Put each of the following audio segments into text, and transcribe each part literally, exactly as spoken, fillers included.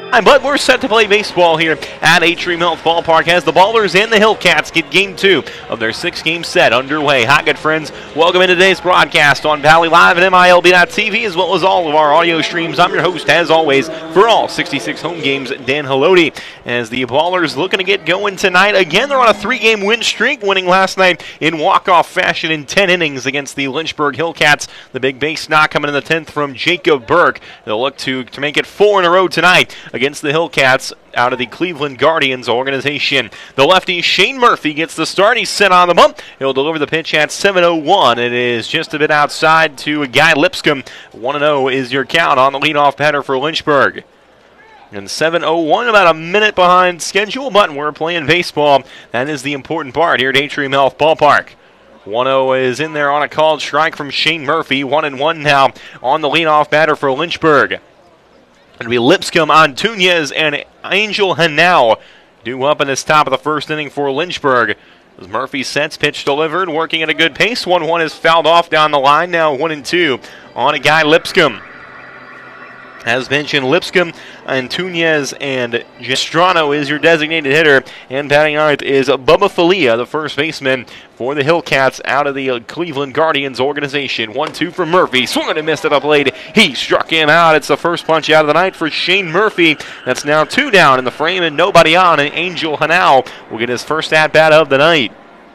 But we're set to play baseball here at Atrium Health Ballpark as the Ballers and the Hillcats get game two of their six-game set underway. Hi, good friends. Welcome into today's broadcast on Valley Live and M I L B dot T V, as well as all of our audio streams. I'm your host, as always, for all sixty-six home games, Dan Haloti. As the Ballers looking to get going tonight. Again, they're on a three-game win streak, winning last night in walk-off fashion in ten innings against the Lynchburg Hillcats. The big base knock coming in the tenth from Jacob Burke. They'll look to, to make it four in a row tonight against the Hillcats out of the Cleveland Guardians organization. The lefty Shane Murphy gets the start. He's set on the bump. He'll deliver the pitch at seven oh one. It is just a bit outside to Guy Lipscomb. one and oh is your count on the leadoff batter for Lynchburg. And seven oh one, about a minute behind schedule, but we're playing baseball. That is the important part here at Atrium Health Ballpark. one oh is in there on a called strike from Shane Murphy. one and one now on the leadoff batter for Lynchburg. It'll be Lipscomb, Antunes, and Angel Hanau due up in this top of the first inning for Lynchburg. As Murphy sets, pitch delivered, working at a good pace. one one is fouled off down the line. Now one and two on a Guy Lipscomb. As mentioned, Lipscomb, Antunes, and Gestrano is your designated hitter. And batting ninth is Bubba Falia, the first baseman for the Hillcats out of the Cleveland Guardians organization. one two for Murphy. Swung and missed at the plate. He struck him out. It's the first punch out of the night for Shane Murphy. That's now two down in the frame and nobody on. And Angel Hanau will get his first at-bat of the night.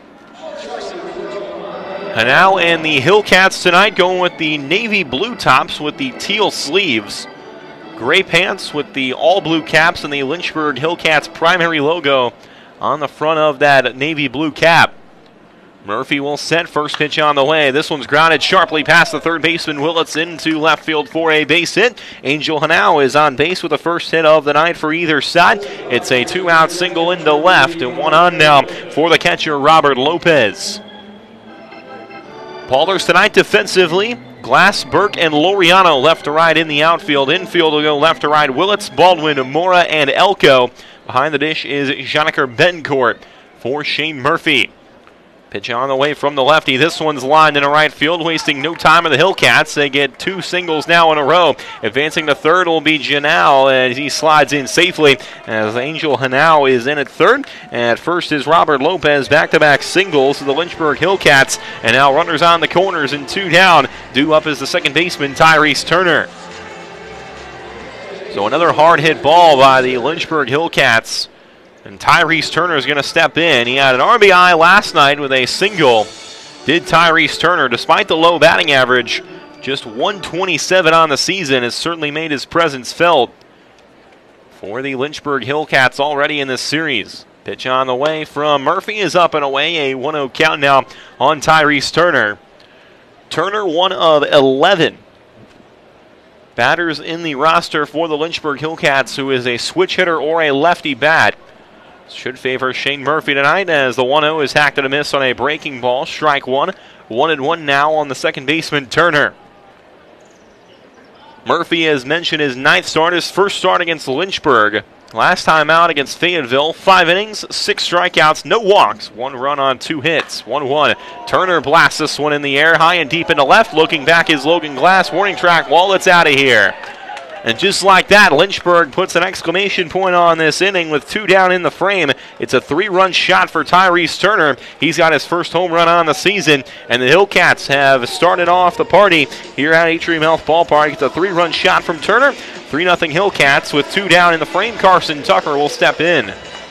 Hanau and the Hillcats tonight going with the navy blue tops with the teal sleeves. Gray pants with the all-blue caps and the Lynchburg Hillcats primary logo on the front of that navy blue cap. Murphy will set, first pitch on the way. This one's grounded sharply past the third baseman Willits into left field for a base hit. Angel Hanau is on base with the first hit of the night for either side. It's a two-out single into left and one on now for the catcher Robert Lopez. Ballers tonight defensively. Glass, Burke, and Loriano left to right in the outfield. Infield will go left to right. Willits, Baldwin, Mora, and Elko. Behind the dish is Janiker Bencourt for Shane Murphy. Pitch on the way from the lefty. This one's lined in a right field, wasting no time of the Hillcats. They get two singles now in a row. Advancing to third will be Janelle as he slides in safely as Angel Hanau is in at third. At first is Robert Lopez, back-to-back singles to the Lynchburg Hillcats. And now runners on the corners and two down. Due up is the second baseman, Tyrese Turner. So another hard hit ball by the Lynchburg Hillcats. And Tyrese Turner is going to step in. He had an R B I last night with a single. Did Tyrese Turner, despite the low batting average, just one twenty-seven on the season, has certainly made his presence felt for the Lynchburg Hillcats already in this series. Pitch on the way from Murphy is up and away. A one oh count now on Tyrese Turner. Turner, one of eleven batters in the roster for the Lynchburg Hillcats, who is a switch hitter or a lefty bat. Should favor Shane Murphy tonight as the one oh is hacked and a miss on a breaking ball. Strike one. One and one now on the second baseman, Turner. Murphy, as mentioned, his ninth start, his first start against Lynchburg. Last time out against Fayetteville, five innings, six strikeouts, no walks, one run on two hits, one one. Turner blasts this one in the air, high and deep into left. Looking back is Logan Glass. Warning track, wall, it's out of here. And just like that, Lynchburg puts an exclamation point on this inning with two down in the frame. It's a three-run shot for Tyrese Turner. He's got his first home run on the season, and the Hillcats have started off the party here at Atrium Health Ballpark. It's a three-run shot from Turner. three nothing Hillcats with two down in the frame. Carson Tucker will step in.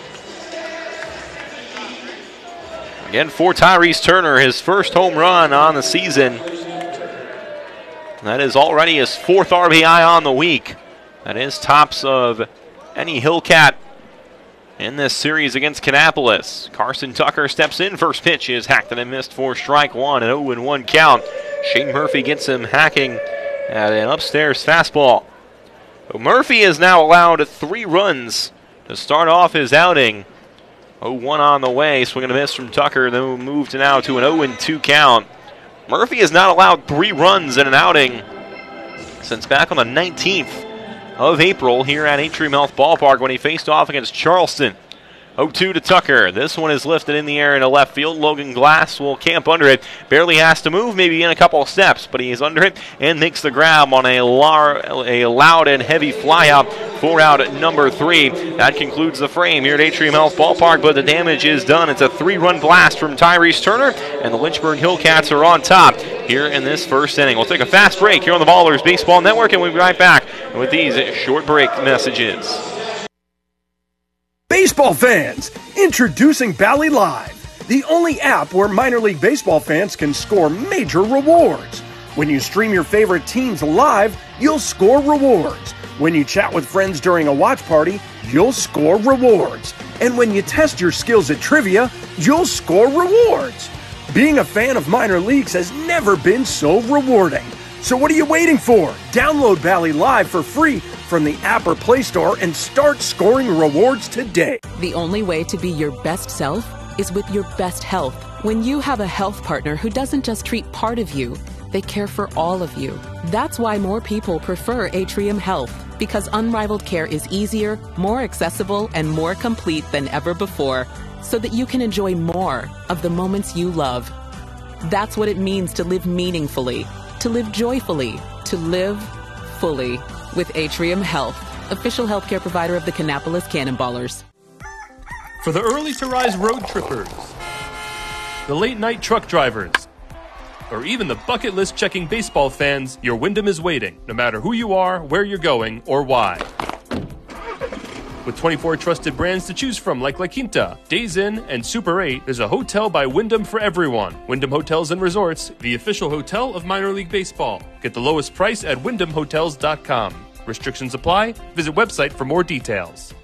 Again, for Tyrese Turner, his first home run on the season. That is already his fourth R B I on the week. That is tops of any Hillcat in this series against Kannapolis. Carson Tucker steps in. First pitch is hacked and a missed for strike one. An oh and one count. Shane Murphy gets him hacking at an upstairs fastball. So Murphy is now allowed three runs to start off his outing. oh one on the way. Swing and a miss from Tucker. Then we'll move to now to an oh and two count. Murphy has not allowed three runs in an outing since back on the nineteenth of April here at Atrium Health Ballpark when he faced off against Charleston. oh two to Tucker. This one is lifted in the air into left field. Logan Glass will camp under it. Barely has to move, maybe in a couple of steps, but he is under it and makes the grab on a, lar- a loud and heavy flyout for out number three. That concludes the frame here at Atrium Health Ballpark, but the damage is done. It's a three-run blast from Tyrese Turner, and the Lynchburg Hillcats are on top here in this first inning. We'll take a fast break here on the Ballers Baseball Network, and we'll be right back with these short break messages. Baseball fans, introducing Bally Live, the only app where minor league baseball fans can score major rewards. When you stream your favorite teams live, you'll score rewards. When you chat with friends during a watch party, you'll score rewards. And when you test your skills at trivia, you'll score rewards. Being a fan of minor leagues has never been so rewarding. So what are you waiting for? Download Bally Live for free from the app or Play Store and start scoring rewards today. The only way to be your best self is with your best health. When you have a health partner who doesn't just treat part of you, they care for all of you. That's why more people prefer Atrium Health, because unrivaled care is easier, more accessible, and more complete than ever before, so that you can enjoy more of the moments you love. That's what it means to live meaningfully, to live joyfully, to live fully with Atrium Health, official healthcare provider of the Kannapolis Cannonballers. For the early to rise road trippers, the late night truck drivers, or even the bucket list checking baseball fans, your Wyndham is waiting, no matter who you are, where you're going, or why. With twenty-four trusted brands to choose from like La Quinta, Days Inn, and Super eight, there's a hotel by Wyndham for everyone. Wyndham Hotels and Resorts, the official hotel of minor league baseball. Get the lowest price at wyndham hotels dot com. Restrictions apply. Visit website for more details.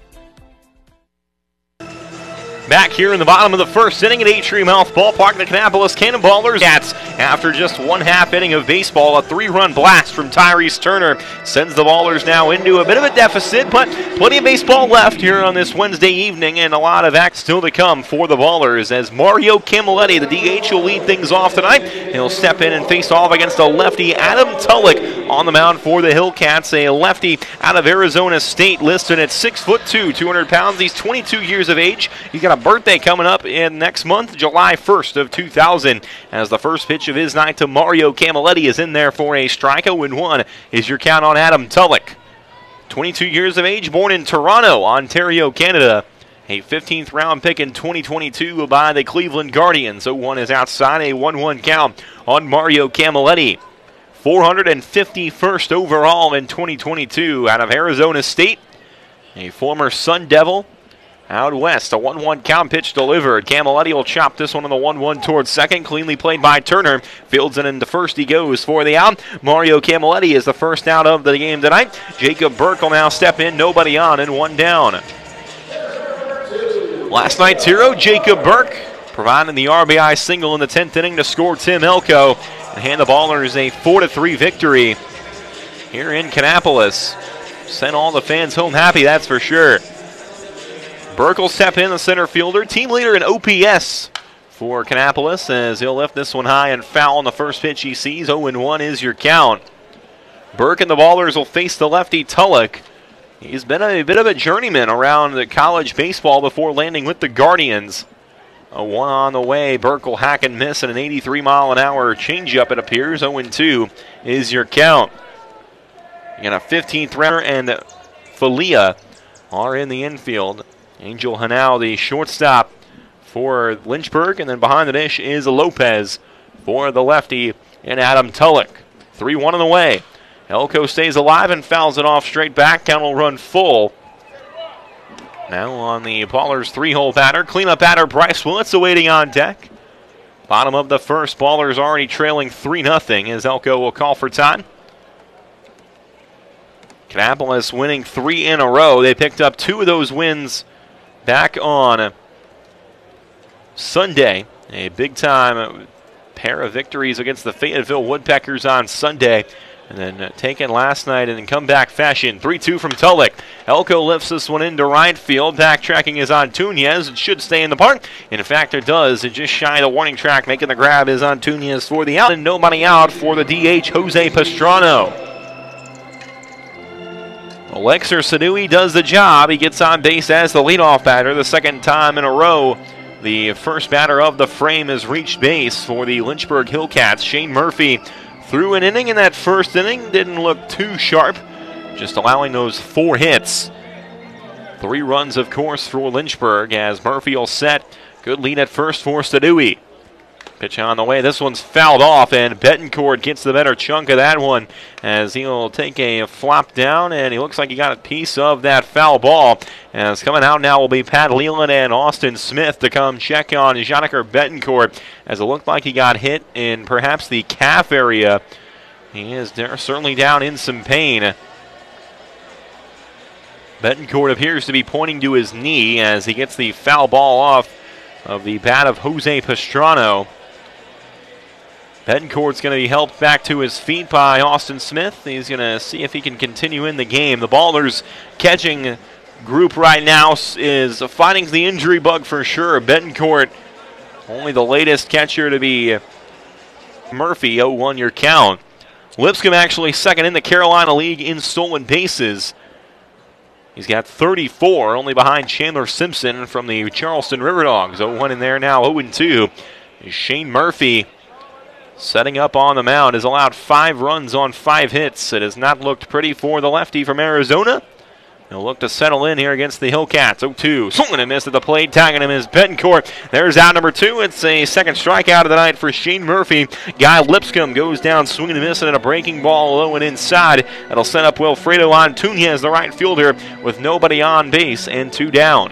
Back here in the bottom of the first inning at Atrium Health Ballpark, the Kannapolis Cannonballers. Cats, after just one half inning of baseball, a three-run blast from Tyrese Turner sends the Ballers now into a bit of a deficit, but plenty of baseball left here on this Wednesday evening, and a lot of acts still to come for the Ballers as Mario Camilletti, the D H, will lead things off tonight. He'll step in and face off against a lefty, Adam Tulloch, on the mound for the Hillcats, a lefty out of Arizona State, listed at six foot two, two hundred pounds. He's twenty-two years of age. He's got a birthday coming up in next month, July first of two thousand, as the first pitch of his night to Mario Camilletti is in there for a strike. oh and one is your count on Adam Tulloch. twenty-two years of age, born in Toronto, Ontario, Canada. A fifteenth round pick in twenty twenty-two by the Cleveland Guardians. oh one is outside, a one one count on Mario Camilletti. four hundred fifty-first overall in twenty twenty-two out of Arizona State. A former Sun Devil out west. A one one count pitch delivered. Camilletti will chop this one on the one one towards second. Cleanly played by Turner. Fields it into first. He goes for the out. Mario Camilletti is the first out of the game tonight. Jacob Burke will now step in. Nobody on and one down. Last night's hero, Jacob Burke, providing the R B I single in the tenth inning to score Tim Elko and hand the Ballers a four to three victory here in Kannapolis. Sent all the fans home happy, that's for sure. Burke will step in, the center fielder, team leader in O P S for Kannapolis, as he'll lift this one high and foul on the first pitch he sees. oh and one is your count. Burke and the Ballers will face the lefty Tulloch. He's been a bit of a journeyman around the college baseball before landing with the Guardians. A one on the way. Burke will hack and miss at an eighty-three mile an hour changeup, it appears. oh and two is your count. You got a fifteenth rounder, and Falia are in the infield. Angel Hanau, the shortstop for Lynchburg, and then behind the dish is Lopez for the lefty and Adam Tulloch. three one on the way. Elko stays alive and fouls it off straight back. Count will run full. Now on the Ballers three-hole batter. Cleanup batter Bryce Willits awaiting on deck. Bottom of the first, Ballers already trailing three nothing as Elko will call for time. Kannapolis winning three in a row. They picked up two of those wins back on Sunday. A big-time pair of victories against the Fayetteville Woodpeckers on Sunday. And then uh, taken last night in comeback fashion. three two from Tulloch. Elko lifts this one into right field. Backtracking is Antunez. It should stay in the park. In fact, it does. It just shy of the warning track. Making the grab is Antunez for the out. And nobody out for the D H, Jose Pastrano. Alexer Sadui does the job. He gets on base as the leadoff batter the second time in a row. The first batter of the frame has reached base for the Lynchburg Hillcats. Shane Murphy threw an inning in that first inning. Didn't look too sharp, just allowing those four hits. Three runs, of course, for Lynchburg as Murphy will set. Good lead at first for Sadui. Pitch on the way. This one's fouled off, and Betancourt gets the better chunk of that one as he'll take a flop down, and he looks like he got a piece of that foul ball. As coming out now will be Pat Leland and Austin Smith to come check on Janiker Betancourt, as it looked like he got hit in perhaps the calf area. He is there, certainly down in some pain. Betancourt appears to be pointing to his knee as he gets the foul ball off of the bat of Jose Pastrano. Betancourt's going to be helped back to his feet by Austin Smith. He's going to see if he can continue in the game. The Ballers catching group right now is fighting the injury bug for sure. Betancourt, only the latest catcher to be Murphy, oh one your count. Lipscomb actually second in the Carolina League in stolen bases. He's got thirty-four, only behind Chandler Simpson from the Charleston River Dogs. oh one in there now, oh two. Shane Murphy setting up on the mound, has allowed five runs on five hits. It has not looked pretty for the lefty from Arizona. He'll look to settle in here against the Hillcats. oh two, swinging and miss at the plate, tagging him is Betancourt. There's out number two. It's a second strikeout of the night for Shane Murphy. Guy Lipscomb goes down, swinging and missing at a breaking ball low and inside. That'll set up Wilfredo Antunez, the right fielder, with nobody on base and two down.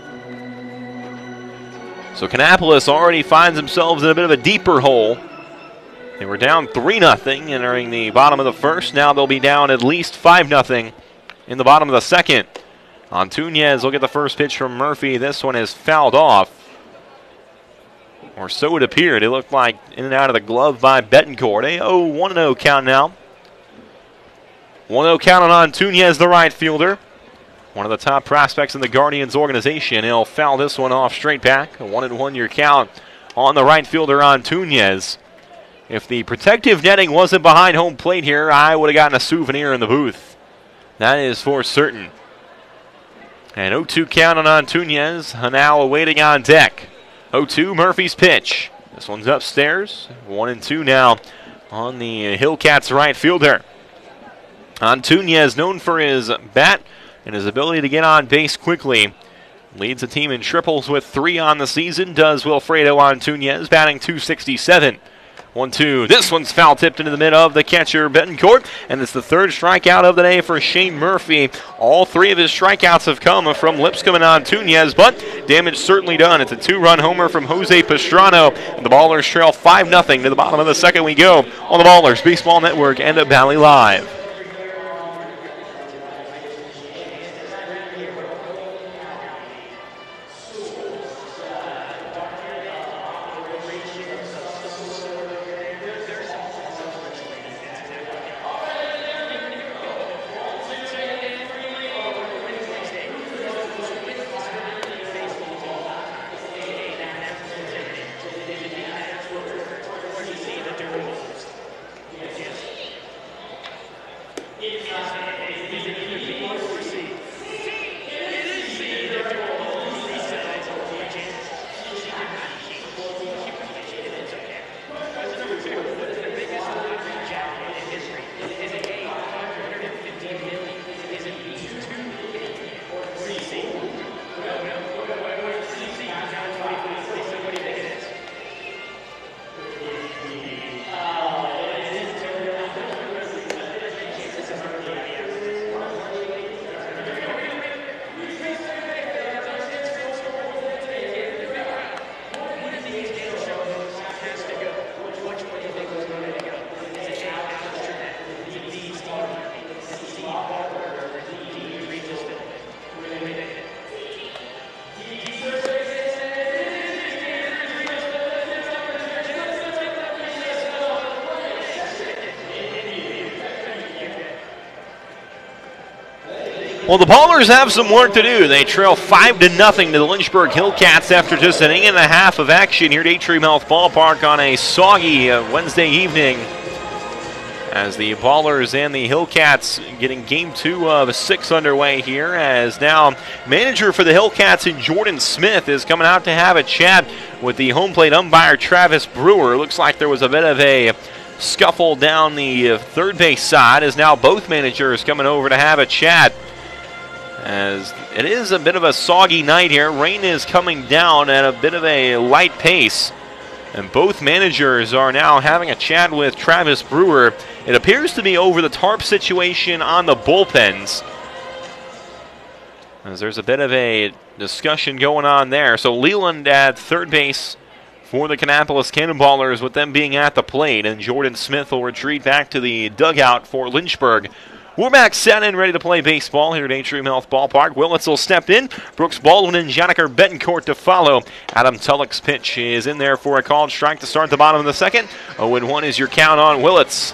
So Kannapolis already finds themselves in a bit of a deeper hole. They were down three nothing entering the bottom of the first. Now they'll be down at least five nothing in the bottom of the second. Antunez will get the first pitch from Murphy. This one is fouled off. Or so it appeared. It looked like in and out of the glove by Betancourt. A oh one oh count now. one oh count on Antunez, the right fielder. One of the top prospects in the Guardians organization. He'll foul this one off straight back. A one and one your count on the right fielder Antunez. If the protective netting wasn't behind home plate here, I would have gotten a souvenir in the booth. That is for certain. And oh two count on Antunez, now awaiting on deck. oh two, Murphy's pitch. This one's upstairs. one and two now on the Hillcats right fielder. Antunez, known for his bat and his ability to get on base quickly, leads the team in triples with three on the season. Does Wilfredo Antunez, batting two sixty-seven. one two. This one's foul tipped into the mid of the catcher, Betancourt, and it's the third strikeout of the day for Shane Murphy. All three of his strikeouts have come from Lipscomb and Antunez, but damage certainly done. It's a two-run homer from Jose Pastrano, and the Ballers trail five nothing to the bottom of the second we go on the Ballers Baseball Network and at Valley Live. Well, the Ballers have some work to do. They trail five to nothing to the Lynchburg Hillcats after just an inning and a half of action here at Atrium Health Ballpark on a soggy uh, Wednesday evening. as the Ballers and the Hillcats getting game two of six underway here, as now manager for the Hillcats in Jordan Smith is coming out to have a chat with the home plate umpire Travis Brewer. Looks like there was a bit of a scuffle down the third base side, as now both managers coming over to have a chat, as it is a bit of a soggy night here. Rain is coming down at a bit of a light pace, and both managers are now having a chat with Travis Brewer. It appears to be over the tarp situation on the bullpens, as there's a bit of a discussion going on there. So Leland at third base for the Kannapolis Cannonballers, with them being at the plate, and Jordan Smith will retreat back to the dugout for Lynchburg. We're back set and ready to play baseball here at Atrium Health Ballpark. Willits will step in. Brooks Baldwin and Joniker Betancourt to follow. Adam Tulloch's pitch is in there for a called strike to start the bottom of the second. oh and one is your count on Willits.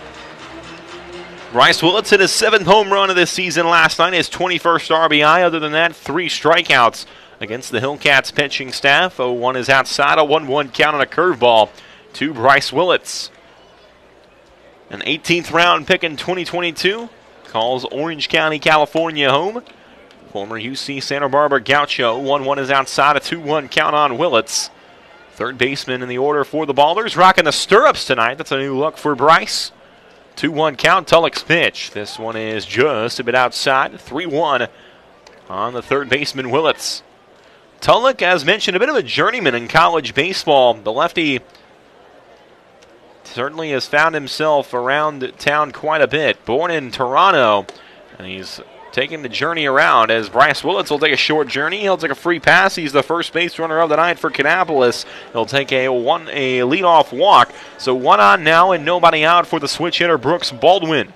Bryce Willits hit his seventh home run of this season last night, his twenty-first R B I. Other than that, three strikeouts against the Hillcats pitching staff. oh one is outside, a one one count on a curveball to Bryce Willits. An eighteenth round pick in twenty twenty-two, calls Orange County, California home. Former U C Santa Barbara Gaucho. one one is outside, a two one count on Willits. Third baseman in the order for the Ballers, rocking the stirrups tonight. That's a new look for Bryce. two one count, Tulloch's pitch. This one is just a bit outside. three one on the third baseman, Willits. Tulloch, as mentioned, a bit of a journeyman in college baseball. The lefty certainly has found himself around town quite a bit. Born in Toronto, and he's taking the journey around, as Bryce Willits will take a short journey. He'll take a free pass. He's the first base runner of the night for Kannapolis. He'll take a one a leadoff walk. So one on now and nobody out for the switch hitter Brooks Baldwin.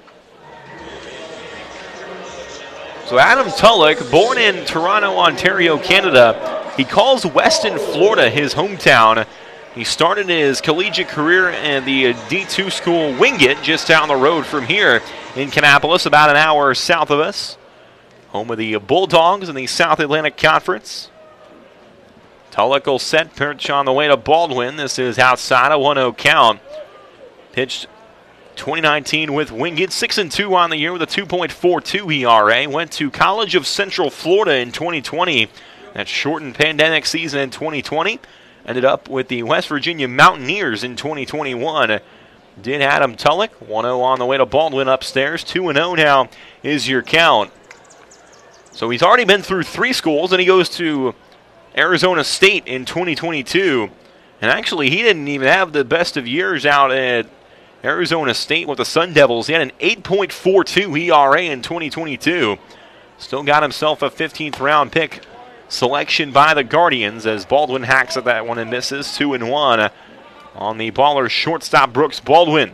So Adam Tulloch, born in Toronto, Ontario, Canada, he calls Weston, Florida his hometown. He started his collegiate career in the D two school Wingate, just down the road from here in Kannapolis, about an hour south of us. Home of the Bulldogs in the South Atlantic Conference. Tulloch will set, pitch on the way to Baldwin. This is outside, a one oh count. Pitched twenty nineteen with Wingate, six and two on the year with a two point four two E R A. Went to College of Central Florida in twenty twenty. That shortened pandemic season in twenty twenty. Ended up with the West Virginia Mountaineers in twenty twenty-one. Did Adam Tulloch. one oh on the way to Baldwin upstairs. two and oh now is your count. So he's already been through three schools, and he goes to Arizona State in twenty twenty-two. And actually, he didn't even have the best of years out at Arizona State with the Sun Devils. He had an eight point four two E R A in twenty twenty-two. Still got himself a fifteenth round pick selection by the Guardians, as Baldwin hacks at that one and misses. two and one on the Ballers shortstop Brooks Baldwin.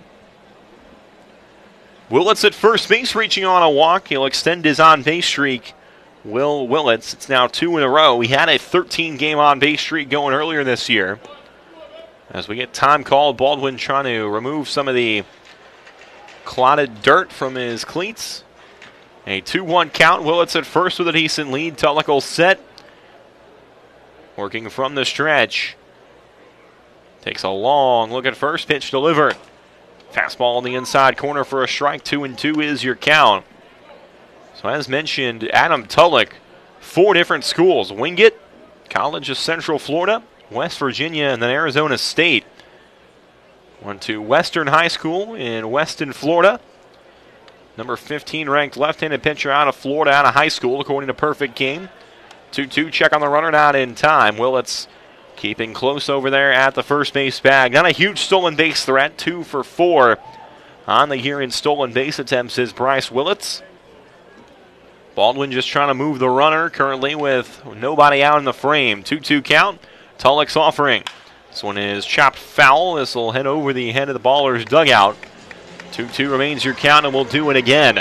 Willits at first base, reaching on a walk. He'll extend his on-base streak. Will Willits. It's now two in a row. He had a thirteen game on-base streak going earlier this year. As we get time called, Baldwin trying to remove some of the clotted dirt from his cleats. A two one count. Willits at first with a decent lead. Tulloch will set. Working from the stretch. Takes a long look at first. Pitch delivered. Fastball in the inside corner for a strike. Two and two is your count. So as mentioned, Adam Tulloch, four different schools. Wingate, College of Central Florida, West Virginia, and then Arizona State. Went to Western High School in Weston, Florida. Number fifteen ranked left-handed pitcher out of Florida, out of high school, according to Perfect Game. two two check on the runner, not in time. Willits keeping close over there at the first base bag. Not a huge stolen base threat. Two for four on the year in stolen base attempts is Bryce Willits. Baldwin just trying to move the runner currently with nobody out in the frame. two two count. Tulloch's offering. This one is chopped foul. This will head over the head of the Ballers dugout. two two remains your count, and we'll do it again.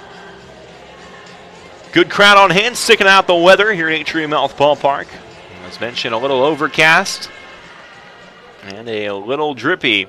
Good crowd on hand, sticking out the weather here at Atrium Health Ballpark. As mentioned, a little overcast and a little drippy.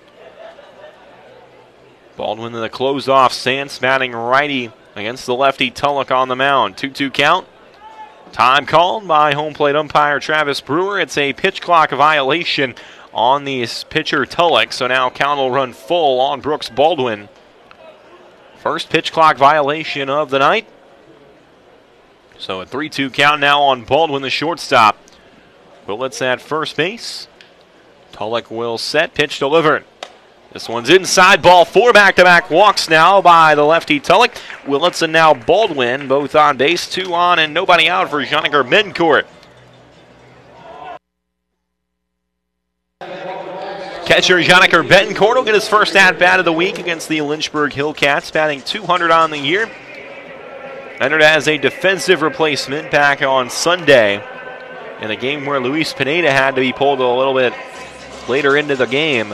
Baldwin in the closed-off stance, batting righty against the lefty Tulloch on the mound. two two count. Time called by home plate umpire Travis Brewer. It's a pitch clock violation on the pitcher Tulloch. So now count will run full on Brooks Baldwin. First pitch clock violation of the night. So a three two count now on Baldwin, the shortstop. Willits at first base. Tulloch will set, pitch delivered. This one's inside, ball four, back-to-back walks now by the lefty Tulloch. Willits and now Baldwin, both on base, two on and nobody out for Joniker Betancourt. Catcher Joniker Betancourt will get his first at-bat of the week against the Lynchburg Hillcats, batting two hundred on the year. Entered as a defensive replacement back on Sunday in a game where Luis Pineda had to be pulled a little bit later into the game.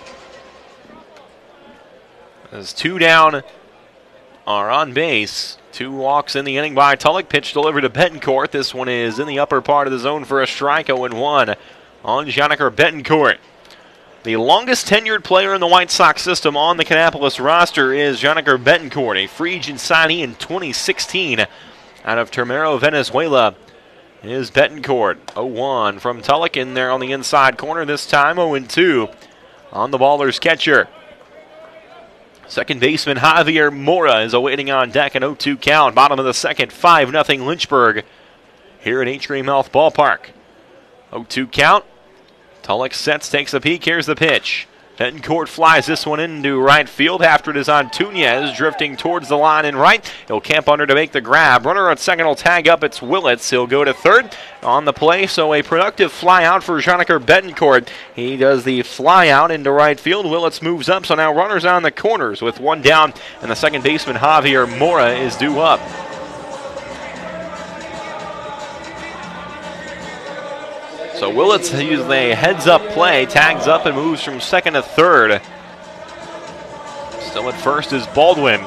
As two down are on base. Two walks in the inning by Tulloch. Pitch delivered to Betancourt. This one is in the upper part of the zone for a strike. oh and one on Joniker Betancourt. The longest tenured player in the White Sox system on the Kannapolis roster is Joniker Betancourt, a free agent signee in twenty sixteen out of Termero, Venezuela. Is Betancourt. oh one from Tulloch in there on the inside corner. This time oh and two on the Ballers catcher. Second baseman Javier Mora is awaiting on deck, an oh two count. Bottom of the second, five nothing Lynchburg here at Atrium Health Ballpark. oh two count. Tulloch sets, takes a peek. Here's the pitch. Betancourt flies this one into right field after it is on Tunez, drifting towards the line in right. He'll camp under to make the grab. Runner at second will tag up. It's Willits. He'll go to third on the play, so a productive fly out for Joniker Betancourt. He does the fly out into right field. Willits moves up, so now runners on the corners with one down, and the second baseman Javier Mora is due up. So Willits uses a heads-up play, tags up and moves from second to third. Still at first is Baldwin.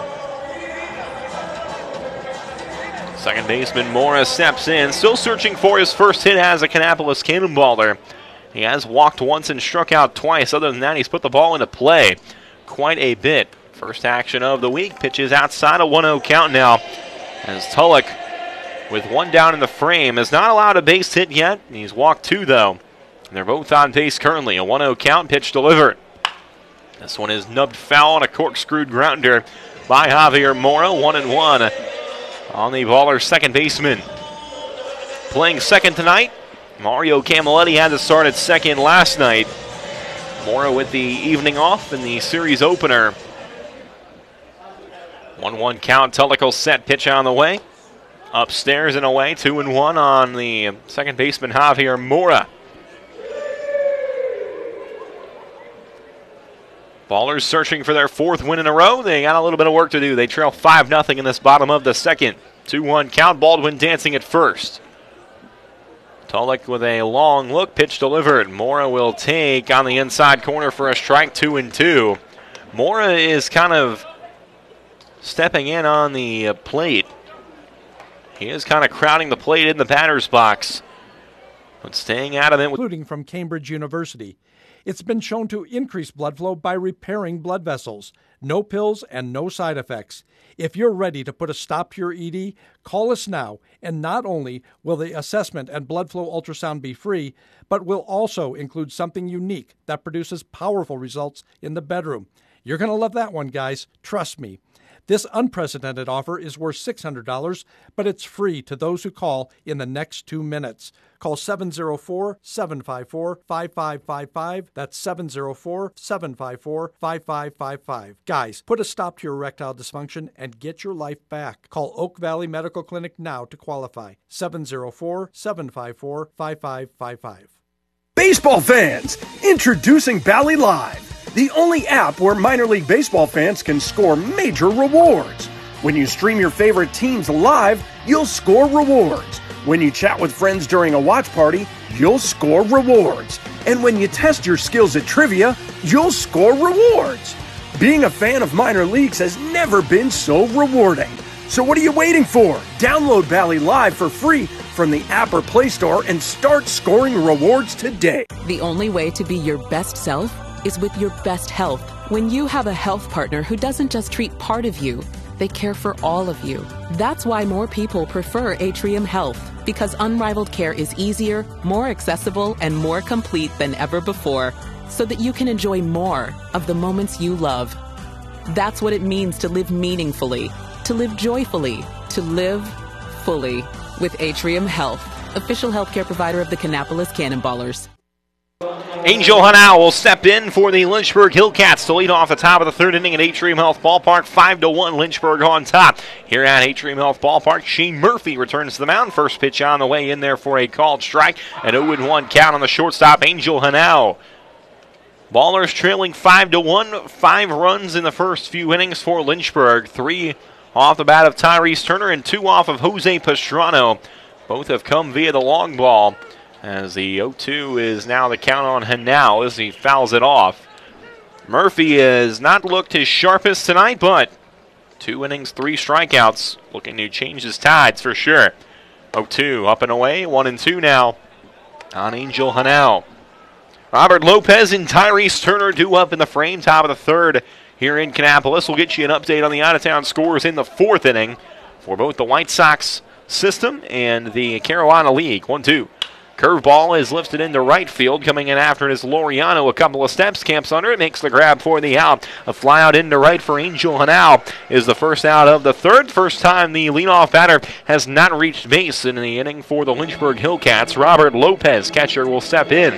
Second baseman Morris steps in, still searching for his first hit as a Kannapolis Cannonballer. He has walked once and struck out twice. Other than that, he's put the ball into play quite a bit. First action of the week, pitches outside a one oh count now as Tulloch, with one down in the frame, is not allowed a base hit yet. He's walked two, though. And they're both on base currently. A one oh count, pitch delivered. This one is nubbed foul on a corkscrewed grounder by Javier Mora. One and one on the Ballers' second baseman. Playing second tonight, Mario Camilletti had to start at second last night. Mora with the evening off in the series opener. one one count, Tulloch will set, pitch on the way. Upstairs and away, two and one on the second baseman Javier Mora. Ballers searching for their fourth win in a row. They got a little bit of work to do. They trail five nothing in this bottom of the second. two one count, Baldwin dancing at first. Tulloch with a long look, pitch delivered. Mora will take on the inside corner for a strike, two and two. Mora is kind of stepping in on the plate. He is kind of crowding the plate in the batter's box, but staying out of it. Including from Cambridge University. It's been shown to increase blood flow by repairing blood vessels. No pills and no side effects. If you're ready to put a stop to your E D, call us now, and not only will the assessment and blood flow ultrasound be free, but will also include something unique that produces powerful results in the bedroom. You're going to love that one, guys. Trust me. This unprecedented offer is worth six hundred dollars, but it's free to those who call in the next two minutes. Call seven oh four, seven five four, five five five five. That's seven oh four, seven five four, five five five five. Guys, put a stop to your erectile dysfunction and get your life back. Call Oak Valley Medical Clinic now to qualify. seven oh four, seven five four, five five five five. Baseball fans, introducing Bally Live, the only app where minor league baseball fans can score major rewards. When you stream your favorite teams live, you'll score rewards. When you chat with friends during a watch party, you'll score rewards. And when you test your skills at trivia, you'll score rewards. Being a fan of minor leagues has never been so rewarding. So what are you waiting for? Download Bally Live for free from the app or Play Store and start scoring rewards today. The only way to be your best self is with your best health. When you have a health partner who doesn't just treat part of you, They care for all of you. That's why more people prefer Atrium Health, because unrivaled care is easier, more accessible, and more complete than ever before, so that you can enjoy more of the moments you love. That's what it means to live meaningfully, to live joyfully, to live fully with Atrium Health, official healthcare provider of the Kannapolis Cannonballers. Angel Hanau will step in for the Lynchburg Hillcats to lead off the top of the third inning at Atrium Health Ballpark. five to one, Lynchburg on top. Here at Atrium Health Ballpark, Shane Murphy returns to the mound. First pitch on the way in there for a called strike. An oh and one count on the shortstop, Angel Hanau. Ballers trailing five to one. Five runs in the first few innings for Lynchburg. Three off the bat of Tyrese Turner and two off of Jose Pastrano. Both have come via the long ball. As the oh two is now the count on Hanau as he fouls it off. Murphy has not looked his sharpest tonight, but two innings, three strikeouts. Looking to change his tides for sure. oh two up and away, one and two now on Angel Hanau. Robert Lopez and Tyrese Turner due up in the frame, top of the third here in Kannapolis. We'll get you an update on the out-of-town scores in the fourth inning for both the White Sox system and the Carolina League. one two. Curveball is lifted into right field. Coming in after it is Laureano. A couple of steps. Camps under it. Makes the grab for the out. A fly out into right for Angel Hanau is the first out of the third. First time the leadoff batter has not reached base in the inning for the Lynchburg Hillcats. Robert Lopez, catcher, will step in.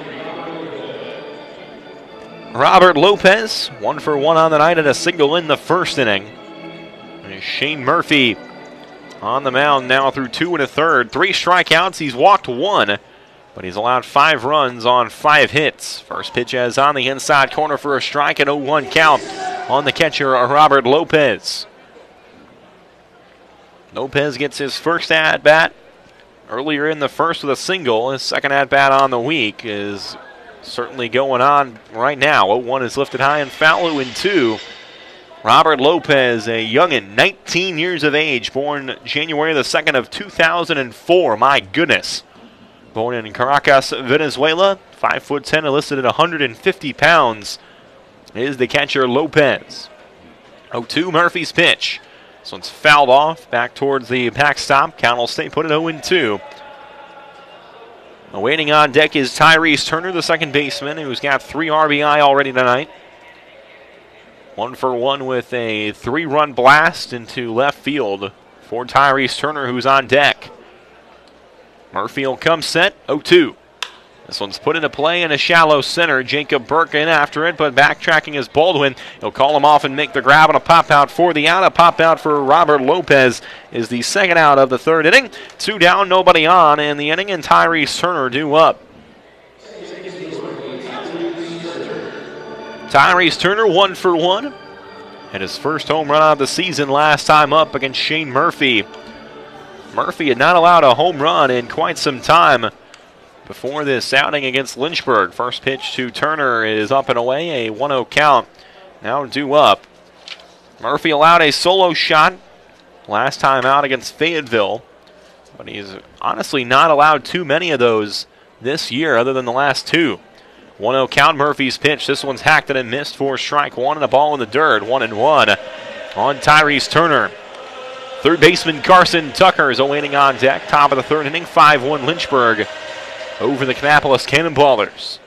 Robert Lopez, one for one on the night and a single in the first inning. And Shane Murphy on the mound now through two and a third. Three strikeouts. He's walked one, but he's allowed five runs on five hits. First pitch is on the inside corner for a strike, and oh one count on the catcher, Robert Lopez. Lopez gets his first at-bat earlier in the first with a single. His second at-bat on the week is certainly going on right now. oh one is lifted high and foul, oh and two. Robert Lopez, a youngin', nineteen years of age, born January the second of two thousand four. My goodness. Born in Caracas, Venezuela, five foot ten, listed at one hundred fifty pounds, is the catcher Lopez. oh two, Murphy's pitch. This one's fouled off, back towards the backstop. Count will stay put at oh and two. Waiting on deck is Tyrese Turner, the second baseman, who's got three R B I already tonight. One for one with a three-run blast into left field for Tyrese Turner, who's on deck. Murphy will come set, oh two. This one's put into play in a shallow center. Jacob Burke in after it, but backtracking is Baldwin. He'll call him off and make the grab on a pop-out for the out. A pop-out for Robert Lopez is the second out of the third inning. Two down, nobody on in the inning, and Tyrese Turner due up. Tyrese Turner, one for one. And his first home run of the season last time up against Shane Murphy. Murphy had not allowed a home run in quite some time before this outing against Lynchburg. First pitch to Turner is up and away, a one oh count. Now due up. Murphy allowed a solo shot last time out against Fayetteville, but he's honestly not allowed too many of those this year other than the last two. one oh count, Murphy's pitch. This one's hacked and missed for strike one and a ball in the dirt. One and one on Tyrese Turner. Third baseman Carson Tucker is awaiting on deck. Top of the third inning, five one Lynchburg over the Kannapolis Cannonballers.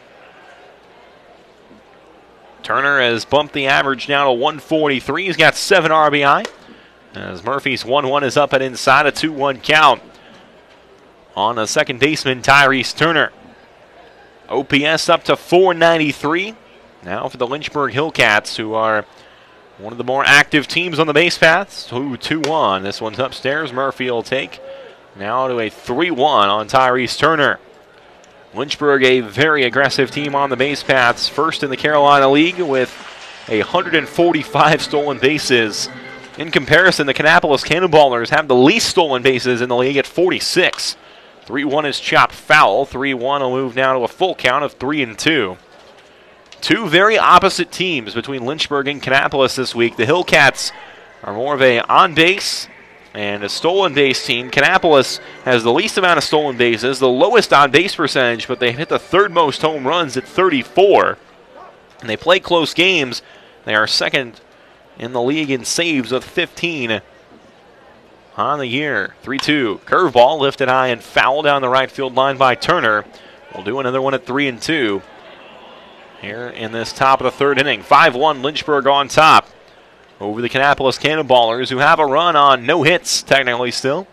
Turner has bumped the average now to one forty-three. He's got seven R B I. As Murphy's one one is up and inside, a two one count on the second baseman Tyrese Turner. O P S up to four ninety-three. Now for the Lynchburg Hillcats, who are one of the more active teams on the base paths. two one. This one's upstairs. Murphy will take. Now to a three one on Tyrese Turner. Lynchburg, a very aggressive team on the base paths. First in the Carolina League with one hundred forty-five stolen bases. In comparison, the Kannapolis Cannonballers have the least stolen bases in the league at forty-six. three one is chopped foul. three one will move now to a full count of three and two. Two very opposite teams between Lynchburg and Kannapolis this week. The Hillcats are more of a on-base and a stolen base team. Kannapolis has the least amount of stolen bases, the lowest on-base percentage, but they hit the third most home runs at thirty-four. And they play close games. They are second in the league in saves with fifteen on the year. three two. Curveball lifted high and foul down the right field line by Turner. We'll do another one at three and two here in this top of the third inning. five one Lynchburg on top over the Kannapolis Cannonballers, who have a run on no hits technically still.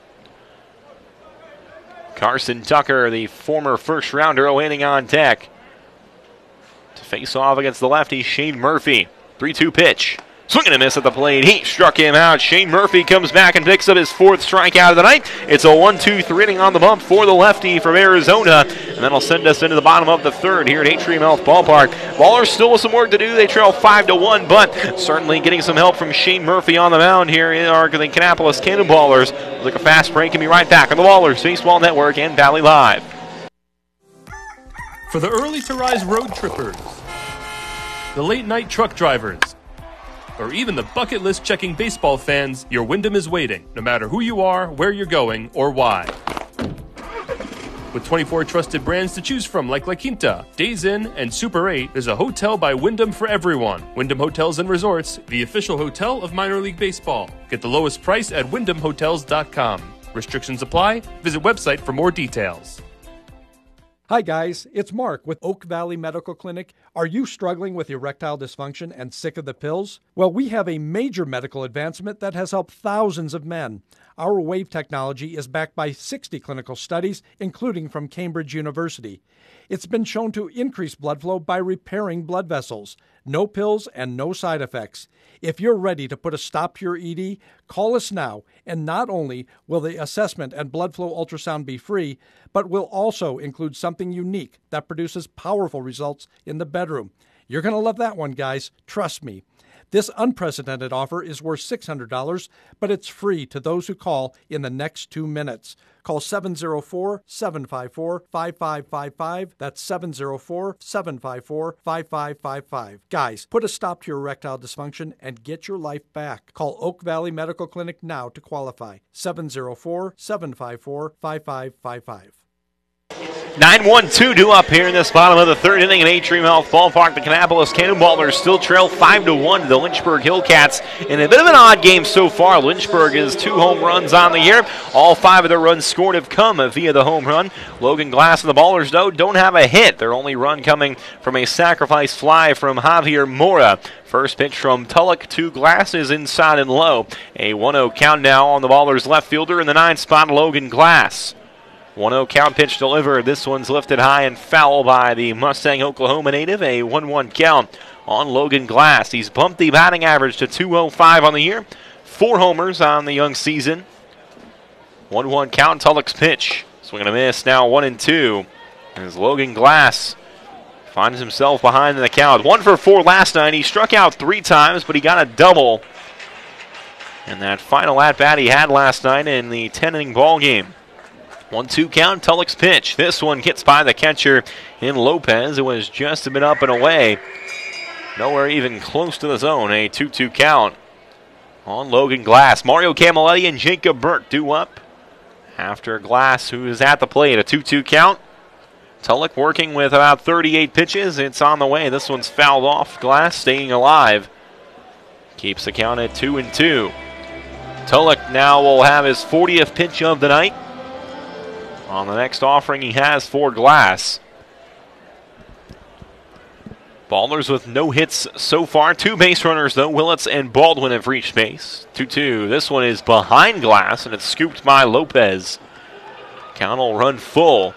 Carson Tucker, the former first rounder, awaiting on deck to face off against the lefty Shane Murphy. three two pitch. Swing and a miss at the plate. He struck him out. Shane Murphy comes back and picks up his fourth strikeout of the night. It's a one two three inning on the bump for the lefty from Arizona. And that'll send us into the bottom of the third here at Atrium Health Ballpark. Ballers still with some work to do. They trail five to one, but certainly getting some help from Shane Murphy on the mound here in our the Kannapolis Cannonballers. Looks like a fast break can be right back on the Ballers Baseball Network and Valley Live. For the early to rise road trippers, the late night truck drivers, or even the bucket list checking baseball fans, your Wyndham is waiting, no matter who you are, where you're going, or why. With twenty-four trusted brands to choose from like La Quinta, Days Inn, and Super eight, there's a hotel by Wyndham for everyone. Wyndham Hotels and Resorts, the official hotel of minor league baseball. Get the lowest price at wyndham hotels dot com. Restrictions apply. Visit website for more details. Hi guys, it's Mark with Oak Valley Medical Clinic. Are you struggling with erectile dysfunction and sick of the pills? Well, we have a major medical advancement that has helped thousands of men. Our wave technology is backed by sixty clinical studies, including from Cambridge University. It's been shown to increase blood flow by repairing blood vessels. No pills and no side effects. If you're ready to put a stop to your E D, call us now, and not only will the assessment and blood flow ultrasound be free, but will also include something unique that produces powerful results in the bedroom. You're going to love that one, guys. Trust me. This unprecedented offer is worth six hundred dollars, but it's free to those who call in the next two minutes. Call seven oh four, seven five four, five five five five. That's seven oh four, seven five four, five five five five. Guys, put a stop to your erectile dysfunction and get your life back. Call Oak Valley Medical Clinic now to qualify. seven oh four, seven five four, five five five five. nine one two due up here in this bottom of the third inning at Atrium Health Ballpark. The Kannapolis Cannonballers still trail five to one to the Lynchburg Hillcats in a bit of an odd game so far. Lynchburg is two home runs on the year. All five of their runs scored have come via the home run. Logan Glass and the Ballers, though, don't have a hit. Their only run coming from a sacrifice fly from Javier Mora. First pitch from Tulloch to Glass is inside and low. A one oh count now on the Ballers left fielder in the ninth spot, Logan Glass. one oh count pitch delivered. This one's lifted high and foul by the Mustang, Oklahoma native. A one one count on Logan Glass. He's bumped the batting average to two oh five on the year. Four homers on the young season. one one count, Tulloch's pitch. Swing and a miss, now one and two. As Logan Glass finds himself behind in the count. One for four last night. He struck out three times, but he got a double in that final at-bat he had last night in the ten-inning ball game. one two count, Tulloch's pitch. This one gets by the catcher in Lopez. It was just a bit up and away. Nowhere even close to the zone. A two two count on Logan Glass. Mario Camilletti and Jacob Burke due up after Glass, who is at the plate. A two two count. Tulloch working with about thirty-eight pitches. It's on the way. This one's fouled off. Glass staying alive. Keeps the count at two and two. Tulloch now will have his fortieth pitch of the night on the next offering he has for Glass. Ballers with no hits so far. Two base runners, though. Willits and Baldwin have reached base. two two. This one is behind Glass, and it's scooped by Lopez. Count will run full.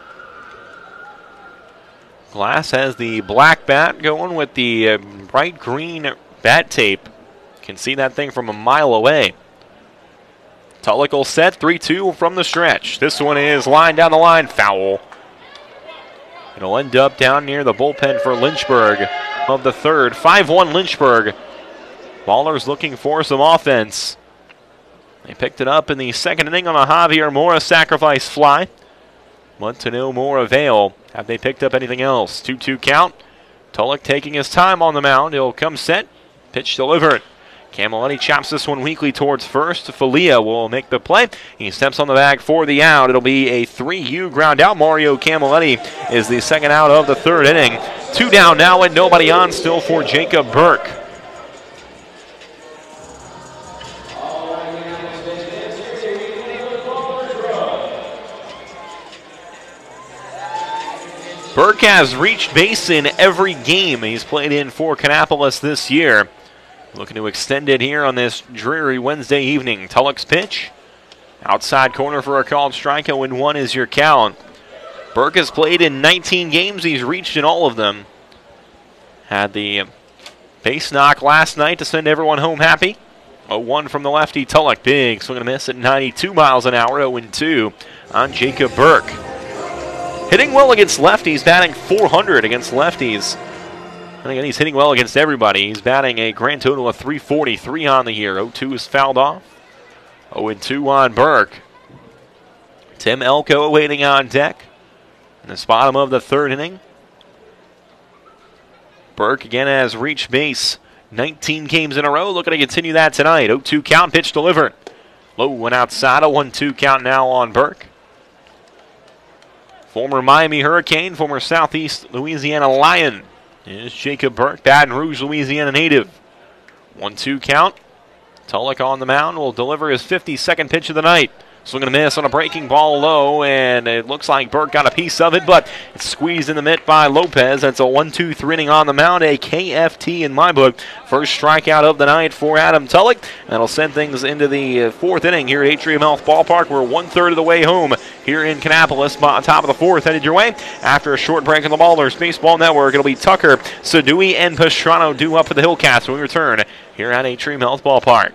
Glass has the black bat going with the uh, bright green bat tape. You can see that thing from a mile away. Tulloch will set, three two from the stretch. This one is lined down the line, foul. It'll end up down near the bullpen for Lynchburg of the third. five one Lynchburg. Ballers looking for some offense. They picked it up in the second inning on a Javier Mora sacrifice fly, but to no more avail. Have they picked up anything else? two two count. Tulloch taking his time on the mound. He'll come set. Pitch delivered. Camilletti chops this one weakly towards first. Falia will make the play. He steps on the bag for the out. It'll be a three U ground out. Mario Camilletti is the second out of the third inning. Two down now and nobody on still for Jacob Burke. Burke has reached base in every game he's played in for Kannapolis this year. Looking to extend it here on this dreary Wednesday evening. Tulloch's pitch. Outside corner for a called strikeout, and one is your count. Burke has played in nineteen games. He's reached in all of them. Had the base knock last night to send everyone home happy. oh one from the lefty, Tulloch. Big swing and a miss at ninety-two miles an hour. oh two on Jacob Burke. Hitting well against lefties, batting four hundred against lefties. And again, he's hitting well against everybody. He's batting a grand total of three forty-three on the year. oh two is fouled off. oh two on Burke. Tim Elko waiting on deck. In the bottom of the third inning. Burke again has reached base nineteen games in a row. Looking to continue that tonight. oh two count, pitch delivered. Low one outside. A one two count now on Burke. Former Miami Hurricane, former Southeast Louisiana Lion is Jacob Burke, Baton Rouge, Louisiana native. one two count. Tulloch on the mound will deliver his fifty-second pitch of the night. Swing and a miss on a breaking ball low, and it looks like Burke got a piece of it, but it's squeezed in the mitt by Lopez. That's a one two three inning on the mound, a K F T in my book. First strikeout of the night for Adam Tulloch. That'll send things into the fourth inning here at Atrium Health Ballpark. We're one-third of the way home here in Kannapolis. Top of the fourth headed your way. After a short break on the Ballers Baseball Network, it'll be Tucker, Sadui, and Pastrano due up for the Hillcats when we return here at Atrium Health Ballpark.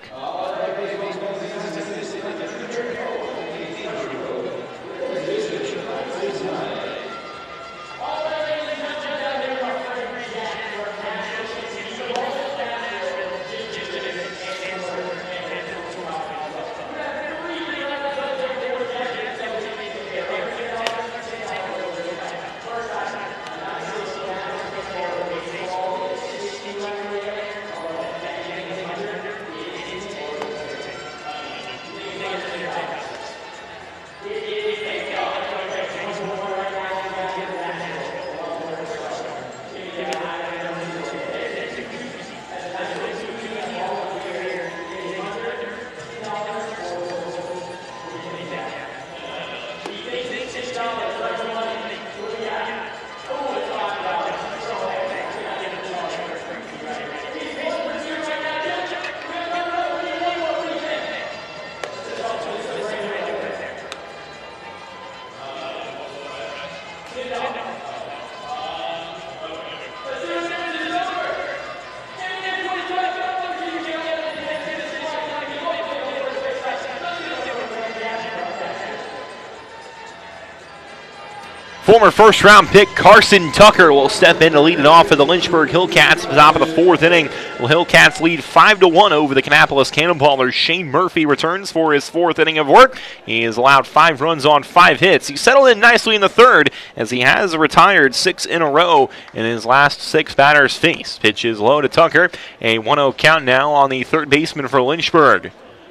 Former first-round pick Carson Tucker will step in to lead it off for the Lynchburg Hillcats. Top of the fourth inning, the Hillcats lead five to one over the Kannapolis Cannonballers. Shane Murphy returns for his fourth inning of work. He has allowed five runs on five hits. He settled in nicely in the third as he has retired six in a row in his last six batters faced. Pitch is low to Tucker. A one oh count now on the third baseman for Lynchburg.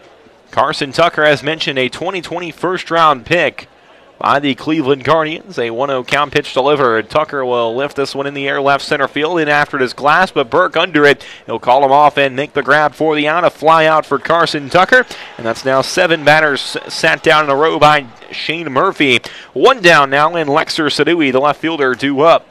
Carson Tucker, as mentioned, a twenty twenty first-round pick by the Cleveland Guardians. A one oh count pitch delivered. Tucker will lift this one in the air left center field. In after it is Glass, but Burke under it. He'll call him off and make the grab for the out. A fly out for Carson Tucker. And that's now seven batters sat down in a row by Shane Murphy. One down now, and Lexer Sadui, the left fielder, due up.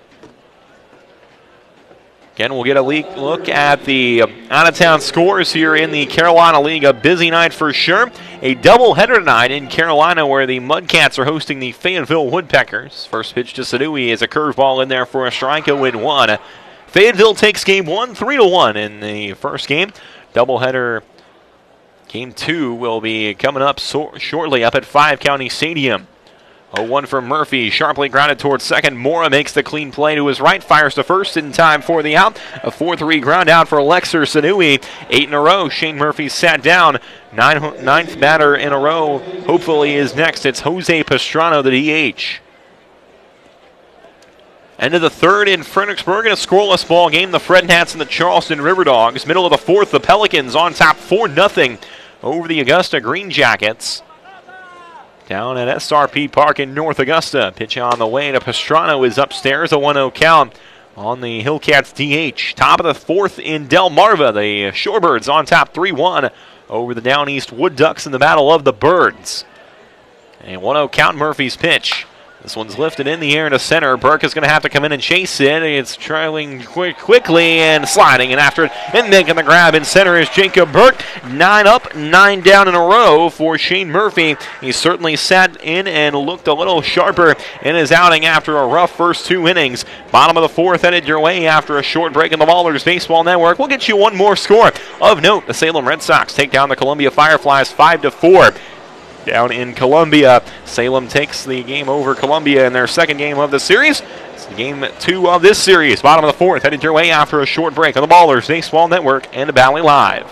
Again, we'll get a look at the out-of-town scores here in the Carolina League. A busy night for sure. A doubleheader tonight in Carolina where the Mudcats are hosting the Fayetteville Woodpeckers. First pitch to Sadui is a curveball in there for a strikeout in one. Fayetteville takes game one, three to one in the first game. Doubleheader game two will be coming up so- shortly up at Five County Stadium. oh one from Murphy, sharply grounded towards second. Mora makes the clean play to his right, fires to first in time for the out. A four three ground out for Lexer Sadui. Eight in a row. Shane Murphy sat down. Nine, ninth batter in a row. Hopefully is next. It's Jose Pastrano, the D H. End of the third in Fredericksburg in a scoreless ball game. The Fred Nats and the Charleston River Dogs. Middle of the fourth, the Pelicans on top four nothing over the Augusta Green Jackets. Down at S R P Park in North Augusta. Pitch on the way to Pastrano is upstairs. A one oh count on the Hillcats D H. Top of the fourth in Delmarva. The Shorebirds on top three one over the Down East Wood Ducks in the Battle of the Birds. A one oh count, Murphy's pitch. This one's lifted in the air to center. Burke is going to have to come in and chase it. It's trailing quick, quickly and sliding and after it and making the grab in center is Jacob Burke. Nine up, nine down in a row for Shane Murphy. He certainly sat in and looked a little sharper in his outing after a rough first two innings. Bottom of the fourth headed your way after a short break in the Ballers Baseball Network. We'll get you one more score. Of note, the Salem Red Sox take down the Columbia Fireflies five to four. Down in Columbia, Salem takes the game over Columbia in their second game of the series. It's game two of this series. Bottom of the fourth, headed your way after a short break on the Ballers Baseball Network and Valley Live.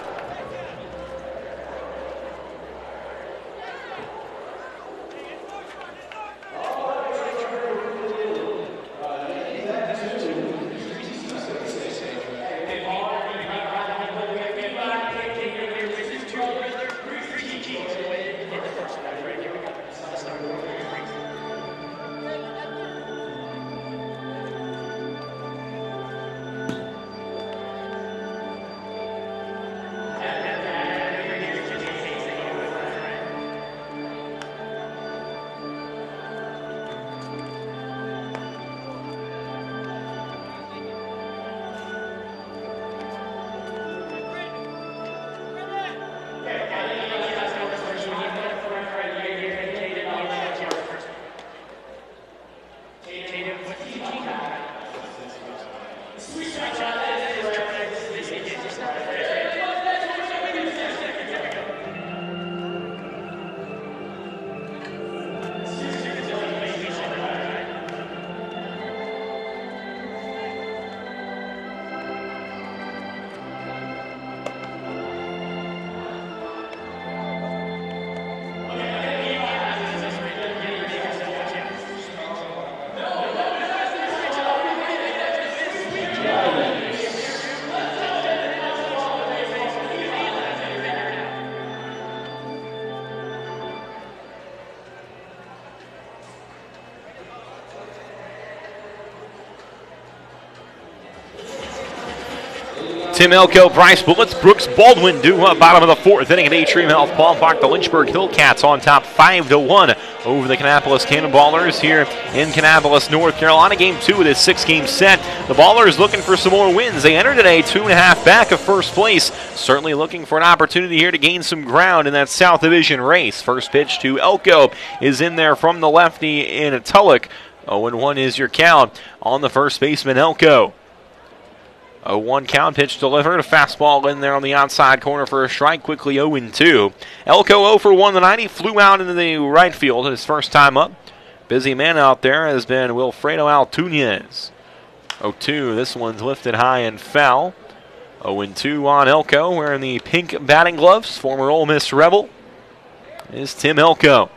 Tim Elko, Bryce Bullets, Brooks Baldwin do up bottom of the fourth inning at Atrium Health Ballpark. The Lynchburg Hillcats on top five to one over the Kannapolis Cannonballers here in Kannapolis, North Carolina. Game two of this six-game set. The Ballers looking for some more wins. They enter today two and a half back of first place. Certainly looking for an opportunity here to gain some ground in that South Division race. First pitch to Elko is in there from the lefty in Tulloch. oh and one is your count on the first baseman, Elko. oh one count, pitch delivered, a fastball in there on the outside corner for a strike, quickly oh and two. Elko oh for one tonight, he flew out into the right field his first time up. Busy man out there has been Wilfredo Altunez. oh two, this one's lifted high and foul. oh and two on Elko, wearing the pink batting gloves, former Ole Miss Rebel, is Tim Elko.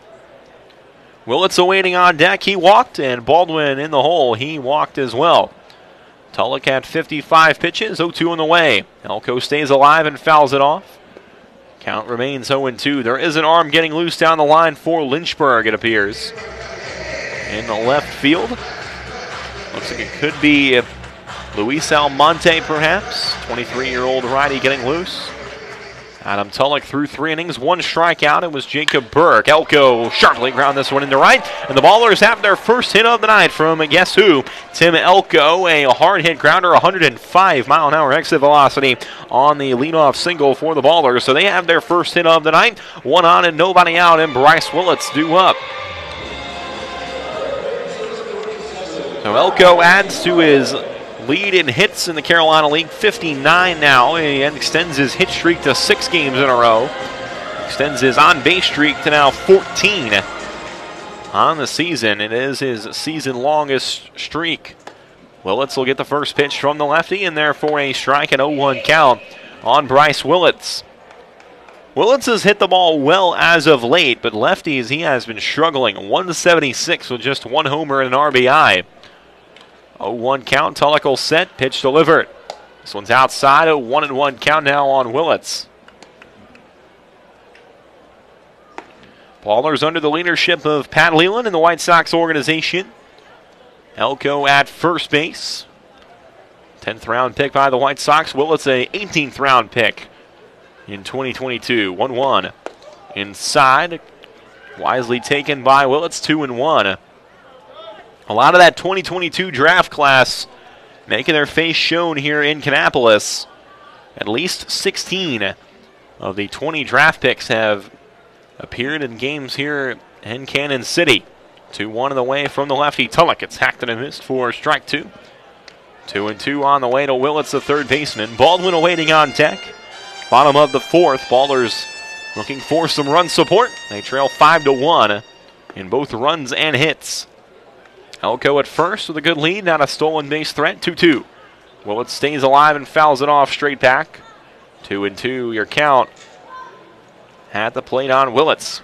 Willits awaiting on deck, he walked, and Baldwin in the hole, he walked as well. Tulloch had fifty-five pitches, oh two on the way. Elko stays alive and fouls it off. Count remains oh and two. There is an arm getting loose down the line for Lynchburg, it appears. In the left field. Looks like it could be Luis Almonte, perhaps. twenty-three-year-old righty getting loose. Adam Tulloch threw three innings, one strikeout. It was Jacob Burke. Elko sharply ground this one into right. And the Ballers have their first hit of the night from, guess who? Tim Elko, a hard hit grounder, one hundred five mile an hour exit velocity on the leadoff single for the Ballers. So they have their first hit of the night. One on and nobody out, and Bryce Willits due up. So Elko adds to his lead in hits in the Carolina League, fifty-nine now. He extends his hit streak to six games in a row. Extends his on-base streak to now fourteen on the season. It is his season longest streak. Willits will get the first pitch from the lefty, and there for a strike at oh one count on Bryce Willits. Willits has hit the ball well as of late, but lefties, he has been struggling. one seventy-six with just one homer and an R B I. oh one count, Tulloch will set, pitch delivered. This one's outside, a one and one count now on Willits. Ballers under the leadership of Pat Leland and the White Sox organization. Elko at first base. tenth round pick by the White Sox. Willits a eighteenth round pick in twenty twenty-two. one one inside. Wisely taken by Willits, two and one. A lot of that twenty twenty-two draft class making their face shown here in Kannapolis. At least sixteen of the twenty draft picks have appeared in games here in Cannon City. two one on the way from the lefty Tulloch. It's hacked and missed for strike two. Two and two on the way to Willits, the third baseman. Baldwin awaiting on deck. Bottom of the fourth. Ballers looking for some run support. They trail five to one in both runs and hits. Elko at first with a good lead. Not a stolen base threat. two two. Willits stays alive and fouls it off straight back. Two and two, your count at the plate on Willits.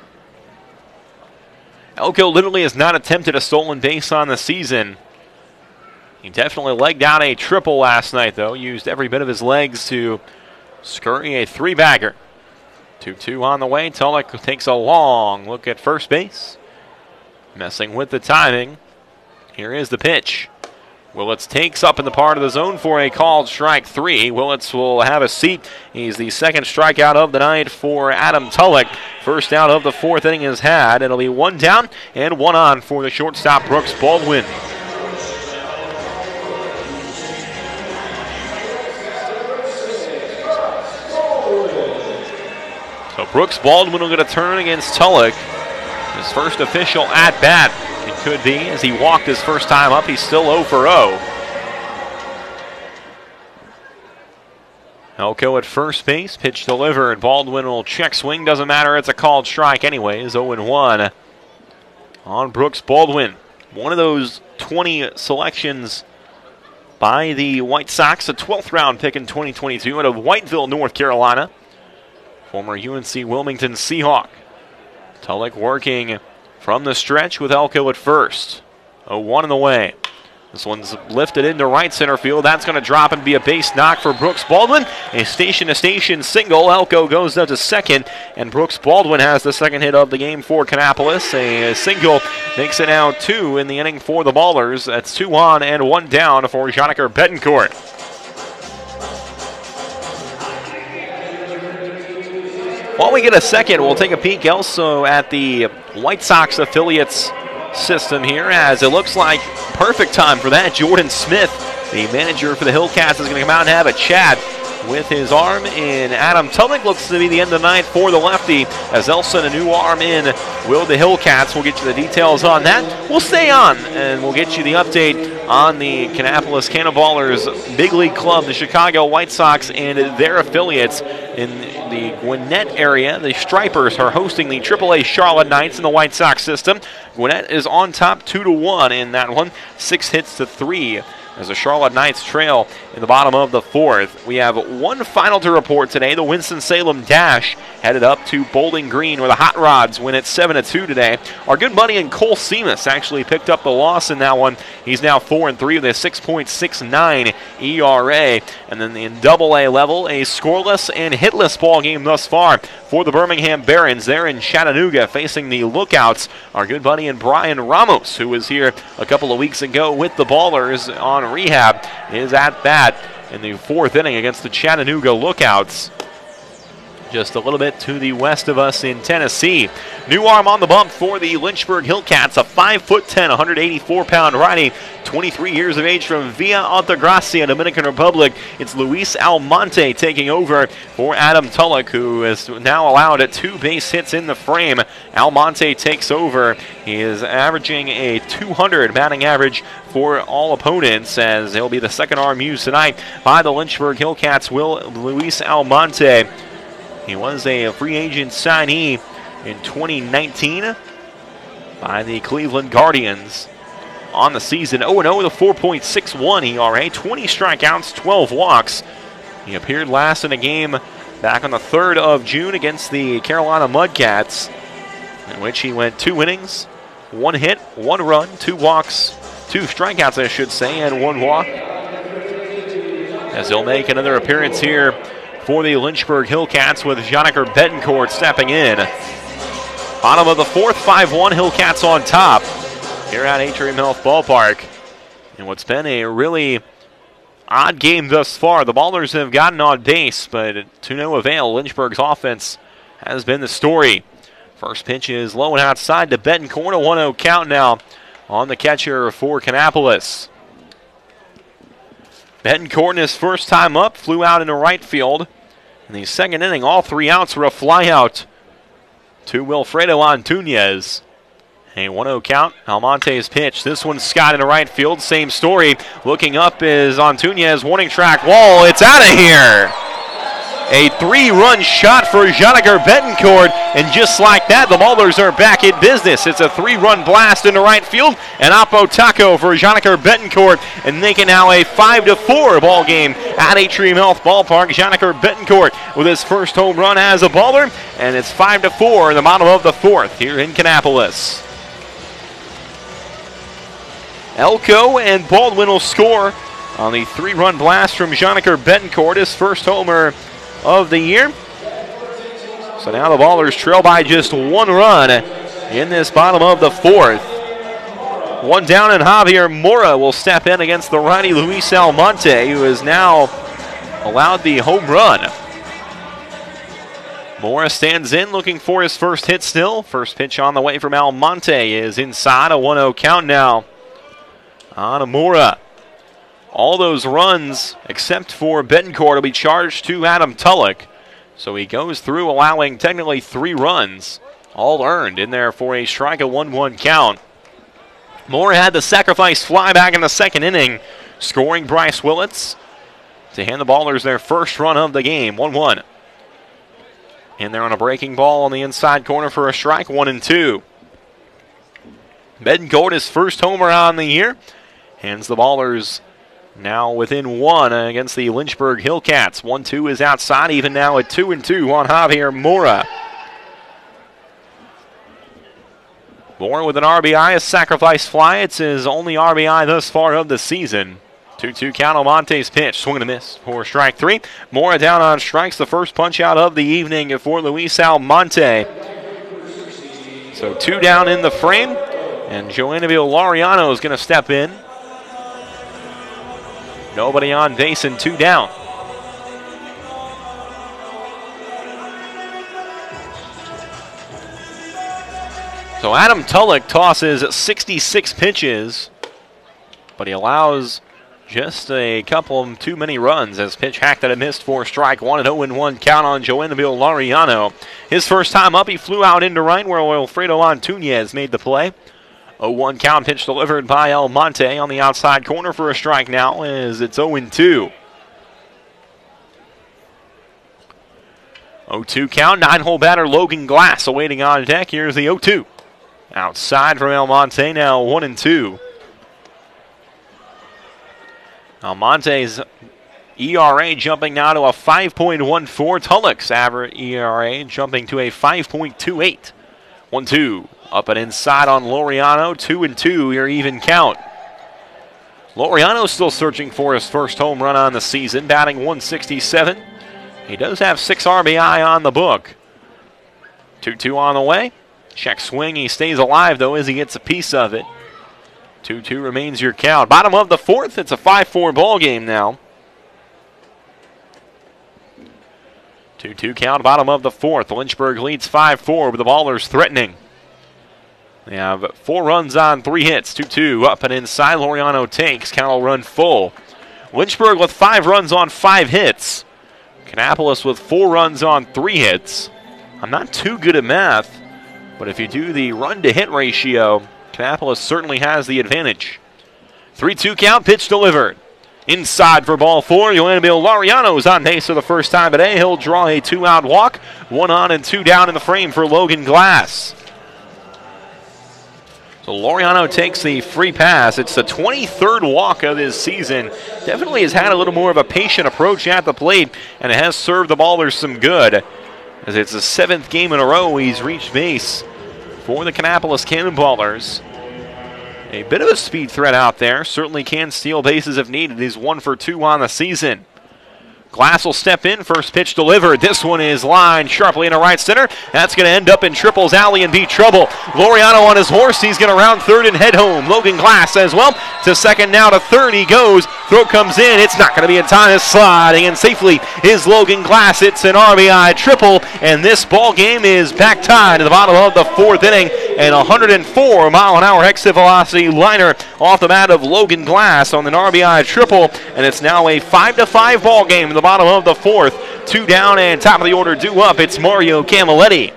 Elko literally has not attempted a stolen base on the season. He definitely legged out a triple last night, though. Used every bit of his legs to scurry a three-bagger. two two on the way. Tulloch takes a long look at first base. Messing with the timing. Here is the pitch. Willits takes up in the part of the zone for a called strike three. Willits will have a seat. He's the second strikeout of the night for Adam Tulloch. First out of the fourth inning is had. It'll be one down and one on for the shortstop Brooks Baldwin. So Brooks Baldwin will get a turn against Tulloch. His first official at-bat. It could be, as he walked his first time up. He's still oh for oh. Elko at first base, pitch delivered. Baldwin will check swing, doesn't matter, it's a called strike anyways. oh and one on Brooks Baldwin. One of those twenty selections by the White Sox, a twelfth round pick in twenty twenty-two out of Whiteville, North Carolina. Former U N C Wilmington Seahawk. Tulloch working from the stretch with Elko at first. oh one in the way. This one's lifted into right center field. That's going to drop and be a base knock for Brooks Baldwin. A station-to-station single. Elko goes up to second, and Brooks Baldwin has the second hit of the game for Kannapolis. A single makes it now two in the inning for the Ballers. That's two on and one down for Joniker Betancourt. While we get a second, we'll take a peek also at the White Sox affiliates system here, as it looks like perfect time for that. Jordan Smith, the manager for the Hillcats, is going to come out and have a chat with his arm in Adam Tulloch. Looks to be the end of the night for the lefty, as they'll send a new arm in. Will the Hillcats? We'll get you the details on that. We'll stay on, and we'll get you the update on the Kannapolis Cannonballers Big League Club, the Chicago White Sox, and their affiliates in the Gwinnett area. The Stripers are hosting the triple A Charlotte Knights in the White Sox system. Gwinnett is on top two to one in that one, six hits to three. As the Charlotte Knights trail in the bottom of the fourth. We have one final to report today. The Winston-Salem Dash headed up to Bowling Green, where the Hot Rods win at seven to two today. Our good buddy in Cole Seamus actually picked up the loss in that one. He's now four and three with a six point six nine E R A. And then in double A level, a scoreless and hitless ball game thus far for the Birmingham Barons. They're in Chattanooga facing the Lookouts. Our good buddy in Brian Ramos, who was here a couple of weeks ago with the Ballers on rehab, is at bat in the fourth inning against the Chattanooga Lookouts. Just a little bit to the west of us in Tennessee. New arm on the bump for the Lynchburg Hillcats, a five foot ten, one hundred eighty-four pound righty, twenty-three years of age from Villa Altagracia, Dominican Republic. It's Luis Almonte taking over for Adam Tulloch, who is now allowed at two base hits in the frame. Almonte takes over. He is averaging a two hundred batting average for all opponents, as he'll be the second arm used tonight by the Lynchburg Hillcats. Will Luis Almonte. He was a free agent signee in twenty nineteen by the Cleveland Guardians. On the season, oh and oh with a four point six one E R A, twenty strikeouts, twelve walks. He appeared last in a game back on the third of June against the Carolina Mudcats, in which he went two innings, one hit, one run, two walks, two strikeouts, I should say, and one walk. As he'll make another appearance here for the Lynchburg Hillcats, with Joniker Betancourt stepping in. Bottom of the fourth, five one, Hillcats on top here at Atrium Health Ballpark. And what's been a really odd game thus far. The Ballers have gotten on base, but to no avail. Lynchburg's offense has been the story. First pitch is low and outside to Betancourt, a one oh count now on the catcher for Kannapolis. Betancourt, his first time up, flew out into right field. In the second inning, all three outs were a fly out to Wilfredo Antunez. A one oh count, Almonte's pitch. This one's Scott into right field. Same story. Looking up is Antunez. Warning track wall. It's out of here. A three-run shot for Janiger Betancourt. And just like that, the Maulers are back in business. It's a three-run blast into right field. And Oppo Taco for Janiger Betancourt. And making now a five to four ball game at Atrium Health Ballpark. Janiger Betancourt with his first home run as a baller. And it's five to four in the bottom of the fourth here in Kannapolis. Elko and Baldwin will score on the three-run blast from Janiger Betancourt, his first homer of the year. So now the Ballers trail by just one run in this bottom of the fourth. One down, and Javier Mora will step in against the righty Luis Almonte, who has now allowed the home run. Mora stands in looking for his first hit still. First pitch on the way from Almonte is inside, a one oh count now on Mora. All those runs, except for Betancourt, will be charged to Adam Tulloch. So he goes through allowing technically three runs, all earned in there for a strike, a one one count. Mora had the sacrifice fly back in the second inning, scoring Bryce Willits to hand the Ballers their first run of the game, one one. In there on a breaking ball on the inside corner for a strike, one and two. Betancourt, his first homer on the year, hands the Ballers now within one against the Lynchburg Hillcats. one two is outside, even now at two and two on Javier Mora. Mora with an R B I, a sacrifice fly. It's his only R B I thus far of the season. two two count, Almonte's pitch. Swing and a miss for strike three. Mora down on strikes, the first punch out of the evening for Luis Almonte. So two down in the frame, and Joanaville Laureano is going to step in. Nobody on base and two down. So Adam Tulloch tosses sixty-six pitches, but he allows just a couple of too many runs as pitch hacked at a missed for strike one, and oh and one count on Joanaville Laureano. His first time up, he flew out into right where Wilfredo Antunez made the play. oh one count, pitch delivered by Almonte on the outside corner for a strike now as it's oh and two. oh two count, nine-hole batter Logan Glass awaiting on deck. Here's the oh two. Outside from Almonte, now one and two. Almonte's E R A jumping now to a five point one four. Tulloch's average E R A jumping to a five point two eight. one two. Up and inside on Laureano, two and two, your even count. Laureano still searching for his first home run on the season, batting one sixty-seven. He does have six R B I on the book. two two on the way. Check swing, he stays alive though as he gets a piece of it. two two remains your count. Bottom of the fourth, it's a five four ball game now. two two count, bottom of the fourth. Lynchburg leads five four with the Ballers threatening. They have four runs on three hits. two two up and inside. Laureano takes. Count will run full. Lynchburg with five runs on five hits. Kannapolis with four runs on three hits. I'm not too good at math, but if you do the run-to-hit ratio, Kannapolis certainly has the advantage. three two count, pitch delivered. Inside for ball four. Joanaville Laureano is on base for the first time today. He'll draw a two-out walk. One on and two down in the frame for Logan Glass. So Laureano takes the free pass. It's the twenty-third walk of his season. Definitely has had a little more of a patient approach at the plate, and it has served the Ballers some good, as it's the seventh game in a row he's reached base for the Kannapolis Cannonballers. A bit of a speed threat out there. Certainly can steal bases if needed. He's one for two on the season. Glass will step in, first pitch delivered. This one is lined sharply into right center. That's going to end up in Triple's alley and be trouble. Laureano on his horse. He's going to round third and head home. Logan Glass as well. To second, now to third he goes. Throw comes in. It's not going to be in time. It's sliding in safely is Logan Glass. It's an R B I triple, and this ball game is back tied to the bottom of the fourth inning. And one hundred four mile an hour exit velocity liner off the bat of Logan Glass on an R B I triple, and it's now a five to five ball game in the bottom of the fourth. Two down and top of the order due up. It's Mario Camilletti.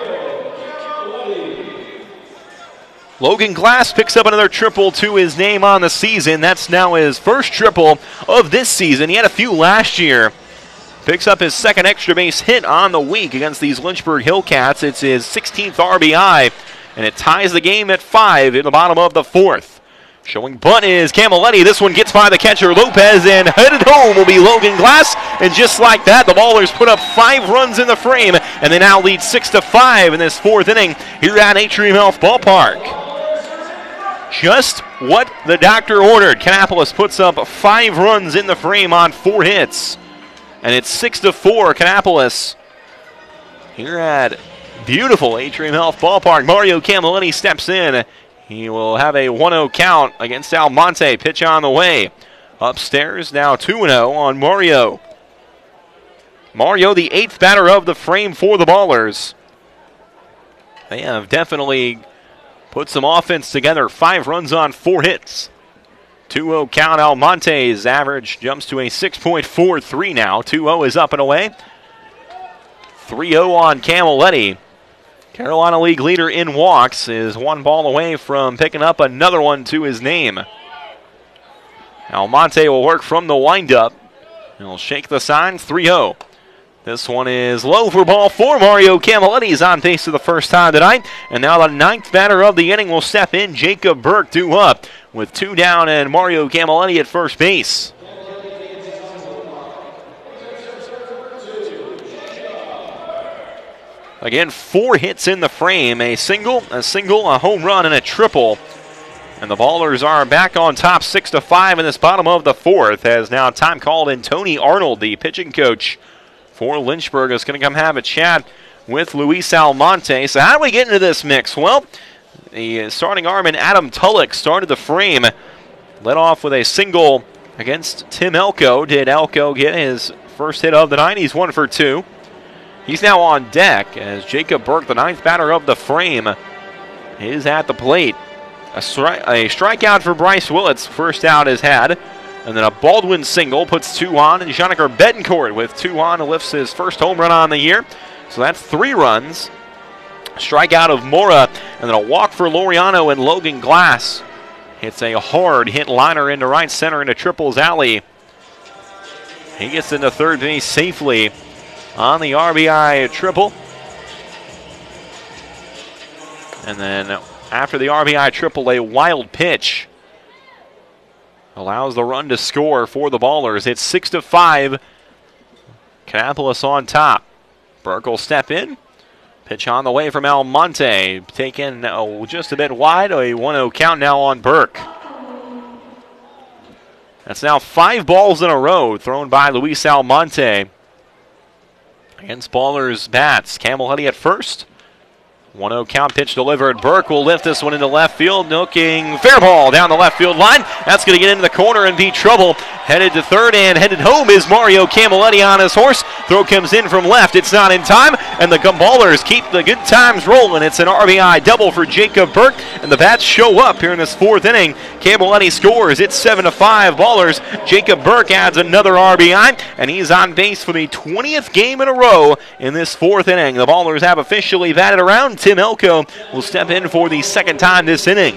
Logan Glass picks up another triple to his name on the season. That's now his first triple of this season. He had a few last year. Picks up his second extra base hit on the week against these Lynchburg Hillcats. It's his sixteenth R B I, and it ties the game at five in the bottom of the fourth. Showing bunt is Camilletti. This one gets by the catcher Lopez, and headed home will be Logan Glass. And just like that, the Ballers put up five runs in the frame, and they now lead six to five in this fourth inning here at Atrium Health Ballpark. Just what the doctor ordered. Kannapolis puts up five runs in the frame on four hits, and it's six to four. Kannapolis here at beautiful Atrium Health Ballpark. Mario Camilletti steps in. He will have a one oh count against Almonte. Pitch on the way. Upstairs, now two oh on Mario. Mario, the eighth batter of the frame for the Ballers. They have definitely put some offense together. Five runs on four hits. two oh count. Almonte's average jumps to a six point four three now. two oh is up and away. three oh on Camilletti. Carolina League leader in walks is one ball away from picking up another one to his name. Almonte will work from the windup. He'll shake the sign, three oh. This one is low for ball four. Mario Camilletti is on base for the first time tonight. And now the ninth batter of the inning will step in. Jacob Burke due up with two down and Mario Camilletti at first base. Again, four hits in the frame, a single, a single, a home run, and a triple. And the Ballers are back on top six to five in this bottom of the fourth, as now time called in Tony Arnold, the pitching coach for Lynchburg, is going to come have a chat with Luis Almonte. So how do we get into this mix? Well, the starting arm Adam Tulloch started the frame, led off with a single against Tim Elko. Did Elko get his first hit of the night? He's one for two. He's now on deck as Jacob Burke, the ninth batter of the frame, is at the plate. A, stri- a strikeout for Bryce Willits, first out is had. And then a Baldwin single puts two on, and Joniker Betancourt with two on lifts his first home run on the year. So that's three runs. Strikeout of Mora, and then a walk for Laureano and Logan Glass. Hits a hard hit liner into right center into Triple's alley. He gets into third base safely on the R B I triple. And then after the R B I triple, a wild pitch allows the run to score for the Ballers. It's six to five. Kannapolis on top. Burke will step in. Pitch on the way from Almonte. Taken oh, just a bit wide. A one oh count now on Burke. That's now five balls in a row thrown by Luis Almonte against Ballers bats. Camilletti at first. one oh count, pitch delivered. Burke will lift this one into left field. Looking fair ball down the left field line. That's going to get into the corner and be trouble. Headed to third and headed home is Mario Camilletti on his horse. Throw comes in from left. It's not in time. And the Ballers keep the good times rolling. It's an R B I double for Jacob Burke. And the bats show up here in this fourth inning. Camilletti scores. It's seven to five. Ballers. Jacob Burke adds another R B I. And he's on base for the twentieth game in a row in this fourth inning. The Ballers have officially batted around. Tim Elko will step in for the second time this inning.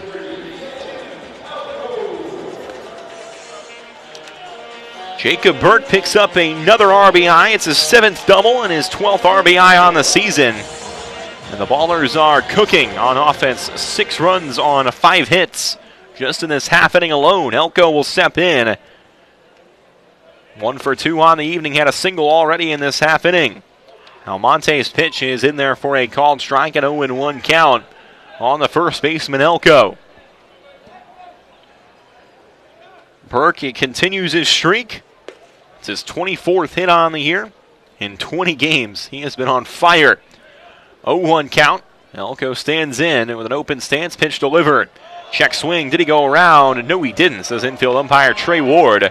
Jacob Burke picks up another R B I. It's his seventh double and his twelfth R B I on the season. And the Ballers are cooking on offense. Six runs on five hits just in this half inning alone. Elko will step in. One for two on the evening. Had a single already in this half inning. Almonte's pitch is in there for a called strike, and oh one count on the first baseman, Elko. Burke continues his streak. It's his twenty-fourth hit on the year. In twenty games, he has been on fire. oh one count. Elko stands in with an open stance, pitch delivered. Check swing, did he go around? No, he didn't, says infield umpire Trey Ward.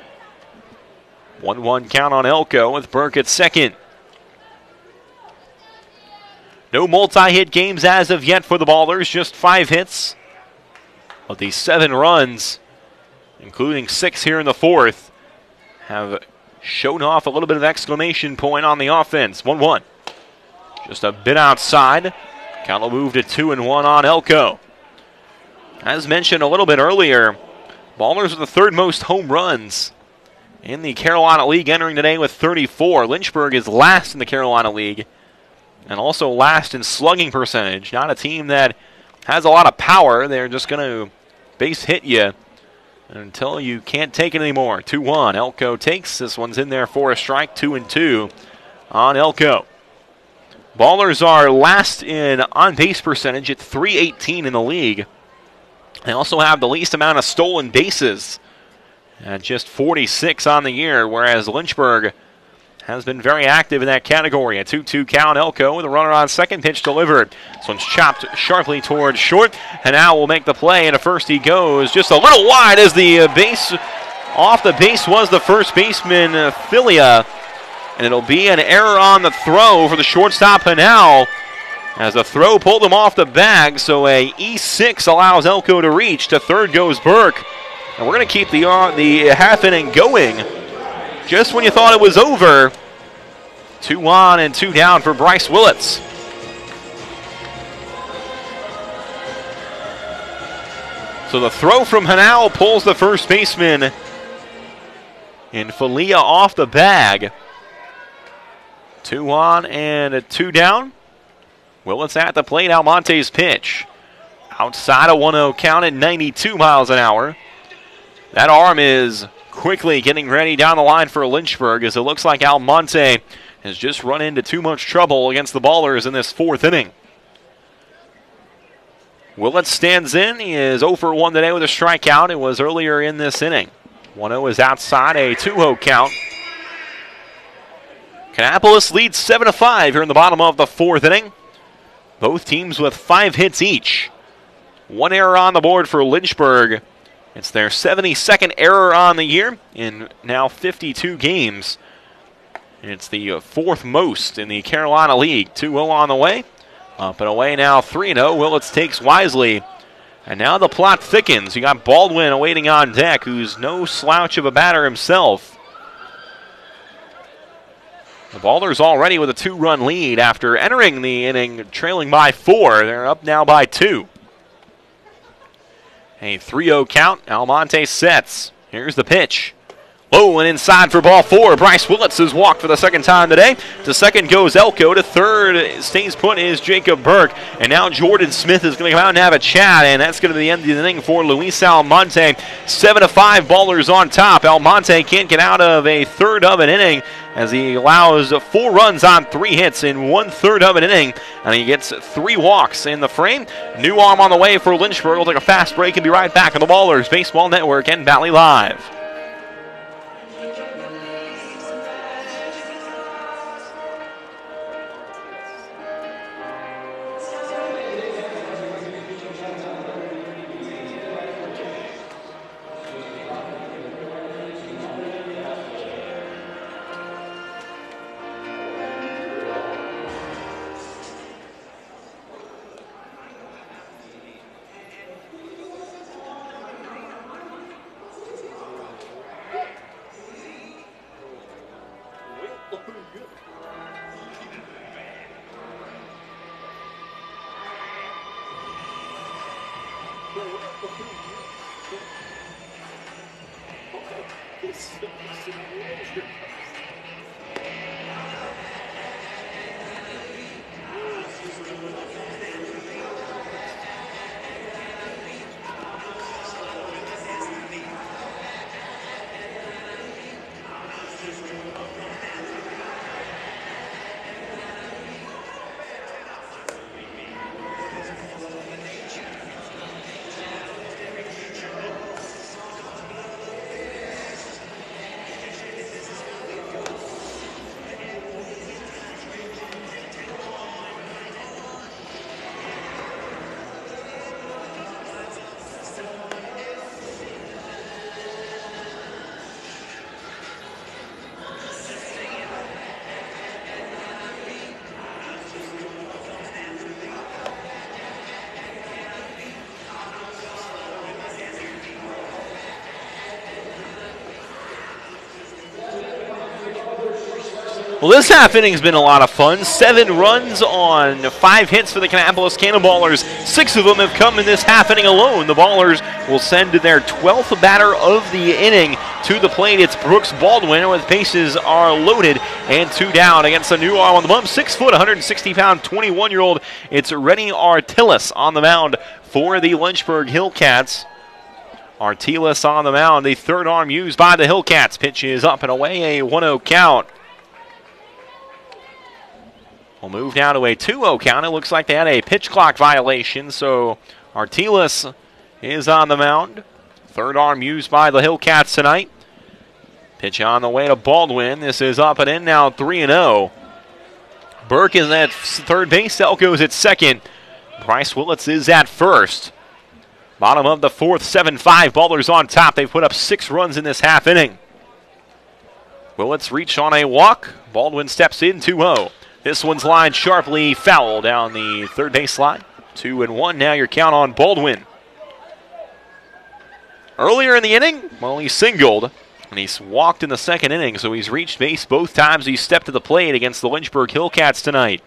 one one count on Elko with Burke at second. No multi-hit games as of yet for the Ballers, just five hits. But these seven runs, including six here in the fourth, have shown off a little bit of exclamation point on the offense. one one. Just a bit outside. Count will move to two and one on Elko. As mentioned a little bit earlier, Ballers are the third most home runs in the Carolina League, entering today with thirty-four. Lynchburg is last in the Carolina League and also last in slugging percentage. Not a team that has a lot of power. They're just going to base hit you until you can't take it anymore. two one. Elko takes. This one's in there for a strike. two and two on Elko. Ballers are last in on-base percentage at three eighteen in the league. They also have the least amount of stolen bases at just forty-six on the year, whereas Lynchburg has been very active in that category. A two two count. Elko with a runner on second, pitch delivered. This one's chopped sharply towards short, and now will make the play, and at first he goes just a little wide as the uh, base, off the base was the first baseman, uh, Filia, and it'll be an error on the throw for the shortstop, Hanau, as the throw pulled him off the bag, so a E six allows Elko to reach. To third goes Burke, and we're going to keep the, uh, the half inning going. Just when you thought it was over, two on and two down for Bryce Willits. So the throw from Hanau pulls the first baseman and Filia off the bag. Two on and a two down. Willits at the plate. Almonte's pitch. Outside a one oh count at ninety-two miles an hour. That arm is quickly getting ready down the line for Lynchburg, as it looks like Almonte has just run into too much trouble against the Ballers in this fourth inning. Willits stands in. He is oh for one today with a strikeout. It was earlier in this inning. one oh is outside, a two oh count. Kannapolis leads seven to five here in the bottom of the fourth inning. Both teams with five hits each. One error on the board for Lynchburg. It's their seventy-second error on the year in now fifty-two games. It's the fourth most in the Carolina League. two oh on the way. Up and away now, three oh. Willits takes wisely. And now the plot thickens. You got Baldwin awaiting on deck, who's no slouch of a batter himself. The Ballers already with a two-run lead after entering the inning trailing by four. They're up now by two. A three oh count. Almonte sets. Here's the pitch. Low and inside for ball four. Bryce Willits has walked for the second time today. To second goes Elko. To third stays put is Jacob Burke. And now Jordan Smith is going to come out and have a chat. And that's going to be the end of the inning for Luis Almonte. seven to five, Ballers on top. Almonte can't get out of a third of an inning as he allows four runs on three hits in one third of an inning. And he gets three walks in the frame. New arm on the way for Lynchburg. We'll take a fast break and be right back on the Ballers Baseball Network and Valley Live. Well, this half inning's been a lot of fun. Seven runs on five hits for the Kannapolis Cannonballers. Six of them have come in this half inning alone. The Ballers will send their twelfth batter of the inning to the plate. It's Brooks Baldwin with bases are loaded and two down against the new arm on the bump. Six foot, one hundred sixty pound, twenty-one-year-old. It's Rennie Artilis on the mound for the Lynchburg Hillcats. Artilis on the mound, the third arm used by the Hillcats. Pitch is up and away, a one oh count. We'll move now to a two oh count. It looks like they had a pitch clock violation, so Artilis is on the mound. Third arm used by the Hillcats tonight. Pitch on the way to Baldwin. This is up and in now, three and oh. Burke is at third base. Elko's at second. Bryce Willits is at first. Bottom of the fourth, seven five. Ballers on top. They've put up six runs in this half inning. Willits reached on a walk. Baldwin steps in, two oh. This one's lined sharply foul down the third base line. Two and one. Now your count on Baldwin. Earlier in the inning, well, he singled, and he's walked in the second inning, so he's reached base both times he stepped to the plate against the Lynchburg Hillcats tonight.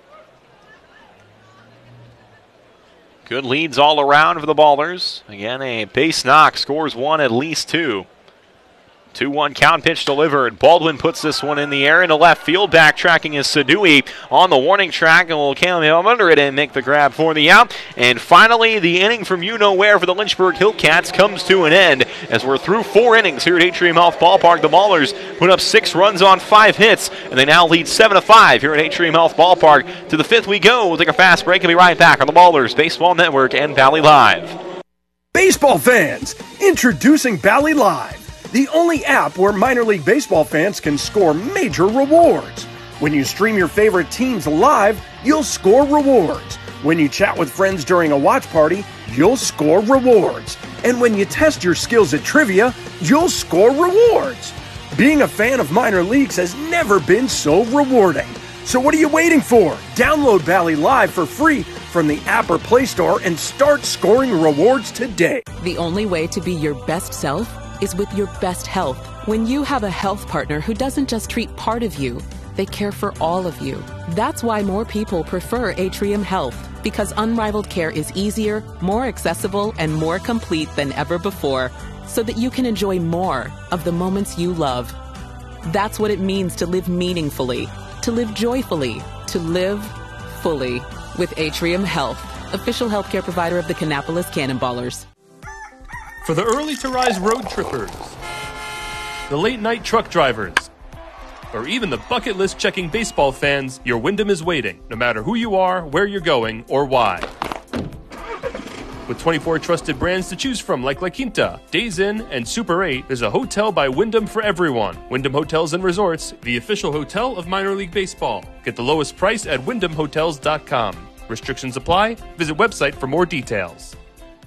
Good leads all around for the Ballers. Again, a base knock, scores one, at least two. two one count, pitch delivered. Baldwin puts this one in the air into left field. Backtracking is Sadui on the warning track, and will come under it and make the grab for the out. And finally, the inning from you-know-where for the Lynchburg Hillcats comes to an end as we're through four innings here at Atrium Health Ballpark. The Ballers put up six runs on five hits, and they now lead seven to five here at Atrium Health Ballpark. To the fifth we go. We'll take a fast break and be right back on the Ballers Baseball Network and Valley Live. Baseball fans, introducing Valley Live, the only app where minor league baseball fans can score major rewards. When you stream your favorite teams live, you'll score rewards. When you chat with friends during a watch party, you'll score rewards. And when you test your skills at trivia, you'll score rewards. Being a fan of minor leagues has never been so rewarding. So what are you waiting for? Download Valley Live for free from the app or Play Store and start scoring rewards today. The only way to be your best self is with your best health. When you have a health partner who doesn't just treat part of you, they care for all of you. That's why more people prefer Atrium Health, because unrivaled care is easier, more accessible, and more complete than ever before, so that you can enjoy more of the moments you love. That's what it means to live meaningfully, to live joyfully, to live fully with Atrium Health, official healthcare provider of the Kannapolis Cannonballers. For the early-to-rise road trippers, the late-night truck drivers, or even the bucket list checking baseball fans, your Wyndham is waiting, no matter who you are, where you're going, or why. With twenty-four trusted brands to choose from like La Quinta, Days Inn, and Super eight, there's a hotel by Wyndham for everyone. Wyndham Hotels and Resorts, the official hotel of minor league baseball. Get the lowest price at wyndham hotels dot com. Restrictions apply. Visit website for more details.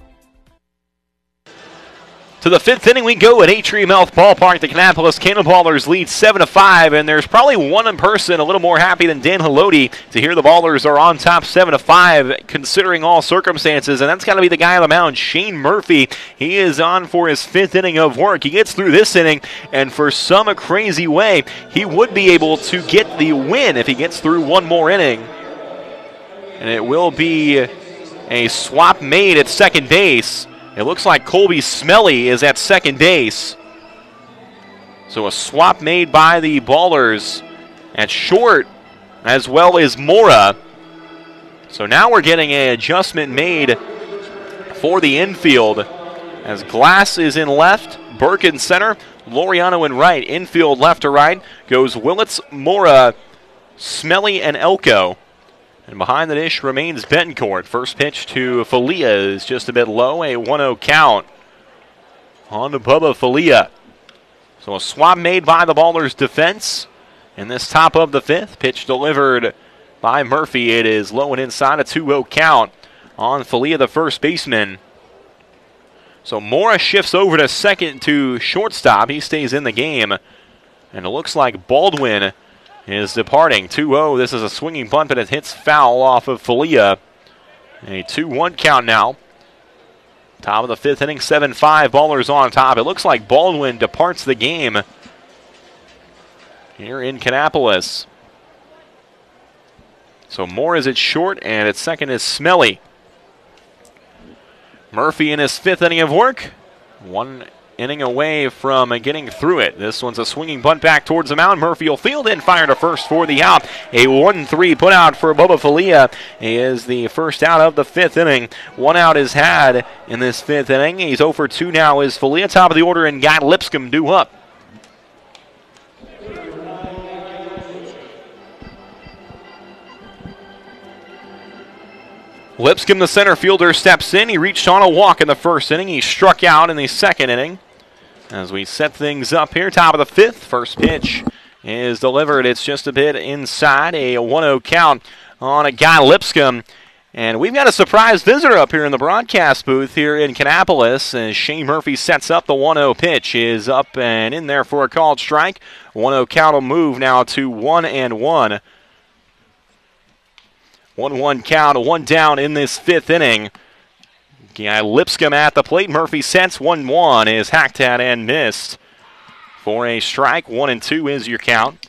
To the fifth inning we go at Atrium Health Ballpark. The Kannapolis Cannonballers lead seven to five, and there's probably one in person a little more happy than Dan Haloti to hear the Ballers are on top seven to five, considering all circumstances, and that's got to be the guy on the mound, Shane Murphy. He is on for his fifth inning of work. He gets through this inning, and for some crazy way, he would be able to get the win if he gets through one more inning. And it will be a swap made at second base. It looks like Colby Smelly is at second base. So a swap made by the Ballers at short, as well as Mora. So now we're getting an adjustment made for the infield, as Glass is in left, Burke in center, Loriano in right. Infield left to right goes Willits, Mora, Smelly, and Elko. And behind the dish remains Betancourt. First pitch to Falia is just a bit low, a one oh count on to Bubba Falia. So a swap made by the Ballers defense in this top of the fifth. Pitch delivered by Murphy. It is low and inside, a two oh count on Falia, the first baseman. So Mora shifts over to second to shortstop. He stays in the game. And it looks like Baldwin is departing. two oh. This is a swinging bunt, but it hits foul off of Falia. A two one count now. Top of the fifth inning, seven five. Ballers on top. It looks like Baldwin departs the game. here in Kannapolis. So Moore is at short, and at second is Smelly. Murphy in his fifth inning of work. One inning away from getting through it. This one's a swinging bunt back towards the mound. Murphy will field in, fire to first for the out. A one three put out for Bubba Falia is the first out of the fifth inning. One out is had in this fifth inning. He's oh for two now is Falia. Top of the order, and Guy Lipscomb due up. Lipscomb, the center fielder, steps in. He reached on a walk in the first inning. He struck out in the second inning. As we set things up here, top of the fifth, first pitch is delivered. It's just a bit inside, a one oh count on a Guy Lipscomb. And we've got a surprise visitor up here in the broadcast booth here in Kannapolis as Shane Murphy sets up the one oh pitch. Is up and in there for a called strike. one oh count will move now to one and one. one one count, one down in this fifth inning. Guy Lipscomb at the plate. Murphy sets one one, is hacked at and missed for a strike. One and two is your count.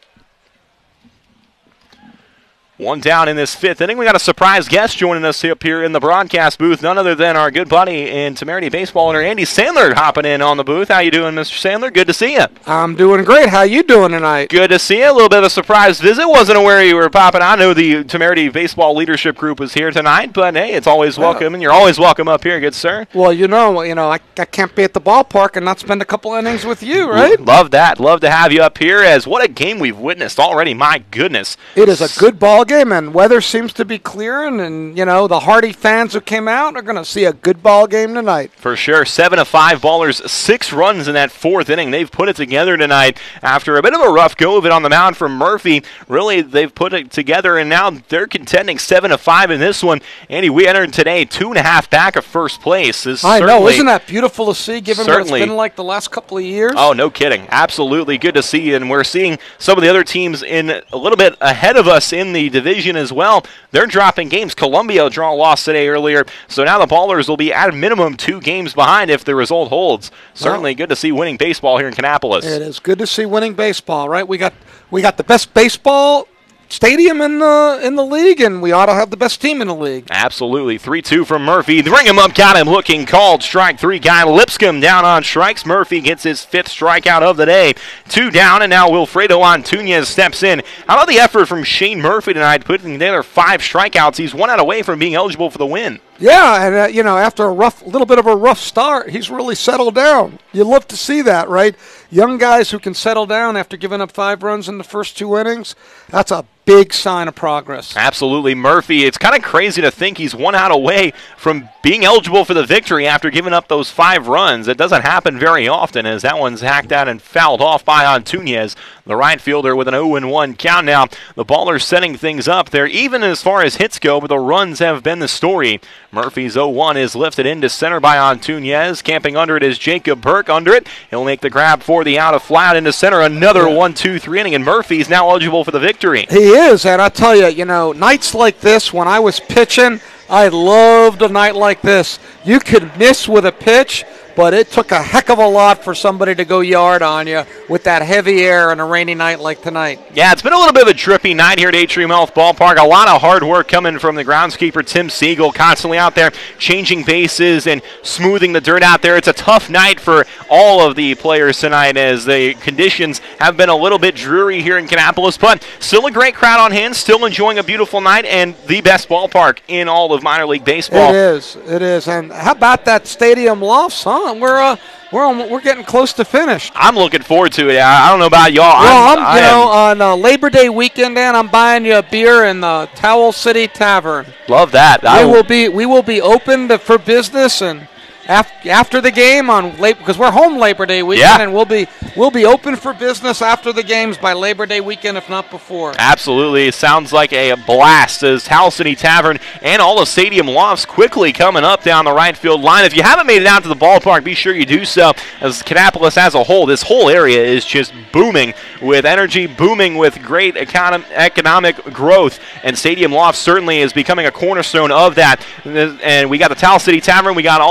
One down in this fifth inning. We got a surprise guest joining us up here in the broadcast booth. None other than our good buddy in Temerity baseball owner Andy Sandler hopping in on the booth. How you doing, Mister Sandler? Good to see you. I'm doing great. How you doing tonight? Good to see you. A little bit of a surprise visit. Wasn't aware you were popping. I know the Temerity baseball leadership group is here tonight, but hey, it's always welcome, and you're always welcome up here, good sir. Well, you know, you know, I, I can't be at the ballpark and not spend a couple innings with you, right? Love that. Love to have you up here. As what a game we've witnessed already. My goodness. It is a good ball game, and weather seems to be clearing, and you know the hardy fans who came out are going to see a good ball game tonight. For sure. Seven of five ballers, six runs in that fourth inning. They've put it together tonight after a bit of a rough go of it on the mound from Murphy. Really, they've put it together, and now they're contending seven of five in this one. Andy, we entered today two and a half back of first place. This I know, isn't that beautiful to see, given what it's been like the last couple of years? Oh, no kidding. Absolutely good to see, and we're seeing some of the other teams in a little bit ahead of us in the division as well. They're dropping games. Columbia draw a loss today earlier, so now the Ballers will be at a minimum two games behind if the result holds. Certainly well, good to see winning baseball here in Kannapolis. It is good to see winning baseball, right? We got we got the best baseball stadium in the in the league, and we ought to have the best team in the league. Absolutely. three two from Murphy. Ring him up, got him looking, called strike three. Guy Lipscomb down on strikes. Murphy gets his fifth strikeout of the day. Two down, and now Wilfredo Antunez steps in. How about the effort from Shane Murphy tonight, putting together five strikeouts? He's one out away from being eligible for the win. Yeah, and uh, you know, after a rough, little bit of a rough start, he's really settled down. You love to see that, right? Young guys who can settle down after giving up five runs in the first two innings, that's a big sign of progress. Absolutely. Murphy, it's kind of crazy to think he's one out away from being eligible for the victory after giving up those five runs. It doesn't happen very often, as that one's hacked out and fouled off by Antunez, the right fielder, with an oh and one count now. The Ballers setting things up there, even as far as hits go, but the runs have been the story. Murphy's oh one is lifted into center by Antunez. Camping under it is Jacob Burke under it. He'll make the grab for the out of flat into center. Another yeah. one two three inning, and Murphy's now eligible for the victory. He is, and I tell you, you know, nights like this, when I was pitching, I loved a night like this. You could miss with a pitch, but it took a heck of a lot for somebody to go yard on you with that heavy air on a rainy night like tonight. Yeah, it's been a little bit of a drippy night here at Atrium Health Ballpark. A lot of hard work coming from the groundskeeper, Tim Siegel, constantly out there changing bases and smoothing the dirt out there. It's a tough night for all of the players tonight, as the conditions have been a little bit dreary here in Kannapolis, but still a great crowd on hand, still enjoying a beautiful night, and the best ballpark in all of minor league baseball. It is, it is. And how about that stadium lofts, huh? We're uh, we're on, we're getting close to finished. I'm looking forward to it. I don't know about y'all. Well, I'm, I'm you know, on uh, Labor Day weekend, Dan, I'm buying you a beer in the Towel City Tavern. Love that. We I will be we will be open to, for business, and after after the game on because we're home Labor Day weekend, yeah. and we'll be we'll be open for business after the games by Labor Day weekend, if not before. Absolutely, it sounds like a blast as Towel City Tavern and all the stadium lofts quickly coming up down the right field line. If you haven't made it out to the ballpark, be sure you do so. As Kannapolis as a whole, this whole area is just booming with energy, booming with great econ- economic growth, and stadium lofts certainly is becoming a cornerstone of that. And we got the Towel City Tavern, we got all of those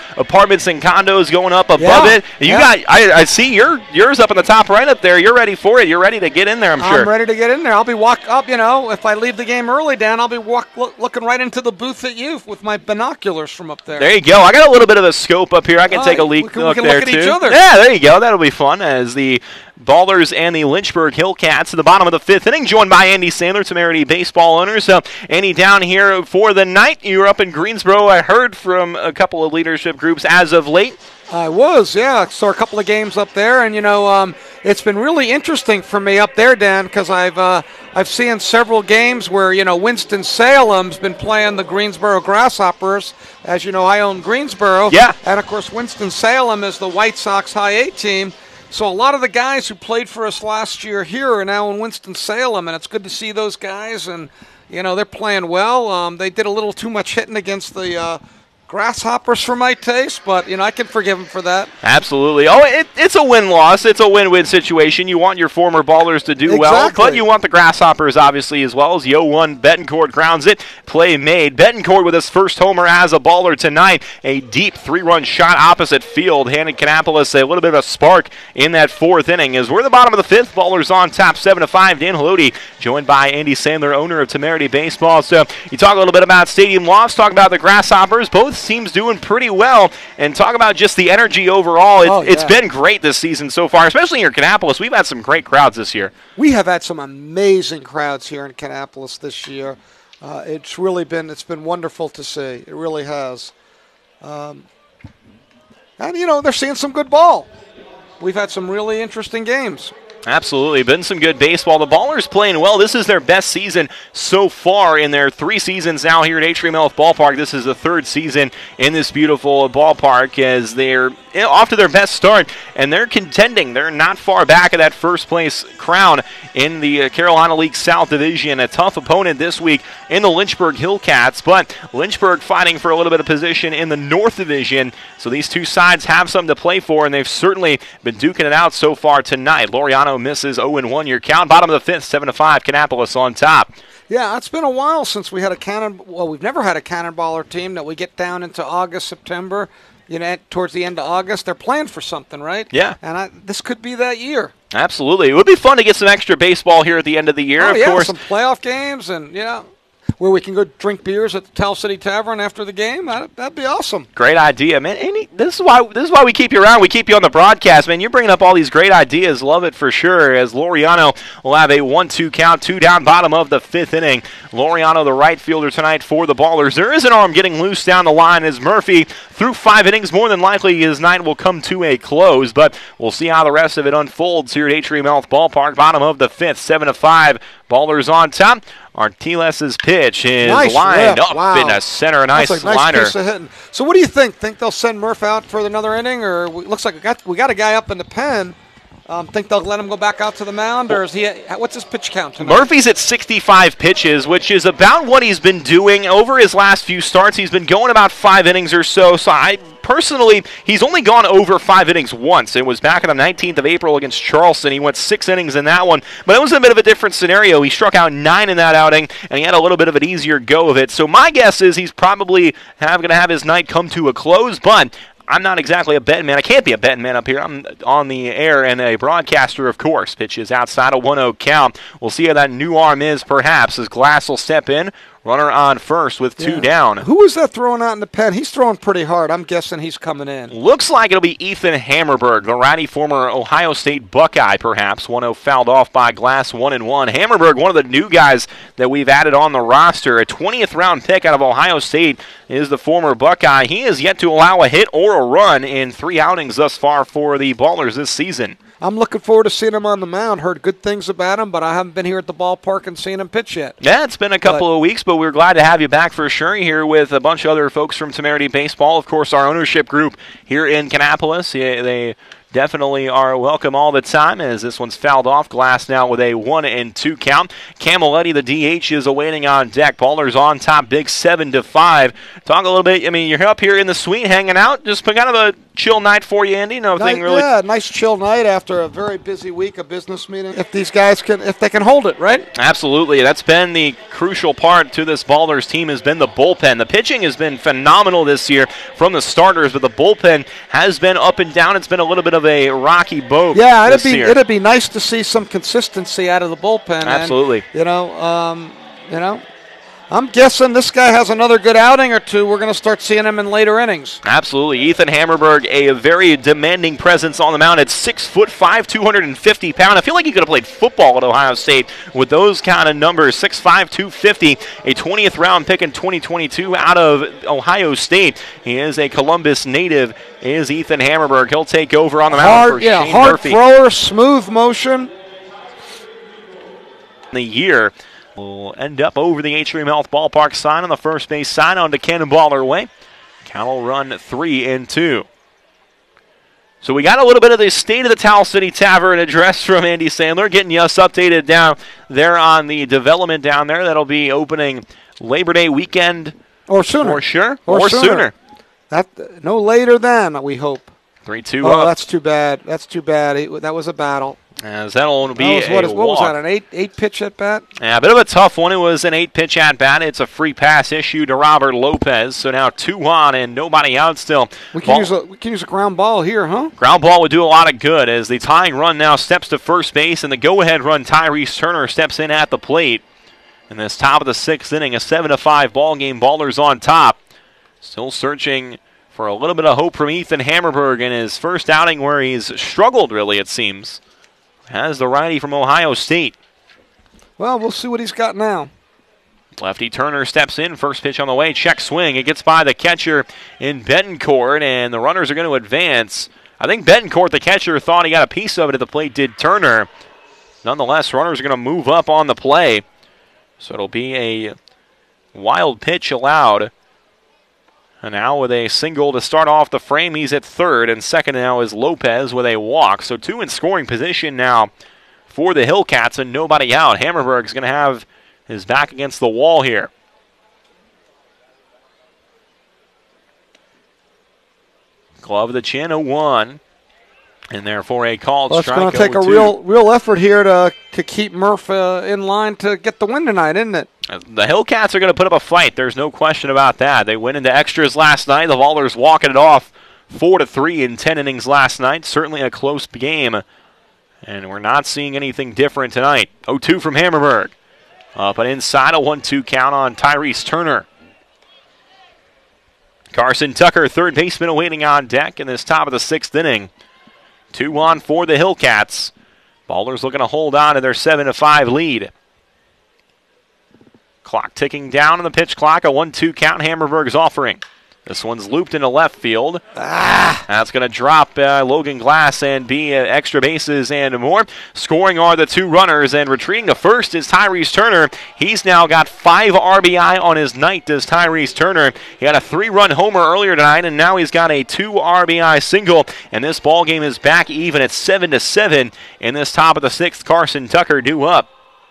apartments and condos going up above Yeah, it. You yeah. got, I, I see your yours up in the top right up there. You're ready for it. You're ready to get in there, I'm sure. I'm ready to get in there. I'll be walk up, you know, if I leave the game early, Dan, I'll be walk, look, looking right into the booth at you with my binoculars from up there. There you go. I got a little bit of a scope up here. I can All take a right, leak we can- we look can there look at too. each other. Yeah, there you go. That'll be fun as the Ballers and the Lynchburg Hillcats at the bottom of the fifth inning, joined by Andy Sandler, Temerity baseball owner. So, Andy, down here for the night. You were up in Greensboro. I heard from a couple of leadership groups as of late. I was, yeah. Saw a couple of games up there, and you know, um, it's been really interesting for me up there, Dan, because I've uh, I've seen several games where you know Winston Salem's been playing the Greensboro Grasshoppers. As you know, I own Greensboro, Yeah. and of course Winston Salem is the White Sox High A team. So a lot of the guys who played for us last year here are now in Winston-Salem, and it's good to see those guys. And, you know, they're playing well. Um, they did a little too much hitting against the uh, Grasshoppers for my taste, but, you know, I can forgive them for that. Absolutely. Oh, it, it's a win-loss. It's a win-win situation. You want your former Ballers to do well, Exactly. but you want the Grasshoppers, obviously, as well. As Yo one, Betancourt grounds it. Play made. Betancourt with his first homer as a Baller tonight. A deep three-run shot opposite field handed Kannapolis a little bit of a spark in that fourth inning. As we're the bottom of the fifth, Ballers on top, seven to five. Dan Haloti, joined by Andy Sandler, owner of Temerity Baseball. So you talk a little bit about stadium loss, talk about the Grasshoppers. Both teams doing pretty well, and talk about just the energy overall. It, Oh, yeah. It's been great this season so far, especially here in Kannapolis. We've had some great crowds this year. We have had some amazing crowds here in Kannapolis this year. Uh, it's really been it's been wonderful to see. It really has. Um, and, you know, they're seeing some good ball. We've had some really interesting games. Absolutely. Been some good baseball. The Ballers playing well. This is their best season so far in their three seasons now here at Atrium Health Ballpark. This is the third season in this beautiful ballpark as they're off to their best start, and they're contending. They're not far back of that first place crown in the uh, Carolina League South Division. A tough opponent this week in the Lynchburg Hillcats, but Lynchburg fighting for a little bit of position in the North Division. So these two sides have something to play for, and they've certainly been duking it out so far tonight. Laureano misses oh and one your count. Bottom of the fifth, seven to five. Kannapolis on top. Yeah, it's been a while since we had a cannon. Well, we've never had a cannonballer team that we get down into August, September. You know, towards the end of August, they're playing for something, right? Yeah. And I, this could be that year. Absolutely. It would be fun to get some extra baseball here at the end of the year, Oh of yeah, course. some playoff games, and yeah, where we can go drink beers at the Tell City Tavern after the game. That, that'd be awesome. Great idea, man. Any, this is why this is why we keep you around. We keep you on the broadcast, man. You're bringing up all these great ideas. Love it for sure. As Laureano will have a one two count, two down, bottom of the fifth inning. Laureano, the right fielder tonight for the Ballers. There is an arm getting loose down the line as Murphy, through five innings, more than likely his night will come to a close, but we'll see how the rest of it unfolds here at Atrium Health Ballpark. Bottom of the fifth, seven to five. Ballers on top. Artiles' pitch is Nice lined rip. up Wow. in a center. A nice, That's a nice liner. piece of hitting. So, what do you think? Think they'll send Murph out for another inning, or we, looks like we got we got a guy up in the pen? Um, think they'll let him go back out to the mound, or is he? What's his pitch count tonight? Murphy's at sixty-five pitches, which is about what he's been doing over his last few starts. He's been going about five innings or so. So I personally, he's only gone over five innings once. It was back on the nineteenth of April against Charleston. He went six innings in that one, but it was a bit of a different scenario. He struck out nine in that outing, and he had a little bit of an easier go of it. So my guess is he's probably going to have his night come to a close, but I'm not exactly a betting man. I can't be a betting man up here. I'm on the air and a broadcaster, of course. Pitch is outside a one oh count. We'll see how that new arm is, perhaps, as Glass will step in. Runner on first with two Yeah. down. Who was that throwing out in the pen? He's throwing pretty hard. I'm guessing he's coming in. Looks like it'll be Ethan Hammerberg, the righty former Ohio State Buckeye, perhaps. one oh fouled off by Glass, one and one. Hammerberg, one of the new guys that we've added on the roster. A twentieth round pick out of Ohio State is the former Buckeye. He has yet to allow a hit or a run in three outings thus far for the Ballers this season. I'm looking forward to seeing him on the mound. Heard good things about him, but I haven't been here at the ballpark and seen him pitch yet. Yeah, it's been a couple But- of weeks, but we're glad to have you back for sure here with a bunch of other folks from Temerity Baseball. Of course, our ownership group here in Kannapolis. Yeah, they definitely are welcome all the time, as this one's fouled off. Glass now with a one and two count. Camilletti, the D H, is awaiting on deck. Ballers on top, big seven to five. Talk a little bit. I mean, you're up here in the suite, hanging out. Just kind of a chill night for you, Andy. Nothing nice, really. Yeah, nice chill night after a very busy week of business meeting. If these guys can, if they can hold it, right? Absolutely. That's been the crucial part to this Ballers team, has been the bullpen. The pitching has been phenomenal this year from the starters, but the bullpen has been up and down. It's been a little bit of a rocky boat. Yeah, it'd this be year. it'd be nice to see some consistency out of the bullpen. Absolutely. And, you know, um, you know. I'm guessing this guy has another good outing or two. We're going to start seeing him in later innings. Absolutely. Ethan Hammerberg, a very demanding presence on the mound at six foot five, two hundred fifty pounds. I feel like he could have played football at Ohio State with those kind of numbers. six five, two fifty, a twentieth round pick in twenty twenty-two out of Ohio State. He is a Columbus native, is Ethan Hammerberg. He'll take over on the mound hard, for yeah, Shane hard Murphy. thrower, smooth motion. The year will end up over the Atrium Health Ballpark sign on the first base sign on to Cannonballer Way. Count will run three and two. So we got a little bit of the state of the Towel City Tavern address from Andy Sandler, getting us updated down there on the development down there. That'll be opening Labor Day weekend Or sooner. for sure, Or, or sooner. sooner. That no later than, we hope. Three two Oh, up. that's too bad. That's too bad. It- that was a battle. As that'll be That was, a what, is, what was walk. that, an eight eight pitch at bat? Yeah, a bit of a tough one. It was an eight-pitch at-bat. It's a free pass issue to Robert Lopez. So now two on and nobody out still. We can Ball- use a we can use a ground ball here, huh? Ground ball would do a lot of good as the tying run now steps to first base, and the go-ahead run Tyrese Turner steps in at the plate. In this top of the sixth inning, a seven to five ball game. Ballers on top. Still searching for a little bit of hope from Ethan Hammerberg in his first outing where he's struggled, really, it seems. Has the righty from Ohio State. Well, we'll see what he's got now. Lefty Turner steps in, first pitch on the way, check swing. It gets by the catcher in Betancourt, and the runners are going to advance. I think Betancourt, the catcher, thought he got a piece of it at the plate, did Turner. Nonetheless, runners are going to move up on the play. So it'll be a wild pitch allowed. And now with a single to start off the frame, he's at third, and second now is Lopez with a walk. So two in scoring position now for the Hillcats and nobody out. Hammerberg's going to have his back against the wall here. Glove of the chin, a one. And therefore a called Well, it's strike. going to take a oh two. real real effort here to to keep Murph uh, in line to get the win tonight, isn't it? The Hillcats are going to put up a fight. There's no question about that. They went into extras last night. The Ballers walking it off four to three in ten innings last night. Certainly a close game. And we're not seeing anything different tonight. oh two from Hammerberg. Up and inside, a one two count on Tyrese Turner. Carson Tucker, third baseman, awaiting on deck in this top of the sixth inning. Two on for the Hillcats. Ballers looking to hold on to their seven to five lead. Clock ticking down on the pitch clock. A one two count Hammerberg's offering. This one's looped into left field. Ah, that's going to drop uh, Logan Glass and be uh, extra bases and more. Scoring are the two runners, and retreating to first is Tyrese Turner. He's now got five R B I on his night, does Tyrese Turner. He had a three-run homer earlier tonight, and now he's got a two R B I single, and this ball game is back even at seven to seven in this top of the sixth. Carson Tucker due up.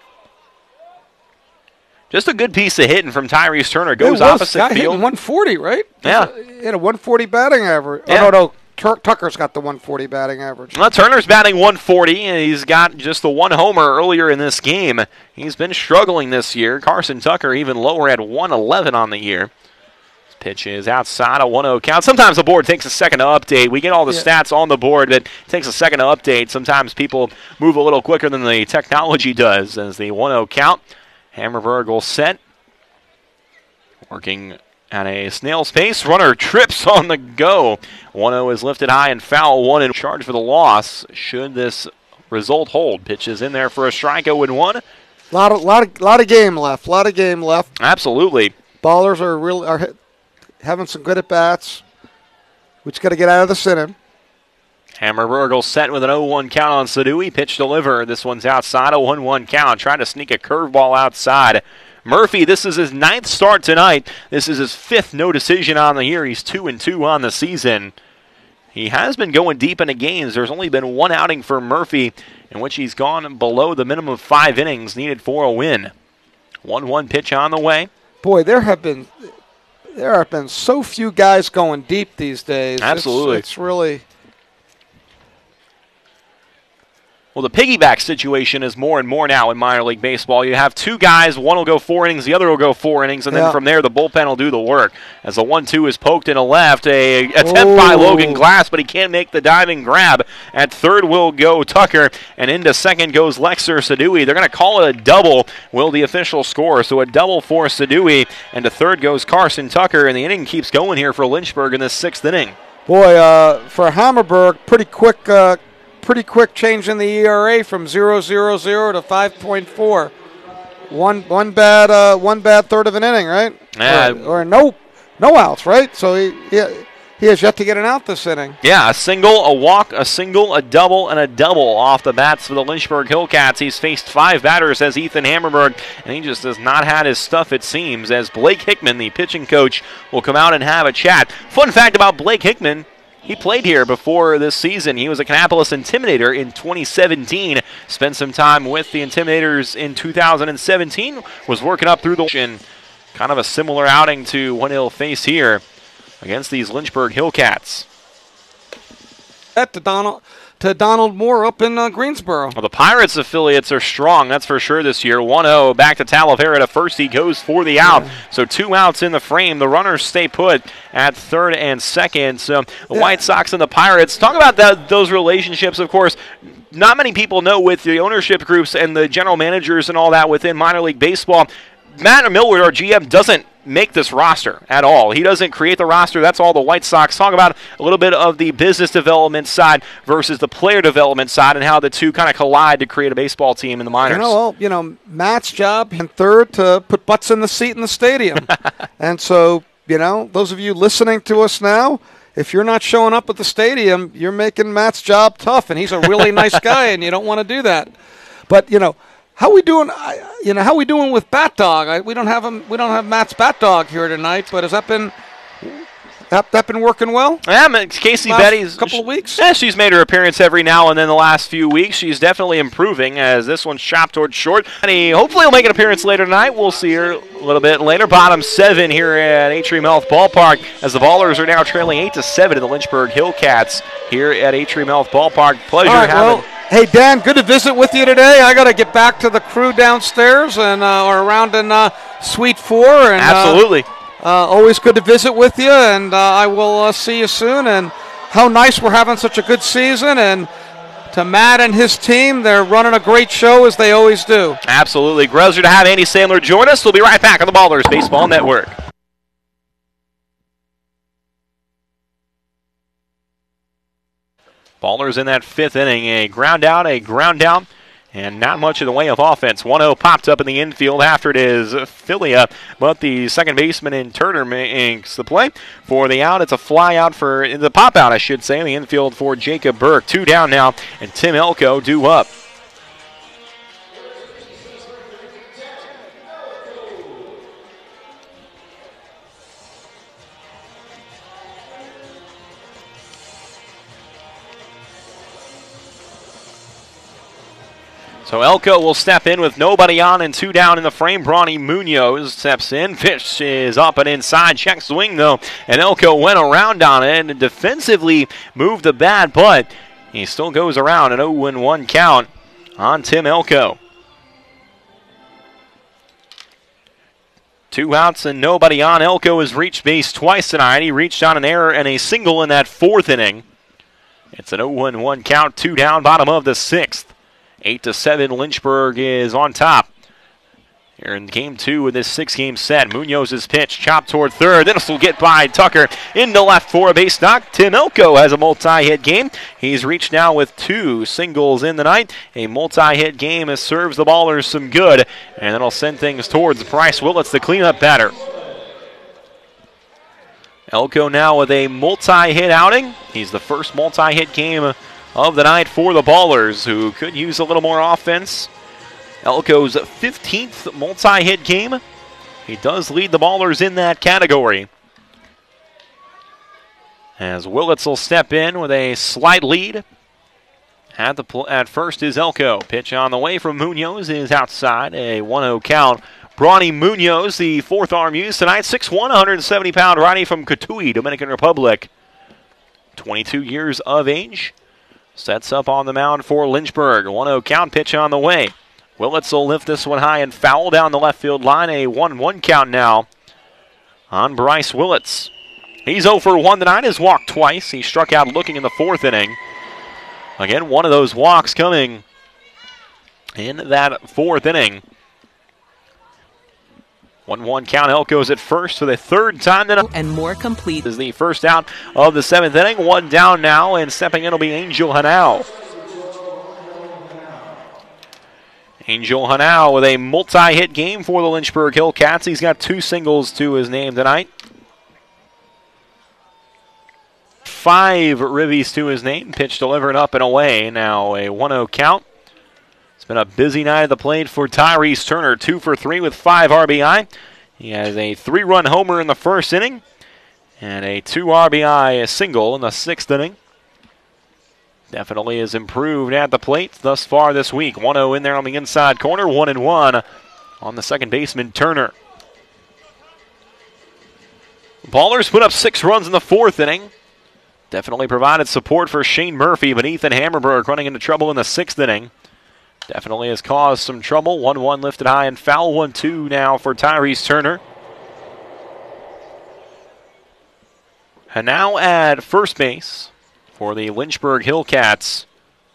Just a good piece of hitting from Tyrese Turner. Goes It was opposite guy field. hitting one forty, right? Yeah. He had a one forty batting average. Yeah. Oh, no, no. Tur- Tucker's got the one forty batting average. Well, Turner's batting one forty, and he's got just the one homer earlier in this game. He's been struggling this year. Carson Tucker even lower at one eleven on the year. This pitch is outside a one oh count. Sometimes the board takes a second to update. We get all the Yeah. stats on the board, but it takes a second to update. Sometimes people move a little quicker than the technology does as the one oh count. Hammerberg will set. Working at a snail's pace. Runner trips on the go. one oh is lifted high and foul. One in charge for the loss. Should this result hold? Pitches in there for a strike. oh and one. Lot of lot of lot of game left. Lot of game left. Absolutely. Ballers are real are hit, having some good at bats. We just got to get out of the inning. Hammerberg will set with an oh one count on Sadui. Pitch deliver. This one's outside. A one one count. Trying to sneak a curveball outside. Murphy, this is his ninth start tonight. This is his fifth no decision on the year. He's two and two on the season. he has been going deep into games. There's only been one outing for Murphy in which he's gone below the minimum of five innings needed for a win. one one pitch on the way. Boy, there have been there have been so few guys going deep these days. Absolutely. It's, it's really... Well, the piggyback situation is more and more now in minor league baseball. You have two guys, one will go four innings, the other will go four innings, and yeah. then from there the bullpen will do the work. As the one two is poked in a left, a attempt Ooh. by Logan Glass, but he can't make the diving grab. At third will go Tucker, and into second goes Lexer Sadui. They're going to call it a double, will the official score. So a double for Sadui, and to third goes Carson Tucker, and the inning keeps going here for Lynchburg in this sixth inning. Boy, uh, for Hammerberg, pretty quick uh, Pretty quick change in the E R A from zero point zero zero to five point four. One one bad uh, one bad third of an inning, right? Yeah. Or, or no no outs, right? So he, he he has yet to get an out this inning. Yeah, a single, a walk, a single, a double, and a double off the bats for the Lynchburg Hillcats. He's faced five batters as Ethan Hammerberg, and he just has not had his stuff, it seems, as Blake Hickman, the pitching coach, will come out and have a chat. Fun fact about Blake Hickman, he played here before this season. He was a Kannapolis Intimidator in twenty seventeen. Spent some time with the Intimidators in two thousand seventeen. Was working up through the kind of a similar outing to what he'll face here against these Lynchburg Hillcats. At to Donald to Donald Moore up in uh, Greensboro. Well, the Pirates affiliates are strong, that's for sure this year. one oh back to Talavera to first. He goes for the out. Yeah. So two outs in the frame. The runners stay put at third and second. So the yeah. White Sox and the Pirates. Talk about that, those relationships, of course. Not many people know with the ownership groups and the general managers and all that within minor league baseball. Matt Millward, our G M, doesn't make this roster at all. He doesn't create the roster. That's all the White Sox. Talk about a little bit of the business development side versus the player development side and how the two kind of collide to create a baseball team in the minors. You know, well, you know, Matt's job in third to put butts in the seat in the stadium. And so, you know, those of you listening to us now, if you're not showing up at the stadium, you're making Matt's job tough, and he's a really nice guy, and you don't want to do that. But, you know, How we doing? You know, how we doing with Bat Dog? I, we don't have him. We don't have Matt's Bat Dog here tonight. But has that been that, that been working well? Yeah, Casey Last Betty's couple of weeks. Yeah, she's made her appearance every now and then the last few weeks. She's definitely improving as this one's chopped towards short. And he hopefully will make an appearance later tonight. We'll see her a little bit later. Bottom seven here at Atrium Health Ballpark as the Ballers are now trailing eight to seven to the Lynchburg Hillcats here at Atrium Health Ballpark. Pleasure All right, having. Well, hey, Dan, good to visit with you today. I got to get back to the crew downstairs and uh, or around in uh, Suite four. And, Absolutely. Uh, uh, always good to visit with you, and uh, I will uh, see you soon. And how nice we're having such a good season. And to Matt and his team, they're running a great show as they always do. Absolutely. Pleasure to have Andy Sandler join us. We'll be right back on the Ballers Baseball Network. Ballers in that fifth inning, a ground out, a ground down, and not much in the way of offense. one oh popped up in the infield after it is Philia, but the second baseman in Turner makes the play for the out. It's a fly out for the pop out, I should say, in the infield for Jacob Burke. Two down now, and Tim Elko due up. So Elko will step in with nobody on and two down in the frame. Brawny Munoz steps in. Pitch is up and inside. Check swing, though. And Elko went around on it and defensively moved the bat, but he still goes around an oh one count on Tim Elko. Two outs and nobody on. Elko has reached base twice tonight. He reached on an error and a single in that fourth inning. It's an oh one count, two down, bottom of the sixth. Eight to seven, Lynchburg is on top. Here in game two of this six-game set, Munoz's pitch chopped toward third. Then this will get by Tucker into left for a base knock. Tim Elko has a multi-hit game. He's reached now with two singles in the night. A multi-hit game serves the Ballers some good, and that'll send things towards Bryce Willits, the cleanup batter. Elko now with a multi-hit outing. He's the first multi-hit game of the night for the Ballers, who could use a little more offense. Elko's fifteenth multi-hit game. He does lead the Ballers in that category. As Willits will step in with a slight lead. At the pl- at first is Elko. Pitch on the way from Munoz is outside. A one oh count. Brawny Munoz, the fourth arm used tonight. six one, one hundred seventy pound righty from Cotuí, Dominican Republic. twenty-two years of age. Sets up on the mound for Lynchburg. one oh count, pitch on the way. Willits will lift this one high and foul down the left field line. A one one count now on Bryce Willits. He's oh for one tonight. Has walked twice. He struck out looking in the fourth inning. Again, one of those walks coming in that fourth inning. one one count. Elko's at first for the third time tonight. And more complete. Is the first out of the seventh inning. One down now, and stepping in will be Angel Hanau. Angel Hanau with a multi-hit game for the Lynchburg Hillcats. He's got two singles to his name tonight. Five ribbies to his name. Pitch delivered up and away. Now a one oh count. It's been a busy night at the plate for Tyrese Turner. Two for three with five R B I. He has a three-run homer in the first inning and a two R B I single in the sixth inning. Definitely has improved at the plate thus far this week. one oh in there on the inside corner. One and one on the second baseman, Turner. Ballers put up six runs in the fourth inning. Definitely provided support for Shane Murphy, but Ethan Hammerberg running into trouble in the sixth inning. Definitely has caused some trouble. one one lifted high and foul. one two now for Tyrese Turner. And now at first base for the Lynchburg Hillcats.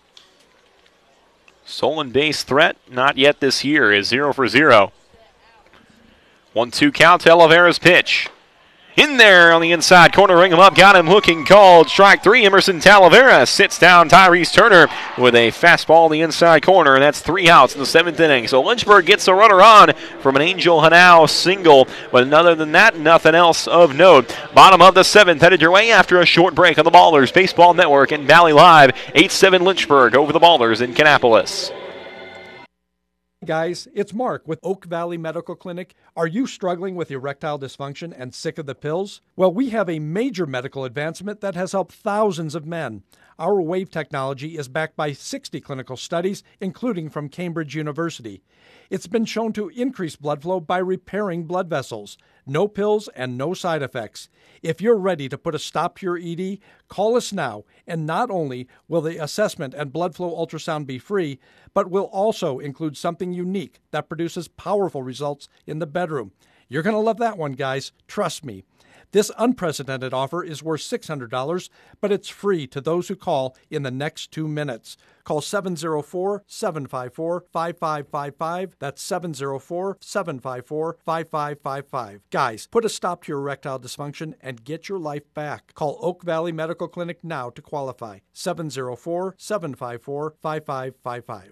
Stolen base threat, not yet this year, is zero for zero. one two count to Oliveira's pitch. In there on the inside corner, ring him up, got him looking, called strike three. Emerson Talavera sits down Tyrese Turner with a fastball on the inside corner, and that's three outs in the seventh inning. So Lynchburg gets a runner on from an Angel Hanau single, but other than that, nothing else of note. Bottom of the seventh, headed your way after a short break on the Ballers Baseball Network and Valley Live. eight seven Lynchburg over the Ballers in Kannapolis. Guys, it's Mark with Oak Valley Medical Clinic. Are you struggling with erectile dysfunction and sick of the pills? Well, we have a major medical advancement that has helped thousands of men. Our wave technology is backed by sixty clinical studies, including from Cambridge University. It's been shown to increase blood flow by repairing blood vessels. No pills and no side effects. If you're ready to put a stop to your E D, call us now, and not only will the assessment and blood flow ultrasound be free, but will also include something unique that produces powerful results in the bedroom. You're going to love that one, guys. Trust me. This unprecedented offer is worth six hundred dollars, but it's free to those who call in the next two minutes. Call seven oh four, seven five four, five five five five. That's seven oh four, seven five four, five five five five. Guys, put a stop to your erectile dysfunction and get your life back. Call Oak Valley Medical Clinic now to qualify. seven oh four, seven five four, five five five five.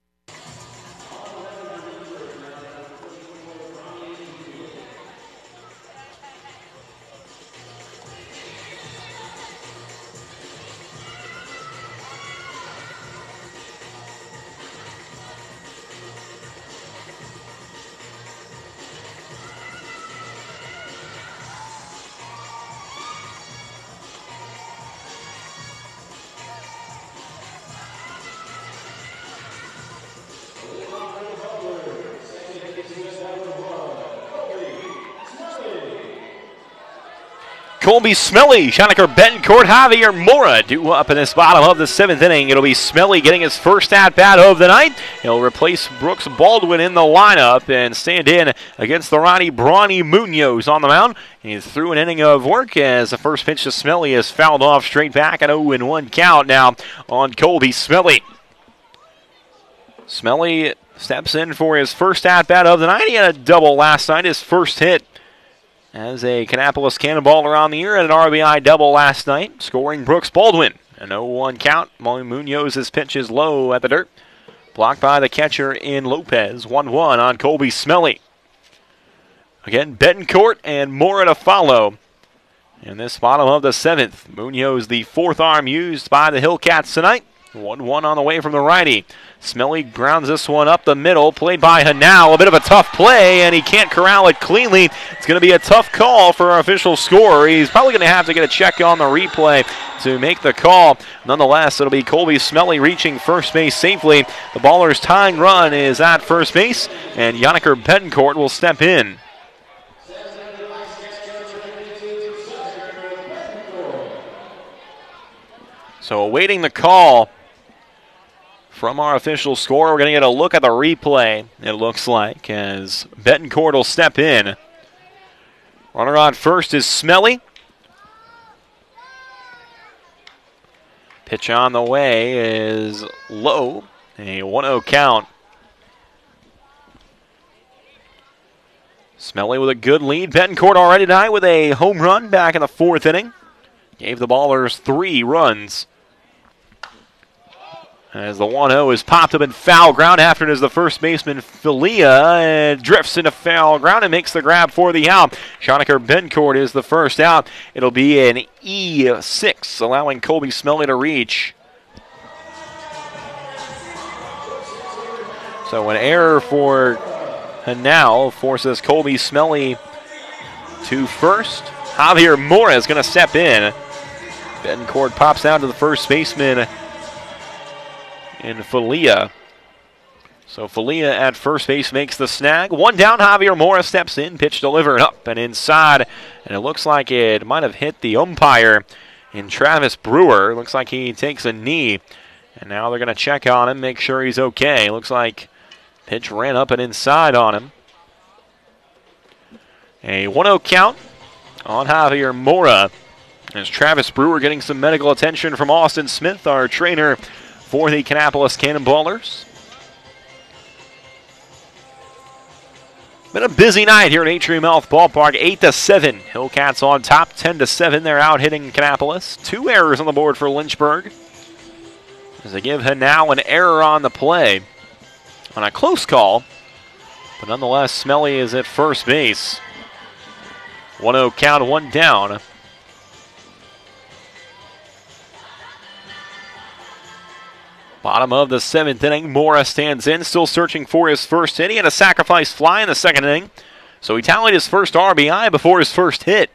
Colby Smelly, Schoenecker, Betancourt, Javier Mora due up in this bottom of the seventh inning. It'll be Smelly getting his first at-bat of the night. He'll replace Brooks Baldwin in the lineup and stand in against the righty Brawny Munoz on the mound. He's through an inning of work as the first pitch to Smelly is fouled off straight back, an oh and one count now on Colby Smelly. Smelly steps in for his first at-bat of the night. He had a double last night, his first hit as a Kannapolis Cannonballer on the year, and an R B I double last night, scoring Brooks Baldwin. An oh one count. Munoz's pitch is low at the dirt. Blocked by the catcher in Lopez. one one on Colby Smelly. Again, Betancourt and Mora to follow. In this bottom of the seventh, Munoz, the fourth arm used by the Hillcats tonight. one one on the way from the righty. Smelly grounds this one up the middle, played by Hanau. A bit of a tough play, and he can't corral it cleanly. It's going to be a tough call for our official scorer. He's probably going to have to get a check on the replay to make the call. Nonetheless, it'll be Colby Smelly reaching first base safely. The Ballers' tying run is at first base, and Yannicker Betancourt will step in. So awaiting the call from our official score. We're going to get a look at the replay, it looks like, as Betancourt will step in. Runner on first is Smelly. Pitch on the way is low. A one oh count. Smelly with a good lead. Betancourt already tonight with a home run back in the fourth inning. Gave the Ballers three runs. As the one oh is popped up in foul ground. After it is the first baseman, Filia, and drifts into foul ground and makes the grab for the out. Yannicker Betancourt is the first out. It'll be an E six, allowing Colby Smelly to reach. So an error for Hanau forces Colby Smelly to first. Javier Mora is going to step in. Betancourt pops down to the first baseman in Filia. So Filia at first base makes the snag. One down, Javier Mora steps in, pitch delivered up and inside, and it looks like it might have hit the umpire in Travis Brewer. Looks like he takes a knee, and now they're going to check on him, make sure he's okay. Looks like pitch ran up and inside on him. A one oh count on Javier Mora, as Travis Brewer getting some medical attention from Austin Smith, our trainer for the Kannapolis Cannonballers. Been a busy night here at Atrium Health Ballpark. eight to seven. Hillcats on top. ten to seven. They're out hitting Kannapolis. Two errors on the board for Lynchburg, as they give Hanau an error on the play on a close call. But nonetheless, Smelly is at first base. one oh count, one down. Bottom of the seventh inning, Mora stands in, still searching for his first hit. He had a sacrifice fly in the second inning, so he tallied his first R B I before his first hit.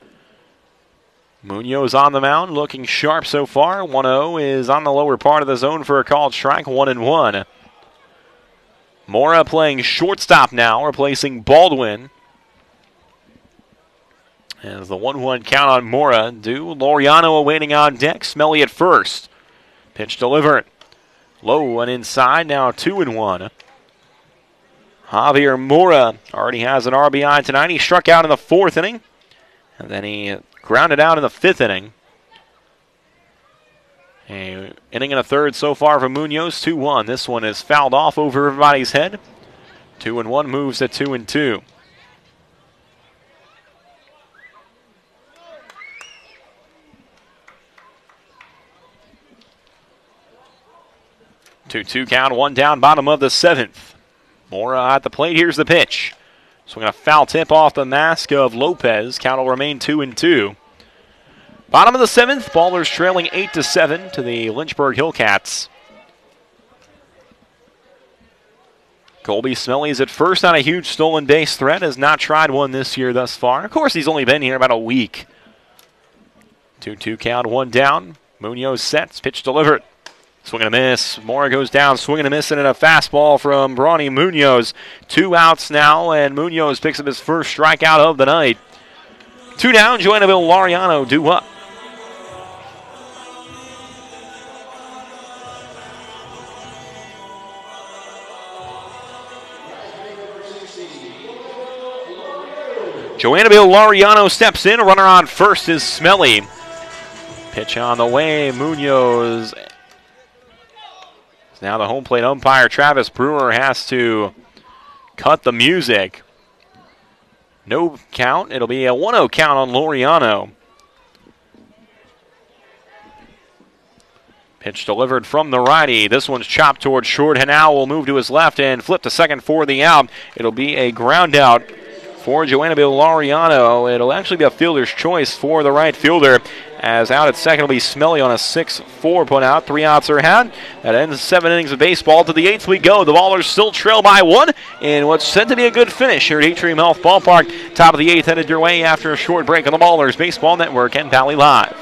Munoz on the mound, looking sharp so far. one oh is on the lower part of the zone for a called strike, one and one. Mora playing shortstop now, replacing Baldwin. As the one one count on Mora due. Laureano awaiting on deck. Smelly at first. Pitch delivered. Low and inside, now two and one. Javier Mora already has an R B I tonight. He struck out in the fourth inning, and then he grounded out in the fifth inning. A inning and a third so far for Munoz, two one. This one is fouled off over everybody's head. Two and one moves to two and two. two two count, one down, bottom of the seventh. Mora at the plate. Here's the pitch. Swinging a foul tip off the mask of Lopez. Count will remain two and two. Bottom of the seventh. Ballers trailing eight to seven to the Lynchburg Hillcats. Colby Smelly's at first on a huge stolen base threat. Has not tried one this year thus far. Of course, he's only been here about a week. two two count, one down. Munoz sets. Pitch delivered. Swing and a miss. Mora goes down, swinging and missing, and a fastball from Brawny Munoz. Two outs now, and Munoz picks up his first strikeout of the night. Two down, Joannaville Laureano due up. Joannaville Laureano steps in. A runner on first is Smelly. Pitch on the way. Munoz. Now the home plate umpire, Travis Brewer, has to cut the music. No count. It'll be a one oh count on Laureano. Pitch delivered from the righty. This one's chopped towards short. Hanau will move to his left and flip to second for the out. It'll be a ground out for Joannaville Laureano. It'll actually be a fielder's choice for the right fielder, As out at second will be Smelly on a six four put out. Three outs are had. That ends seven innings of baseball. To the eighth we go. The Ballers still trail by one in what's said to be a good finish here at Atrium Health Ballpark. Top of the eighth headed your way after a short break on the Ballers Baseball Network and Valley Live.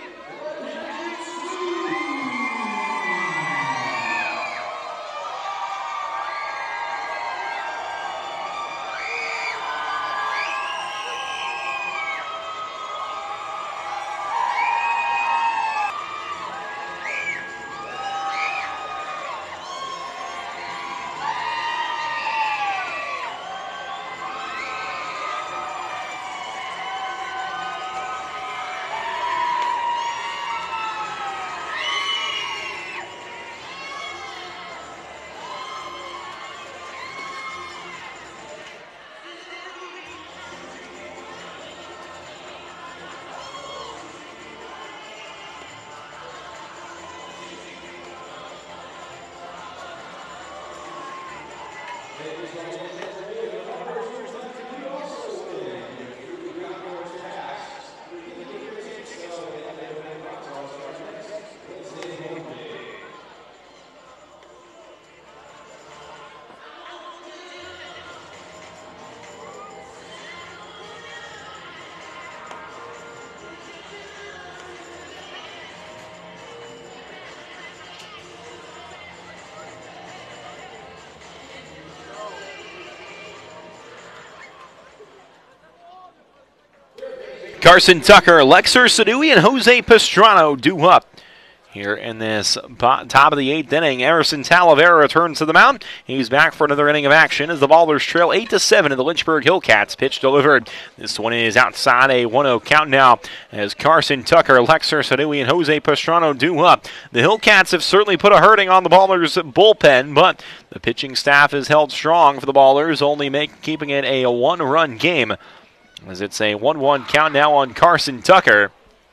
Carson Tucker, Lexer Sadui, and Jose Pastrana due up here in this top of the eighth inning. Emerson Talavera returns to the mound. He's back for another inning of action as the Ballers trail eight to seven in the Lynchburg Hillcats. Pitch delivered. This one is outside, a one oh count now as Carson Tucker, Lexer Sadui, and Jose Pastrana due up. The Hillcats have certainly put a hurting on the Ballers bullpen, but the pitching staff is held strong for the Ballers, only make, keeping it a one-run game, as it's a one one count now on Carson Tucker.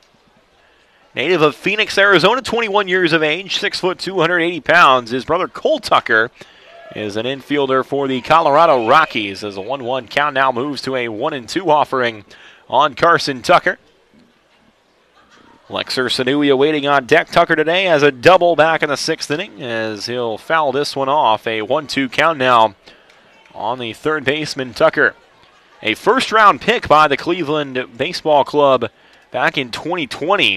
Native of Phoenix, Arizona, twenty-one years of age, six foot, two hundred eighty pounds. His brother Cole Tucker is an infielder for the Colorado Rockies, as a one one count now moves to a one and two offering on Carson Tucker. Lexer Sanuia waiting on deck. Tucker today has a double back in the sixth inning as he'll foul this one off. A one two count now on the third baseman Tucker. A first-round pick by the Cleveland Baseball Club back in twenty twenty.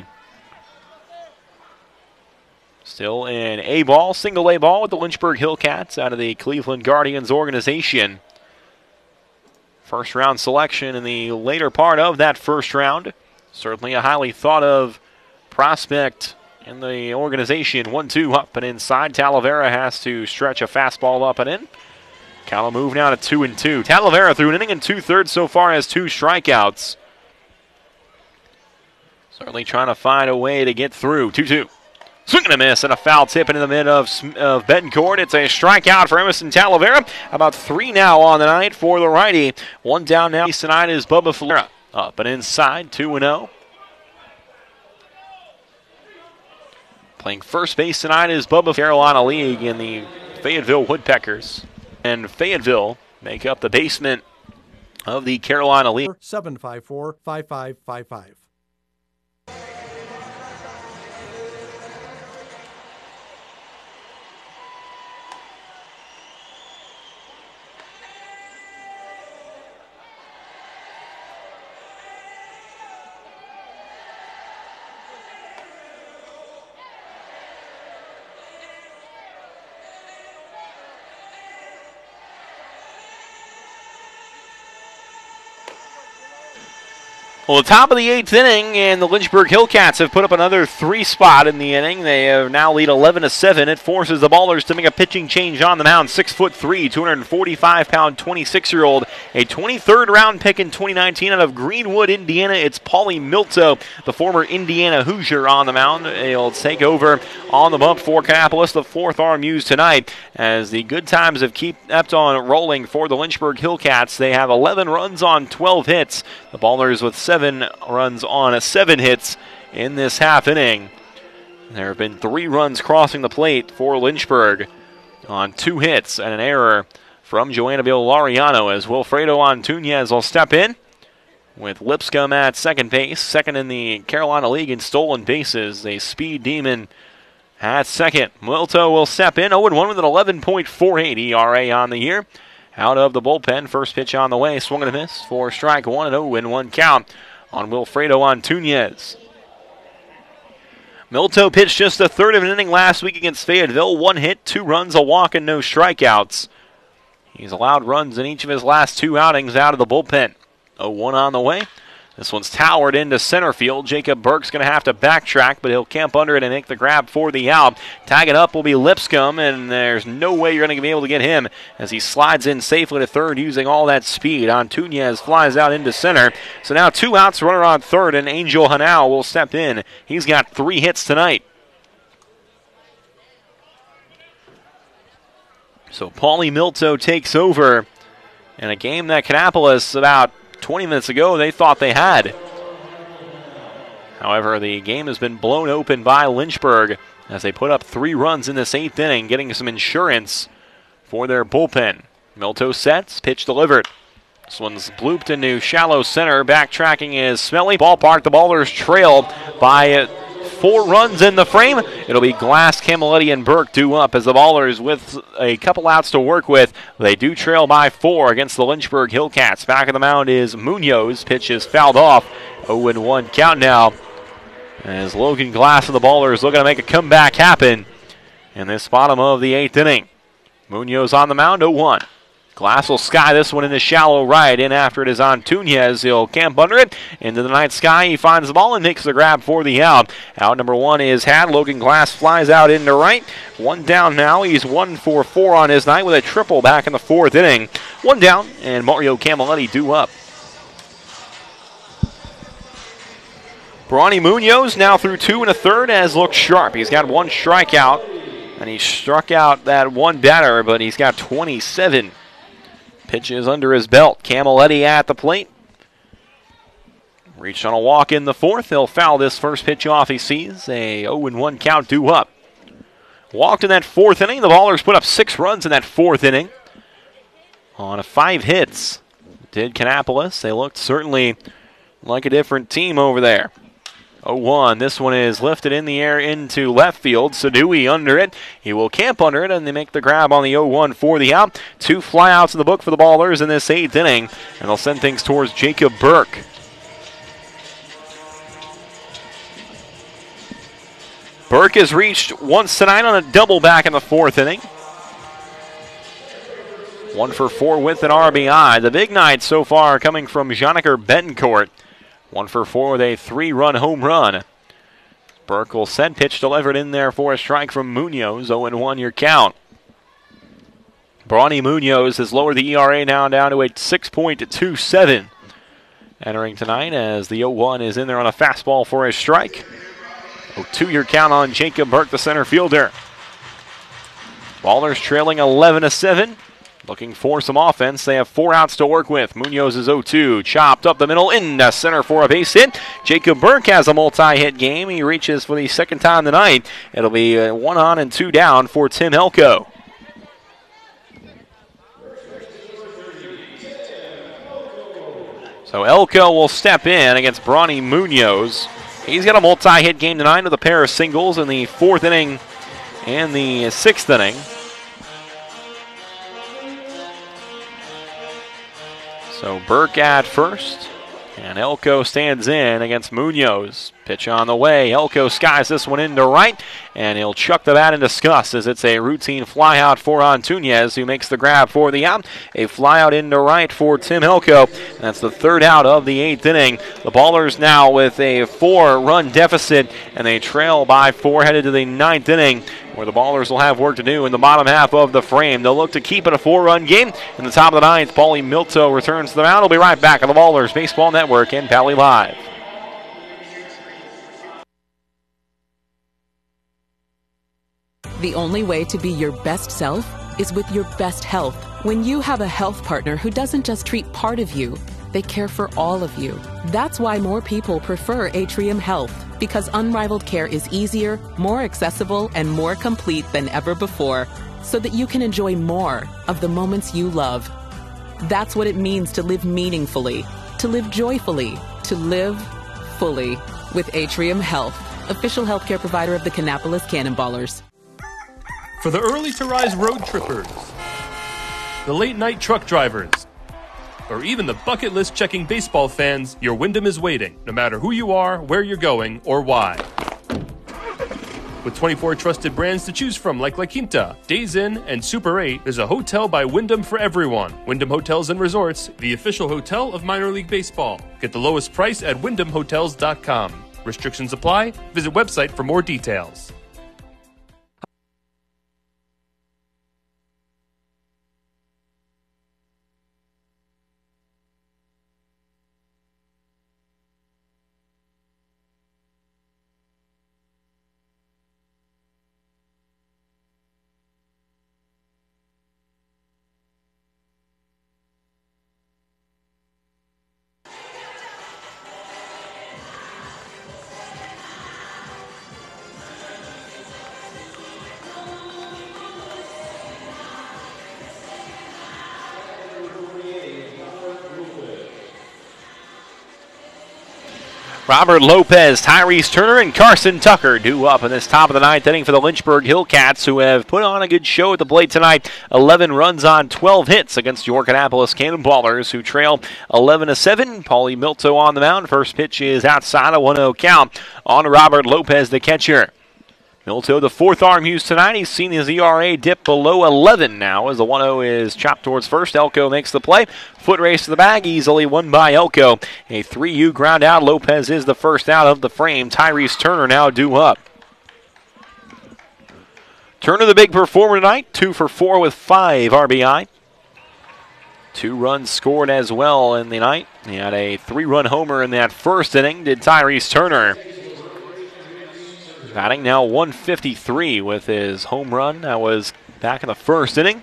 Still in A-ball, single A ball with the Lynchburg Hillcats out of the Cleveland Guardians organization. First-round selection in the later part of that first round. Certainly a highly thought-of prospect in the organization. one two up and inside. Talavera has to stretch a fastball up and in. Count will move now to two and two. Talavera through an inning and two-thirds so far has two strikeouts. Certainly trying to find a way to get through. two two. Swing and a miss and a foul tip into the mid of, of Betancourt. It's a strikeout for Emerson Talavera. About three now on the night for the righty. One down now tonight is Bubba Falera. Up and inside, two and oh. Playing first base tonight is Bubba Carolina League in the Fayetteville Woodpeckers. And Fayetteville make up the basement of the Carolina League. seven five four, five five five five. Well, the top of the eighth inning, and the Lynchburg Hillcats have put up another three spot in the inning. They have now lead eleven to seven. It forces the Ballers to make a pitching change on the mound. Six foot three, two hundred forty-five pound, twenty-six-year-old, a twenty-third round pick in twenty nineteen out of Greenwood, Indiana. It's Paulie Milto, the former Indiana Hoosier, on the mound. He'll take over on the bump for Kannapolis, the fourth arm used tonight, as the good times have kept on rolling for the Lynchburg Hillcats. They have eleven runs on twelve hits. The Ballers with seven runs on seven hits in this half inning. There have been three runs crossing the plate for Lynchburg on two hits and an error from Joannaville Laureano, as Wilfredo Antunez will step in with Lipscomb at second base, second in the Carolina League in stolen bases. A speed demon at second. Milto will step in, oh and one with an eleven point four eight E R A on the year. Out of the bullpen, first pitch on the way, swung and a miss for strike one, and oh and one count on Wilfredo Antunez. Milto pitched just a third of an inning last week against Fayetteville. One hit, two runs, a walk, and no strikeouts. He's allowed runs in each of his last two outings out of the bullpen. oh one on the way. This one's towered into center field. Jacob Burke's going to have to backtrack, but he'll camp under it and make the grab for the out. Tagging up will be Lipscomb, and there's no way you're going to be able to get him as he slides in safely to third using all that speed. Antunez flies out into center. So now two outs, runner on third, and Angel Hanau will step in. He's got three hits tonight. So Paulie Milto takes over in a game that Kannapolis about twenty minutes ago they thought they had. However, the game has been blown open by Lynchburg as they put up three runs in this eighth inning, getting some insurance for their bullpen. Milto sets, pitch delivered. This one's blooped into shallow center. Backtracking is Smelly. Ballpark, the Ballers trail by four runs in the frame. It'll be Glass, Camilletti, and Burke due up as the Ballers, with a couple outs to work with, they do trail by four against the Lynchburg Hillcats. Back of the mound is Munoz. Pitch is fouled off. oh and one count now as Logan Glass and the Ballers looking to make a comeback happen in this bottom of the eighth inning. Munoz on the mound, oh one. Glass will sky this one in the shallow right. In after it is Antunez. He'll camp under it. Into the night sky. He finds the ball and makes the grab for the out. Out number one is had. Logan Glass flies out into right. One down now. He's one for four on his night with a triple back in the fourth inning. One down, and Mario Camilletti due up. Bronny Munoz now through two and a third has looked sharp. He's got one strikeout, and he struck out that one batter, but he's got twenty-seven pitches under his belt. Camilletti at the plate. Reached on a walk in the fourth. He'll foul this first pitch off he sees. A oh and one count due up. Walked in that fourth inning. The Ballers put up six runs in that fourth inning on five hits. Did Kannapolis. They looked certainly like a different team over there. oh one. This one is lifted in the air into left field. Sadui under it. He will camp under it, and they make the grab on the oh one for the out. Two flyouts in the book for the Ballers in this eighth inning, and they'll send things towards Jacob Burke. Burke has reached once tonight on a double back in the fourth inning. One for four with an R B I. The big night so far coming from Joniker Betancourt. One for four with a three-run home run. Burke will send pitch delivered in there for a strike from Munoz. oh and one your count. Bronny Munoz has lowered the E R A now down to a six point two seven. Entering tonight as the oh one is in there on a fastball for a strike. oh two your count on Jacob Burke, the center fielder. Ballers trailing eleven to seven. Looking for some offense. They have four outs to work with. Munoz is oh two. Chopped up the middle into center for a base hit. Jacob Burke has a multi-hit game. He reaches for the second time tonight. It'll be uh, one on and two down for Tim Elko. So Elko will step in against Bronny Munoz. He's got a multi-hit game tonight with a pair of singles in the fourth inning and the sixth inning. So Burke at first, and Elko stands in against Munoz. Pitch on the way. Elko skies this one into right, and he'll chuck the bat in disgust as it's a routine flyout for Antunez, who makes the grab for the out. A flyout into right for Tim Elko. That's the third out of the eighth inning. The Ballers now with a four-run deficit, and they trail by four headed to the ninth inning, where the Ballers will have work to do in the bottom half of the frame. They'll look to keep it a four-run game. In the top of the ninth, Paulie Milto returns to the mound. We'll be right back on the Ballers Baseball Network and Valley Live. The only way to be your best self is with your best health. When you have a health partner who doesn't just treat part of you, they care for all of you. That's why more people prefer Atrium Health, because unrivaled care is easier, more accessible, and more complete than ever before, so that you can enjoy more of the moments you love. That's what it means to live meaningfully, to to live joyfully, to live fully with Atrium Health, official healthcare provider of the Kannapolis Cannonballers. For the early to rise road trippers, the late night truck drivers, or even the bucket list checking baseball fans, your Wyndham is waiting, no matter who you are, where you're going, or why. With twenty-four trusted brands to choose from like La Quinta, Days Inn, and Super eight, there's a hotel by Wyndham for everyone. Wyndham Hotels and Resorts, the official hotel of minor league baseball. Get the lowest price at wyndham hotels dot com. Restrictions apply. Visit website for more details. Robert Lopez, Tyrese Turner, and Carson Tucker due up in this top of the ninth inning for the Lynchburg Hillcats, who have put on a good show at the plate tonight. eleven runs on twelve hits against your Kannapolis Cannonballers, who trail eleven to seven. Paulie Milto on the mound. First pitch is outside, a one oh count on Robert Lopez, the catcher. Milto, the fourth arm used tonight. He's seen his E R A dip below eleven now as the one oh is chopped towards first. Elko makes the play. Foot race to the bag, easily won by Elko. A three U ground out. Lopez is the first out of the frame. Tyrese Turner now due up. Turner, the big performer tonight. Two for four with five R B I. Two runs scored as well in the night. He had a three-run homer in that first inning, did Tyrese Turner. Batting now one fifty-three with his home run. That was back in the first inning.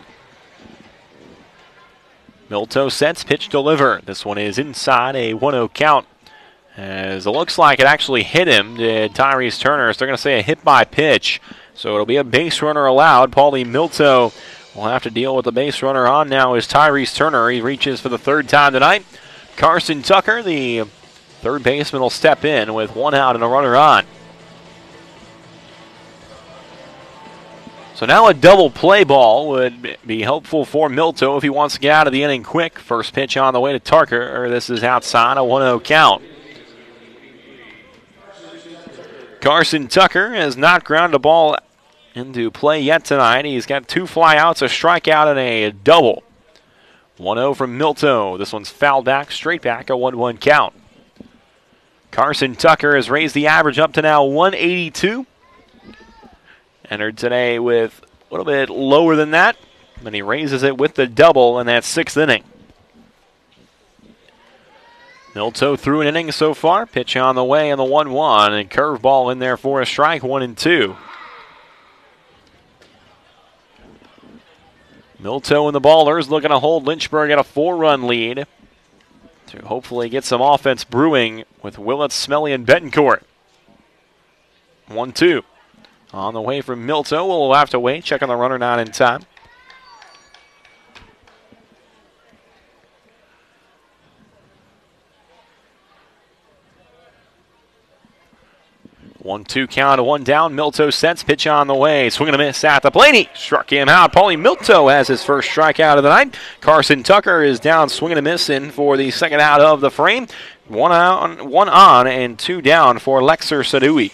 Milto sets, pitch deliver. This one is inside, a one oh count. As it looks like it actually hit him, did Tyrese Turner. So they're going to say a hit by pitch. So it'll be a base runner allowed. Paulie Milto will have to deal with the base runner on now is Tyrese Turner. He reaches for the third time tonight. Carson Tucker, the third baseman, will step in with one out and a runner on. So now a double play ball would be helpful for Milto if he wants to get out of the inning quick. First pitch on the way to Tucker. This is outside, a one oh count. Carson Tucker has not grounded a ball into play yet tonight. He's got two flyouts, a strikeout, and a double. one oh from Milto. This one's fouled back, straight back, a one one count. Carson Tucker has raised the average up to now one eighty-two. Entered today with a little bit lower than that. And he raises it with the double in that sixth inning. Milto through an inning so far. Pitch on the way in the one one. And curveball in there for a strike, one and two. Milto and the Ballers looking to hold Lynchburg at a four-run lead to hopefully get some offense brewing with Willett, Smelly, and Betancourt. one two. On the way from Milto, we'll have to wait. Check on the runner not in time. one two count, one down. Milto sets, pitch on the way. Swing and a miss at the plate. He struck him out. Paulie Milto has his first strikeout of the night. Carson Tucker is down, swing and a miss in for the second out of the frame. One on, one on and two down for Lexer Sadui.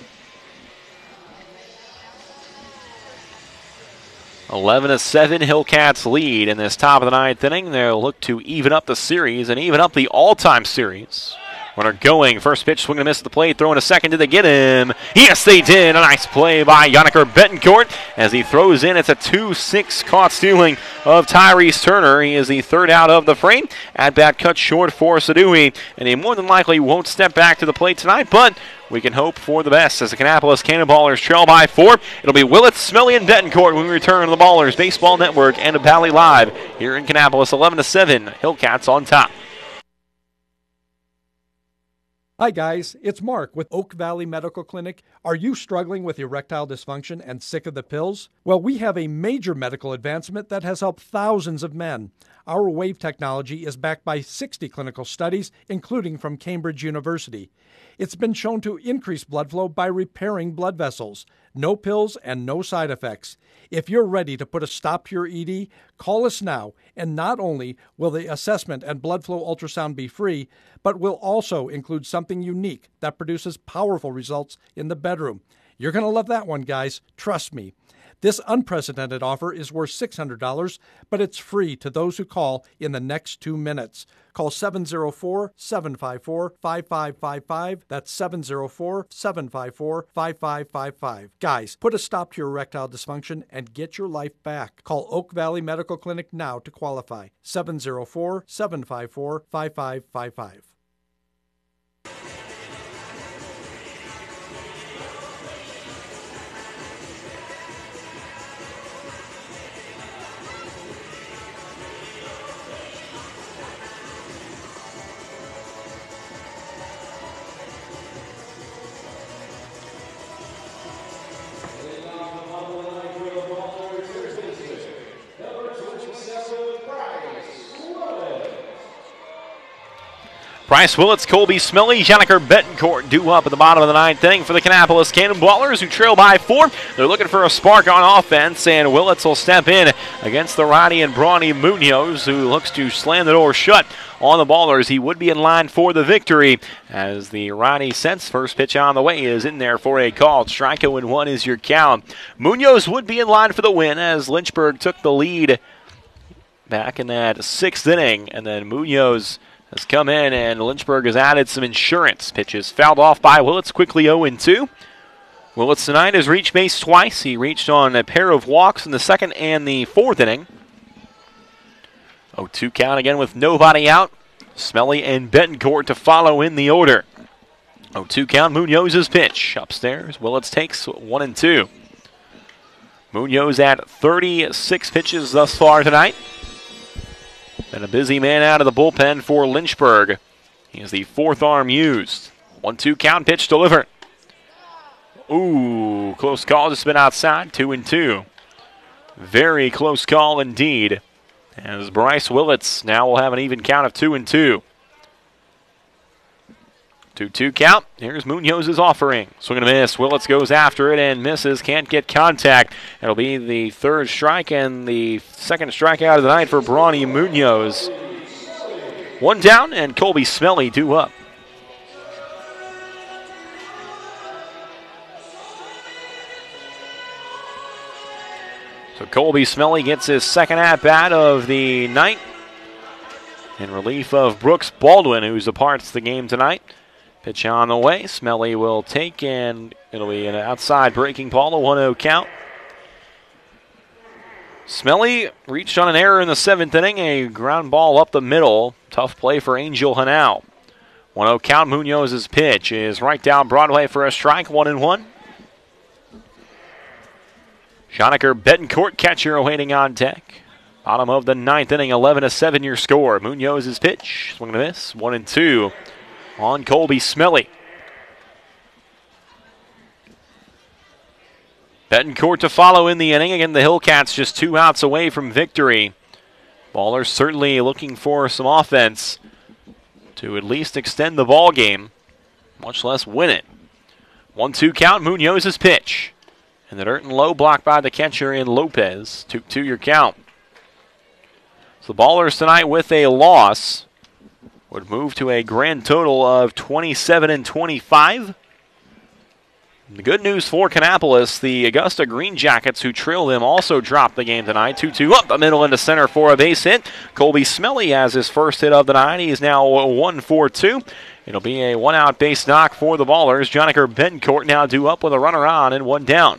eleven to seven, Hillcats lead in this top of the ninth inning. They'll look to even up the series and even up the all-time series. Runner going, first pitch, swinging a miss at the plate, throwing a second. Did they get him? Yes, they did. A nice play by Yannicker Betancourt as he throws in. It's a two six caught stealing of Tyrese Turner. He is the third out of the frame. At bat cut short for Sadui, and he more than likely won't step back to the plate tonight, but we can hope for the best as the Kannapolis Cannonballers trail by four. It'll be Willett, Smelly, and Betancourt when we return to the Ballers Baseball Network and to Valley Live here in Kannapolis. eleven to seven, Hillcats on top. Hi guys, it's Mark with Oak Valley Medical Clinic. Are you struggling with erectile dysfunction and sick of the pills? Well, we have a major medical advancement that has helped thousands of men. Our WAVE technology is backed by sixty clinical studies, including from Cambridge University. It's been shown to increase blood flow by repairing blood vessels. No pills and no side effects. If you're ready to put a stop to your E D, call us now, and not only will the assessment and blood flow ultrasound be free, but we'll also include something unique that produces powerful results in the bedroom. You're going to love that one, guys. Trust me. This unprecedented offer is worth six hundred dollars, but it's free to those who call in the next two minutes. Call seven oh four, seven five four, five five five five. That's seven oh four, seven five four, five five five five. Guys, put a stop to your erectile dysfunction and get your life back. Call Oak Valley Medical Clinic now to qualify. seven oh four, seven five four, five five five five. Bryce Willits, Colby Smelly, Janiker Betancourt due up at the bottom of the ninth inning for the Kannapolis Cannonballers, who trail by four. They're looking for a spark on offense, and Willits will step in against the righty and brawny Munoz, who looks to slam the door shut on the Ballers. He would be in line for the victory as the righty sets. First pitch on the way is in there for a call. Strike and one is your count. Munoz would be in line for the win as Lynchburg took the lead back in that sixth inning, and then Munoz has come in, and Lynchburg has added some insurance. Pitches fouled off by Willits, quickly oh and two. Willits tonight has reached base twice. He reached on a pair of walks in the second and the fourth inning. oh two count again with nobody out. Smelly and Betancourt to follow in the order. oh two count, Munoz's pitch. Upstairs, Willits takes one and two. Munoz at thirty-six pitches thus far tonight. Been a busy man out of the bullpen for Lynchburg. He is the fourth arm used. one two count, pitch delivered. Ooh, close call, just been outside, two and two. Very close call indeed. As Bryce Willits now will have an even count of two and two. two two count. Here's Munoz's offering. Swing and a miss. Willits goes after it and misses. Can't get contact. It'll be the third strike and the second strikeout of the night for Brawny Munoz. One down and Colby Smelly due up. So Colby Smelly gets his second at-bat of the night in relief of Brooks Baldwin, who's a part of the game tonight. Pitch on the way. Smelly will take, and it'll be an outside breaking ball, a one oh count. Smelly reached on an error in the seventh inning, a ground ball up the middle. Tough play for Angel Hanau. one oh count. Munoz's pitch is right down Broadway for a strike, one and one. Janiker Betancourt, catcher, awaiting on deck. Bottom of the ninth inning, eleven to seven your score. Munoz's pitch, swing and a miss, one and two. On Colby Smelly. Betancourt to follow in the inning. Again, the Hillcats just two outs away from victory. Ballers certainly looking for some offense to at least extend the ball game, much less win it. one two count, Munoz's pitch. And the dirt and low blocked by the catcher in Lopez. two two your count. So the Ballers tonight with a loss would move to a grand total of twenty-seven and twenty-five. The good news for Kannapolis, the Augusta Green Jackets, who trail them, also dropped the game tonight. two two up the middle into center for a base hit. Colby Smelly has his first hit of the night. He is now one for two. It'll be a one-out base knock for the Ballers. Janiker Betancourt now due up with a runner on and one down.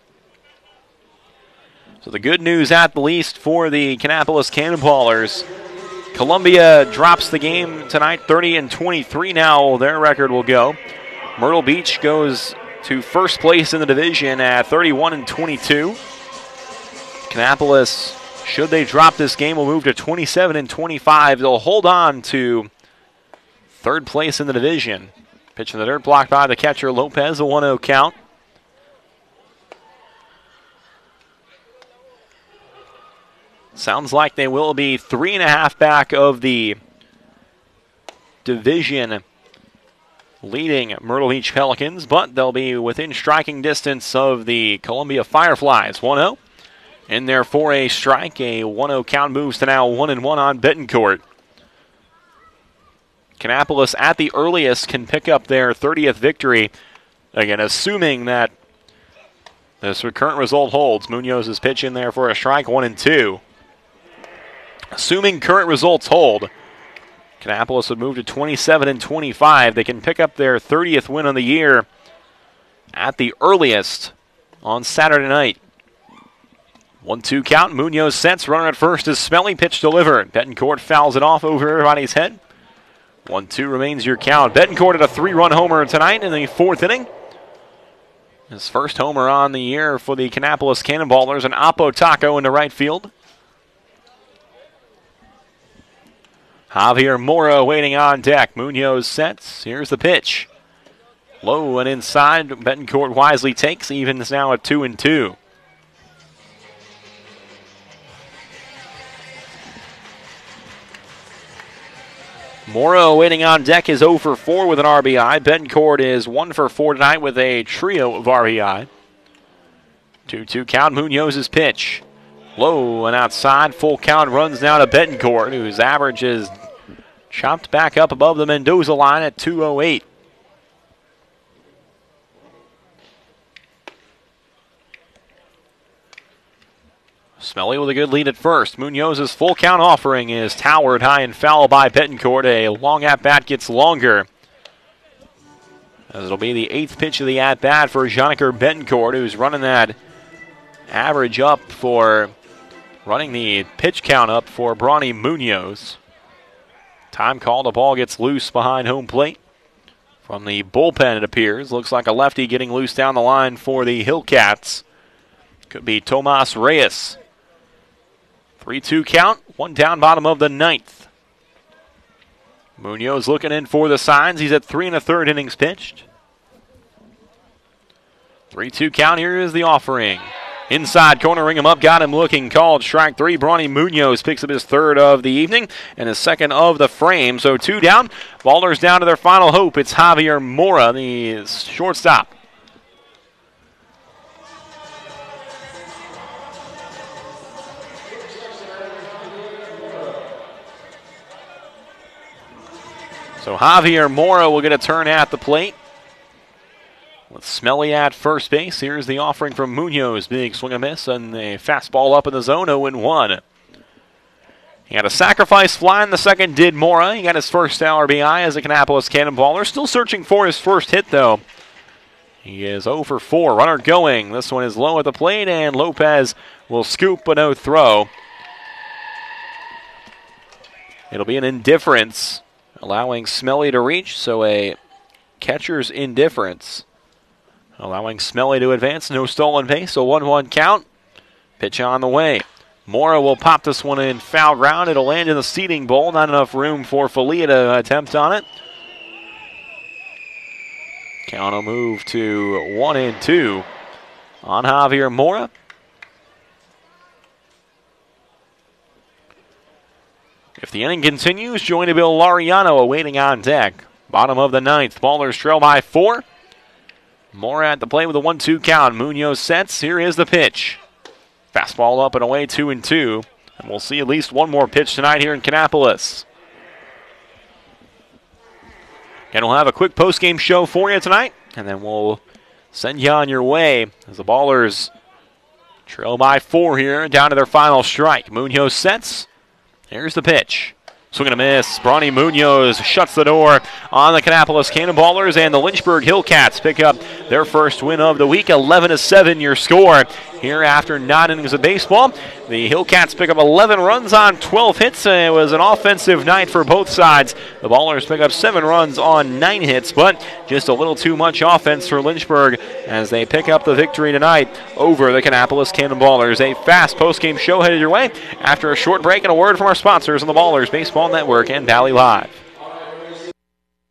So the good news at the least for the Kannapolis Cannonballers. Columbia drops the game tonight, thirty and twenty-three now their record will go. Myrtle Beach goes to first place in the division at thirty-one and twenty-two. Kannapolis, should they drop this game, will move to twenty-seven and twenty-five. They'll hold on to third place in the division Pitch in the dirt, blocked by the catcher Lopez, a one oh count. Sounds like they will be three and a half back of the division leading Myrtle Beach Pelicans, but they'll be within striking distance of the Columbia Fireflies. one oh. In there for a strike. A one oh count moves to now one and one on Betancourt. Kannapolis at the earliest can pick up their thirtieth victory. Again, assuming that this current result holds. Munoz's pitch in there for a strike, one and two. Assuming current results hold, Kannapolis would move to twenty-seven and twenty-five. They can pick up their thirtieth win of the year at the earliest on Saturday night. one two count. Munoz sets. Runner at first is Smelly. Pitch delivered. Betancourt fouls it off over everybody's head. one two remains your count. Betancourt had a three-run homer tonight in the fourth inning. His first homer on the year for the Kannapolis Cannonballers. An Oppo Taco into right field. Javier Mora waiting on deck. Munoz sets. Here's the pitch. Low and inside. Betancourt wisely takes. Evens now at two and two. Mora waiting on deck is oh for four with an R B I. Betancourt is one for four tonight with a trio of R B I. two two count. Munoz's pitch. Low and outside. Full count runs now to Betancourt, whose average is chopped back up above the Mendoza line at two oh eight. Smelly with a good lead at first. Munoz's full count offering is towered high and foul by Betancourt. A long at-bat gets longer, as it'll be the eighth pitch of the at-bat for Joniker Betancourt, who's running that average up for, running the pitch count up for Bronny Munoz. Time call, the ball gets loose behind home plate. From the bullpen, it appears. Looks like a lefty getting loose down the line for the Hillcats. Could be Tomas Reyes. three two count, one down bottom of the ninth. Munoz looking in for the signs. He's at three and a third innings pitched. three two count, here is the offering. Inside corner, ring him up, got him looking, called strike three. Bronny Munoz picks up his third of the evening and his second of the frame. So two down, Ballers down to their final hope. It's Javier Mora, the shortstop. So Javier Mora will get a turn at the plate. With Smelly at first base, here's the offering from Munoz. Big swing and miss, and a fastball up in the zone, oh and one. He had a sacrifice fly in the second, did Mora. He got his first R B I as a Kannapolis Cannonballer. Still searching for his first hit, though. He is oh for four. Runner going. This one is low at the plate, and Lopez will scoop, but no throw. It'll be an indifference, allowing Smelly to reach, so a catcher's indifference. Allowing Smelly to advance, no stolen base, a one one count. Pitch on the way. Mora will pop this one in foul ground. It'll land in the seating bowl. Not enough room for Falia to attempt on it. Count will move to one and two on Javier Mora. If the inning continues, Joey Bill Lariano awaiting on deck. Bottom of the ninth. Ballers trail by four. Mora at the plate with a one two count. Munoz sets. Here is the pitch. Fastball up and away, two and two. And we'll see at least one more pitch tonight here in Kannapolis. And we'll have a quick post-game show for you tonight. And then we'll send you on your way as the Ballers trail by four here, down to their final strike. Munoz sets. Here's the pitch. Swing and a miss. Bronny Munoz shuts the door on the Kannapolis Cannonballers, and the Lynchburg Hillcats pick up their first win of the week. eleven to seven your score here after nine innings of baseball. The Hillcats pick up eleven runs on twelve hits. It was an offensive night for both sides. The Ballers pick up seven runs on nine hits, but just a little too much offense for Lynchburg as they pick up the victory tonight over the Kannapolis Cannonballers. A fast post-game show headed your way after a short break and a word from our sponsors on the Ballers Baseball Network and Valley Live.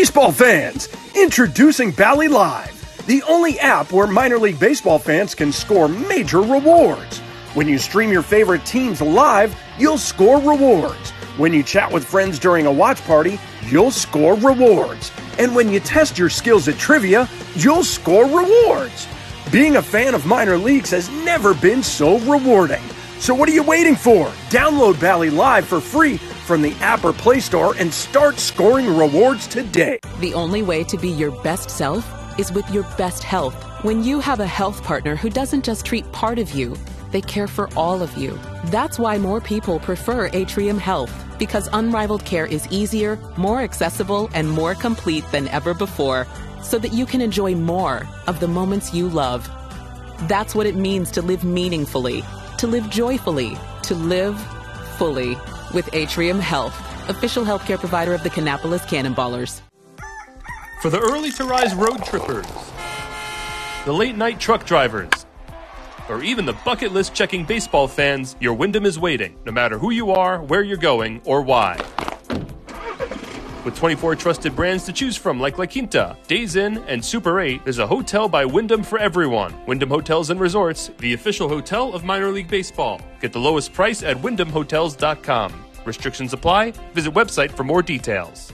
Baseball fans, introducing Bally Live, the only app where minor league baseball fans can score major rewards. When you stream your favorite teams live, you'll score rewards. When you chat with friends during a watch party, you'll score rewards. And when you test your skills at trivia, you'll score rewards. Being a fan of minor leagues has never been so rewarding. So what are you waiting for? Download Bally Live for free from the app or Play Store and start scoring rewards today. The only way to be your best self is with your best health. When you have a health partner who doesn't just treat part of you, they care for all of you. That's why more people prefer Atrium Health, because unrivaled care is easier, more accessible, and more complete than ever before, so that you can enjoy more of the moments you love. That's what it means to live meaningfully, to live joyfully, to live fully with Atrium Health, official healthcare provider of the Kannapolis Cannonballers. For the early to rise road trippers, the late night truck drivers, or even the bucket list checking baseball fans, your Wyndham is waiting, no matter who you are, where you're going, or why. With twenty-four trusted brands to choose from like La Quinta, Days Inn, and Super eight, there's a hotel by Wyndham for everyone. Wyndham Hotels and Resorts, the official hotel of minor league baseball. Get the lowest price at wyndham hotels dot com. Restrictions apply. Visit website for more details.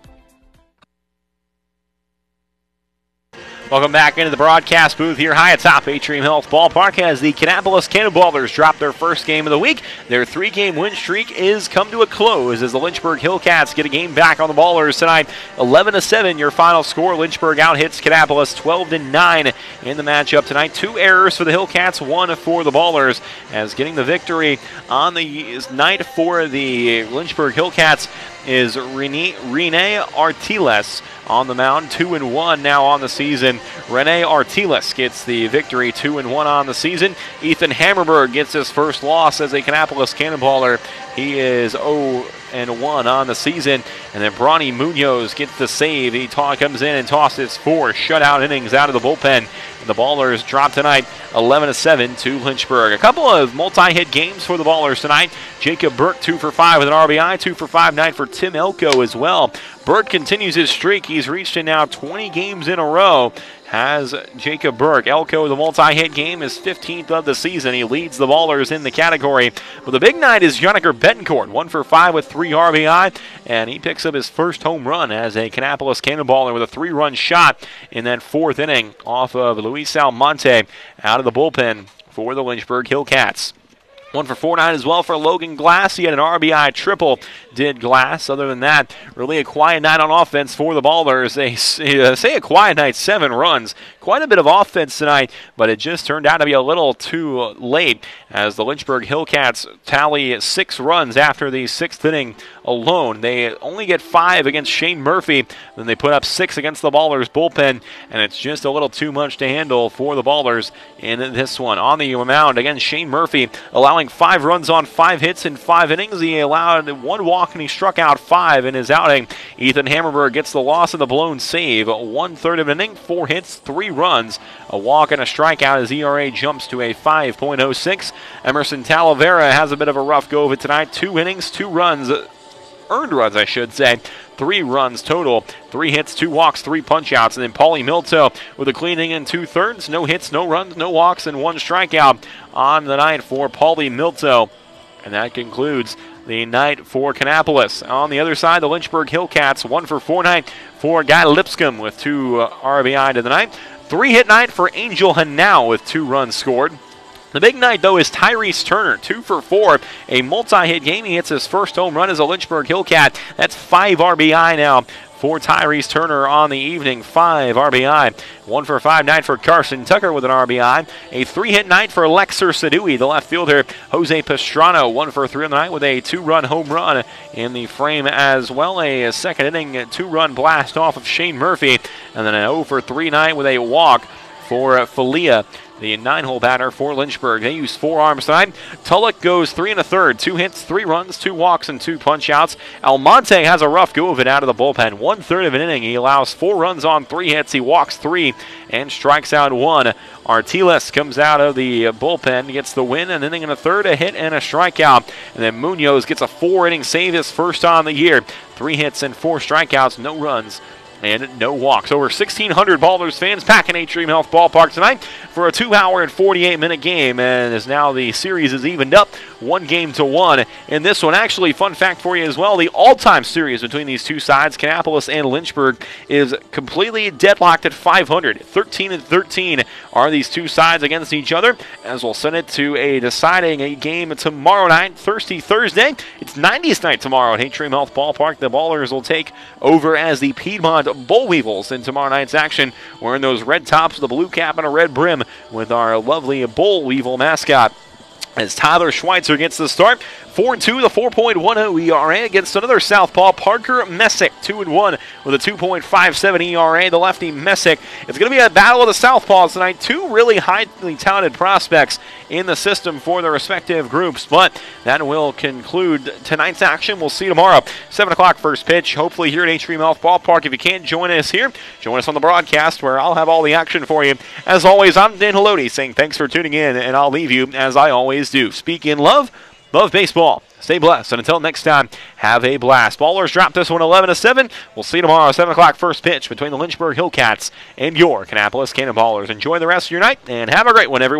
Welcome back into the broadcast booth here high atop Atrium Health Ballpark as the Kannapolis Cannonballers drop their first game of the week. Their three-game win streak is come to a close as the Lynchburg Hillcats get a game back on the Ballers tonight. eleven to seven your final score. Lynchburg out-hits Kannapolis twelve to nine in the matchup tonight. Two errors for the Hillcats, one for the Ballers, as getting the victory on the night for the Lynchburg Hillcats is Rene, Rene Artiles on the mound, two and one now on the season. Rene Artiles gets the victory, two and one on the season. Ethan Hammerberg gets his first loss as a Kannapolis Cannonballer. He is oh and one on the season. And then Bronny Munoz gets the save. He ta- comes in and tosses four shutout innings out of the bullpen. The Ballers drop tonight eleven to seven to Lynchburg. A couple of multi-hit games for the Ballers tonight. Jacob Burke two for five with an R B I, two for five night for Tim Elko as well. Burke continues his streak. He's reached in now twenty games in a row. Has Jacob Burke. Elko, the multi-hit game, is fifteenth of the season. He leads the Ballers in the category. But the big night is Joniker Betancourt, one for five with three R B I, and he picks up his first home run as a Kannapolis Cannonballer with a three-run shot in that fourth inning off of Luis Almonte out of the bullpen for the Lynchburg Hillcats. One for four nine as well for Logan Glass. He had an R B I triple, did Glass. Other than that, really a quiet night on offense for the Ballers. They uh, say a quiet night, seven runs. Quite a bit of offense tonight, but it just turned out to be a little too late as the Lynchburg Hillcats tally six runs after the sixth inning alone. They only get five against Shane Murphy. Then they put up six against the Ballers bullpen, and it's just a little too much to handle for the Ballers in this one. On the mound, again, Shane Murphy allowing five runs on five hits in five innings. He allowed one walk and he struck out five in his outing. Ethan Hammerberg gets the loss of the blown save. One third of an inning, four hits, three runs, a walk and a strikeout. His E R A jumps to a five point oh six. Emerson Talavera has a bit of a rough go of it tonight. Two innings, two runs, earned runs I should say. Three runs total, three hits, two walks, three punch-outs. And then Paulie Milto with a clean inning and two-thirds. No hits, no runs, no walks, and one strikeout on the night for Paulie Milto. And that concludes the night for Kannapolis. On the other side, the Lynchburg Hillcats, one for four night for Guy Lipscomb with two uh, R B I to the night. Three-hit night for Angel Hanau with two runs scored. The big night, though, is Tyrese Turner, two for four, a multi-hit game. He hits his first home run as a Lynchburg Hillcat. That's five R B I now for Tyrese Turner on the evening, five R B I. One for five night for Carson Tucker with an R B I. A three-hit night for Lexer Sadui, the left fielder. Jose Pastrano, one for three on the night with a two-run home run in the frame as well. A second inning two-run blast off of Shane Murphy. And then an oh for three night with a walk for Falia, the nine-hole batter for Lynchburg. They use four arms tonight. Tulloch goes three and a third. Two hits, three runs, two walks, and two punch-outs. Almonte has a rough go of it out of the bullpen. One-third of an inning. He allows four runs on three hits. He walks three and strikes out one. Artiles comes out of the bullpen, gets the win, an inning and a third, a hit, and a strikeout. And then Munoz gets a four-inning save, his first on the year. Three hits and four strikeouts, no runs and no walks. Over sixteen hundred Ballers fans packing Atrium Health Ballpark tonight for a two hour and forty-eight minute game, and as now the series is evened up one game to one in this one. Actually, fun fact for you as well, the all-time series between these two sides, Kannapolis and Lynchburg, is completely deadlocked at five hundred. thirteen and thirteen are these two sides against each other, as we'll send it to a deciding a game tomorrow night, Thirsty Thursday. It's nineties night tomorrow at Atrium Health Ballpark. The Ballers will take over as the Piedmont Boll Weevils in tomorrow night's action, wearing those red tops with a blue cap and a red brim with our lovely Boll Weevil mascot. As Tyler Schweitzer gets the start, four and two, the four point one oh E R A against another southpaw, Parker Messick, two and one with a two point five seven E R A. The lefty Messick. It's going to be a battle of the southpaws tonight. Two really highly talented prospects in the system for their respective groups, but that will conclude tonight's action. We'll see you tomorrow, seven o'clock first pitch, hopefully here at Atrium Health Ballpark. If you can't join us here, join us on the broadcast where I'll have all the action for you. As always, I'm Dan Haloti saying thanks for tuning in, and I'll leave you as I always do. Speak in love, love baseball. Stay blessed, and until next time, have a blast. Ballers drop this one eleven to seven. We'll see you tomorrow, seven o'clock first pitch between the Lynchburg Hillcats and your Kannapolis Cannonballers. Enjoy the rest of your night, and have a great one, everyone.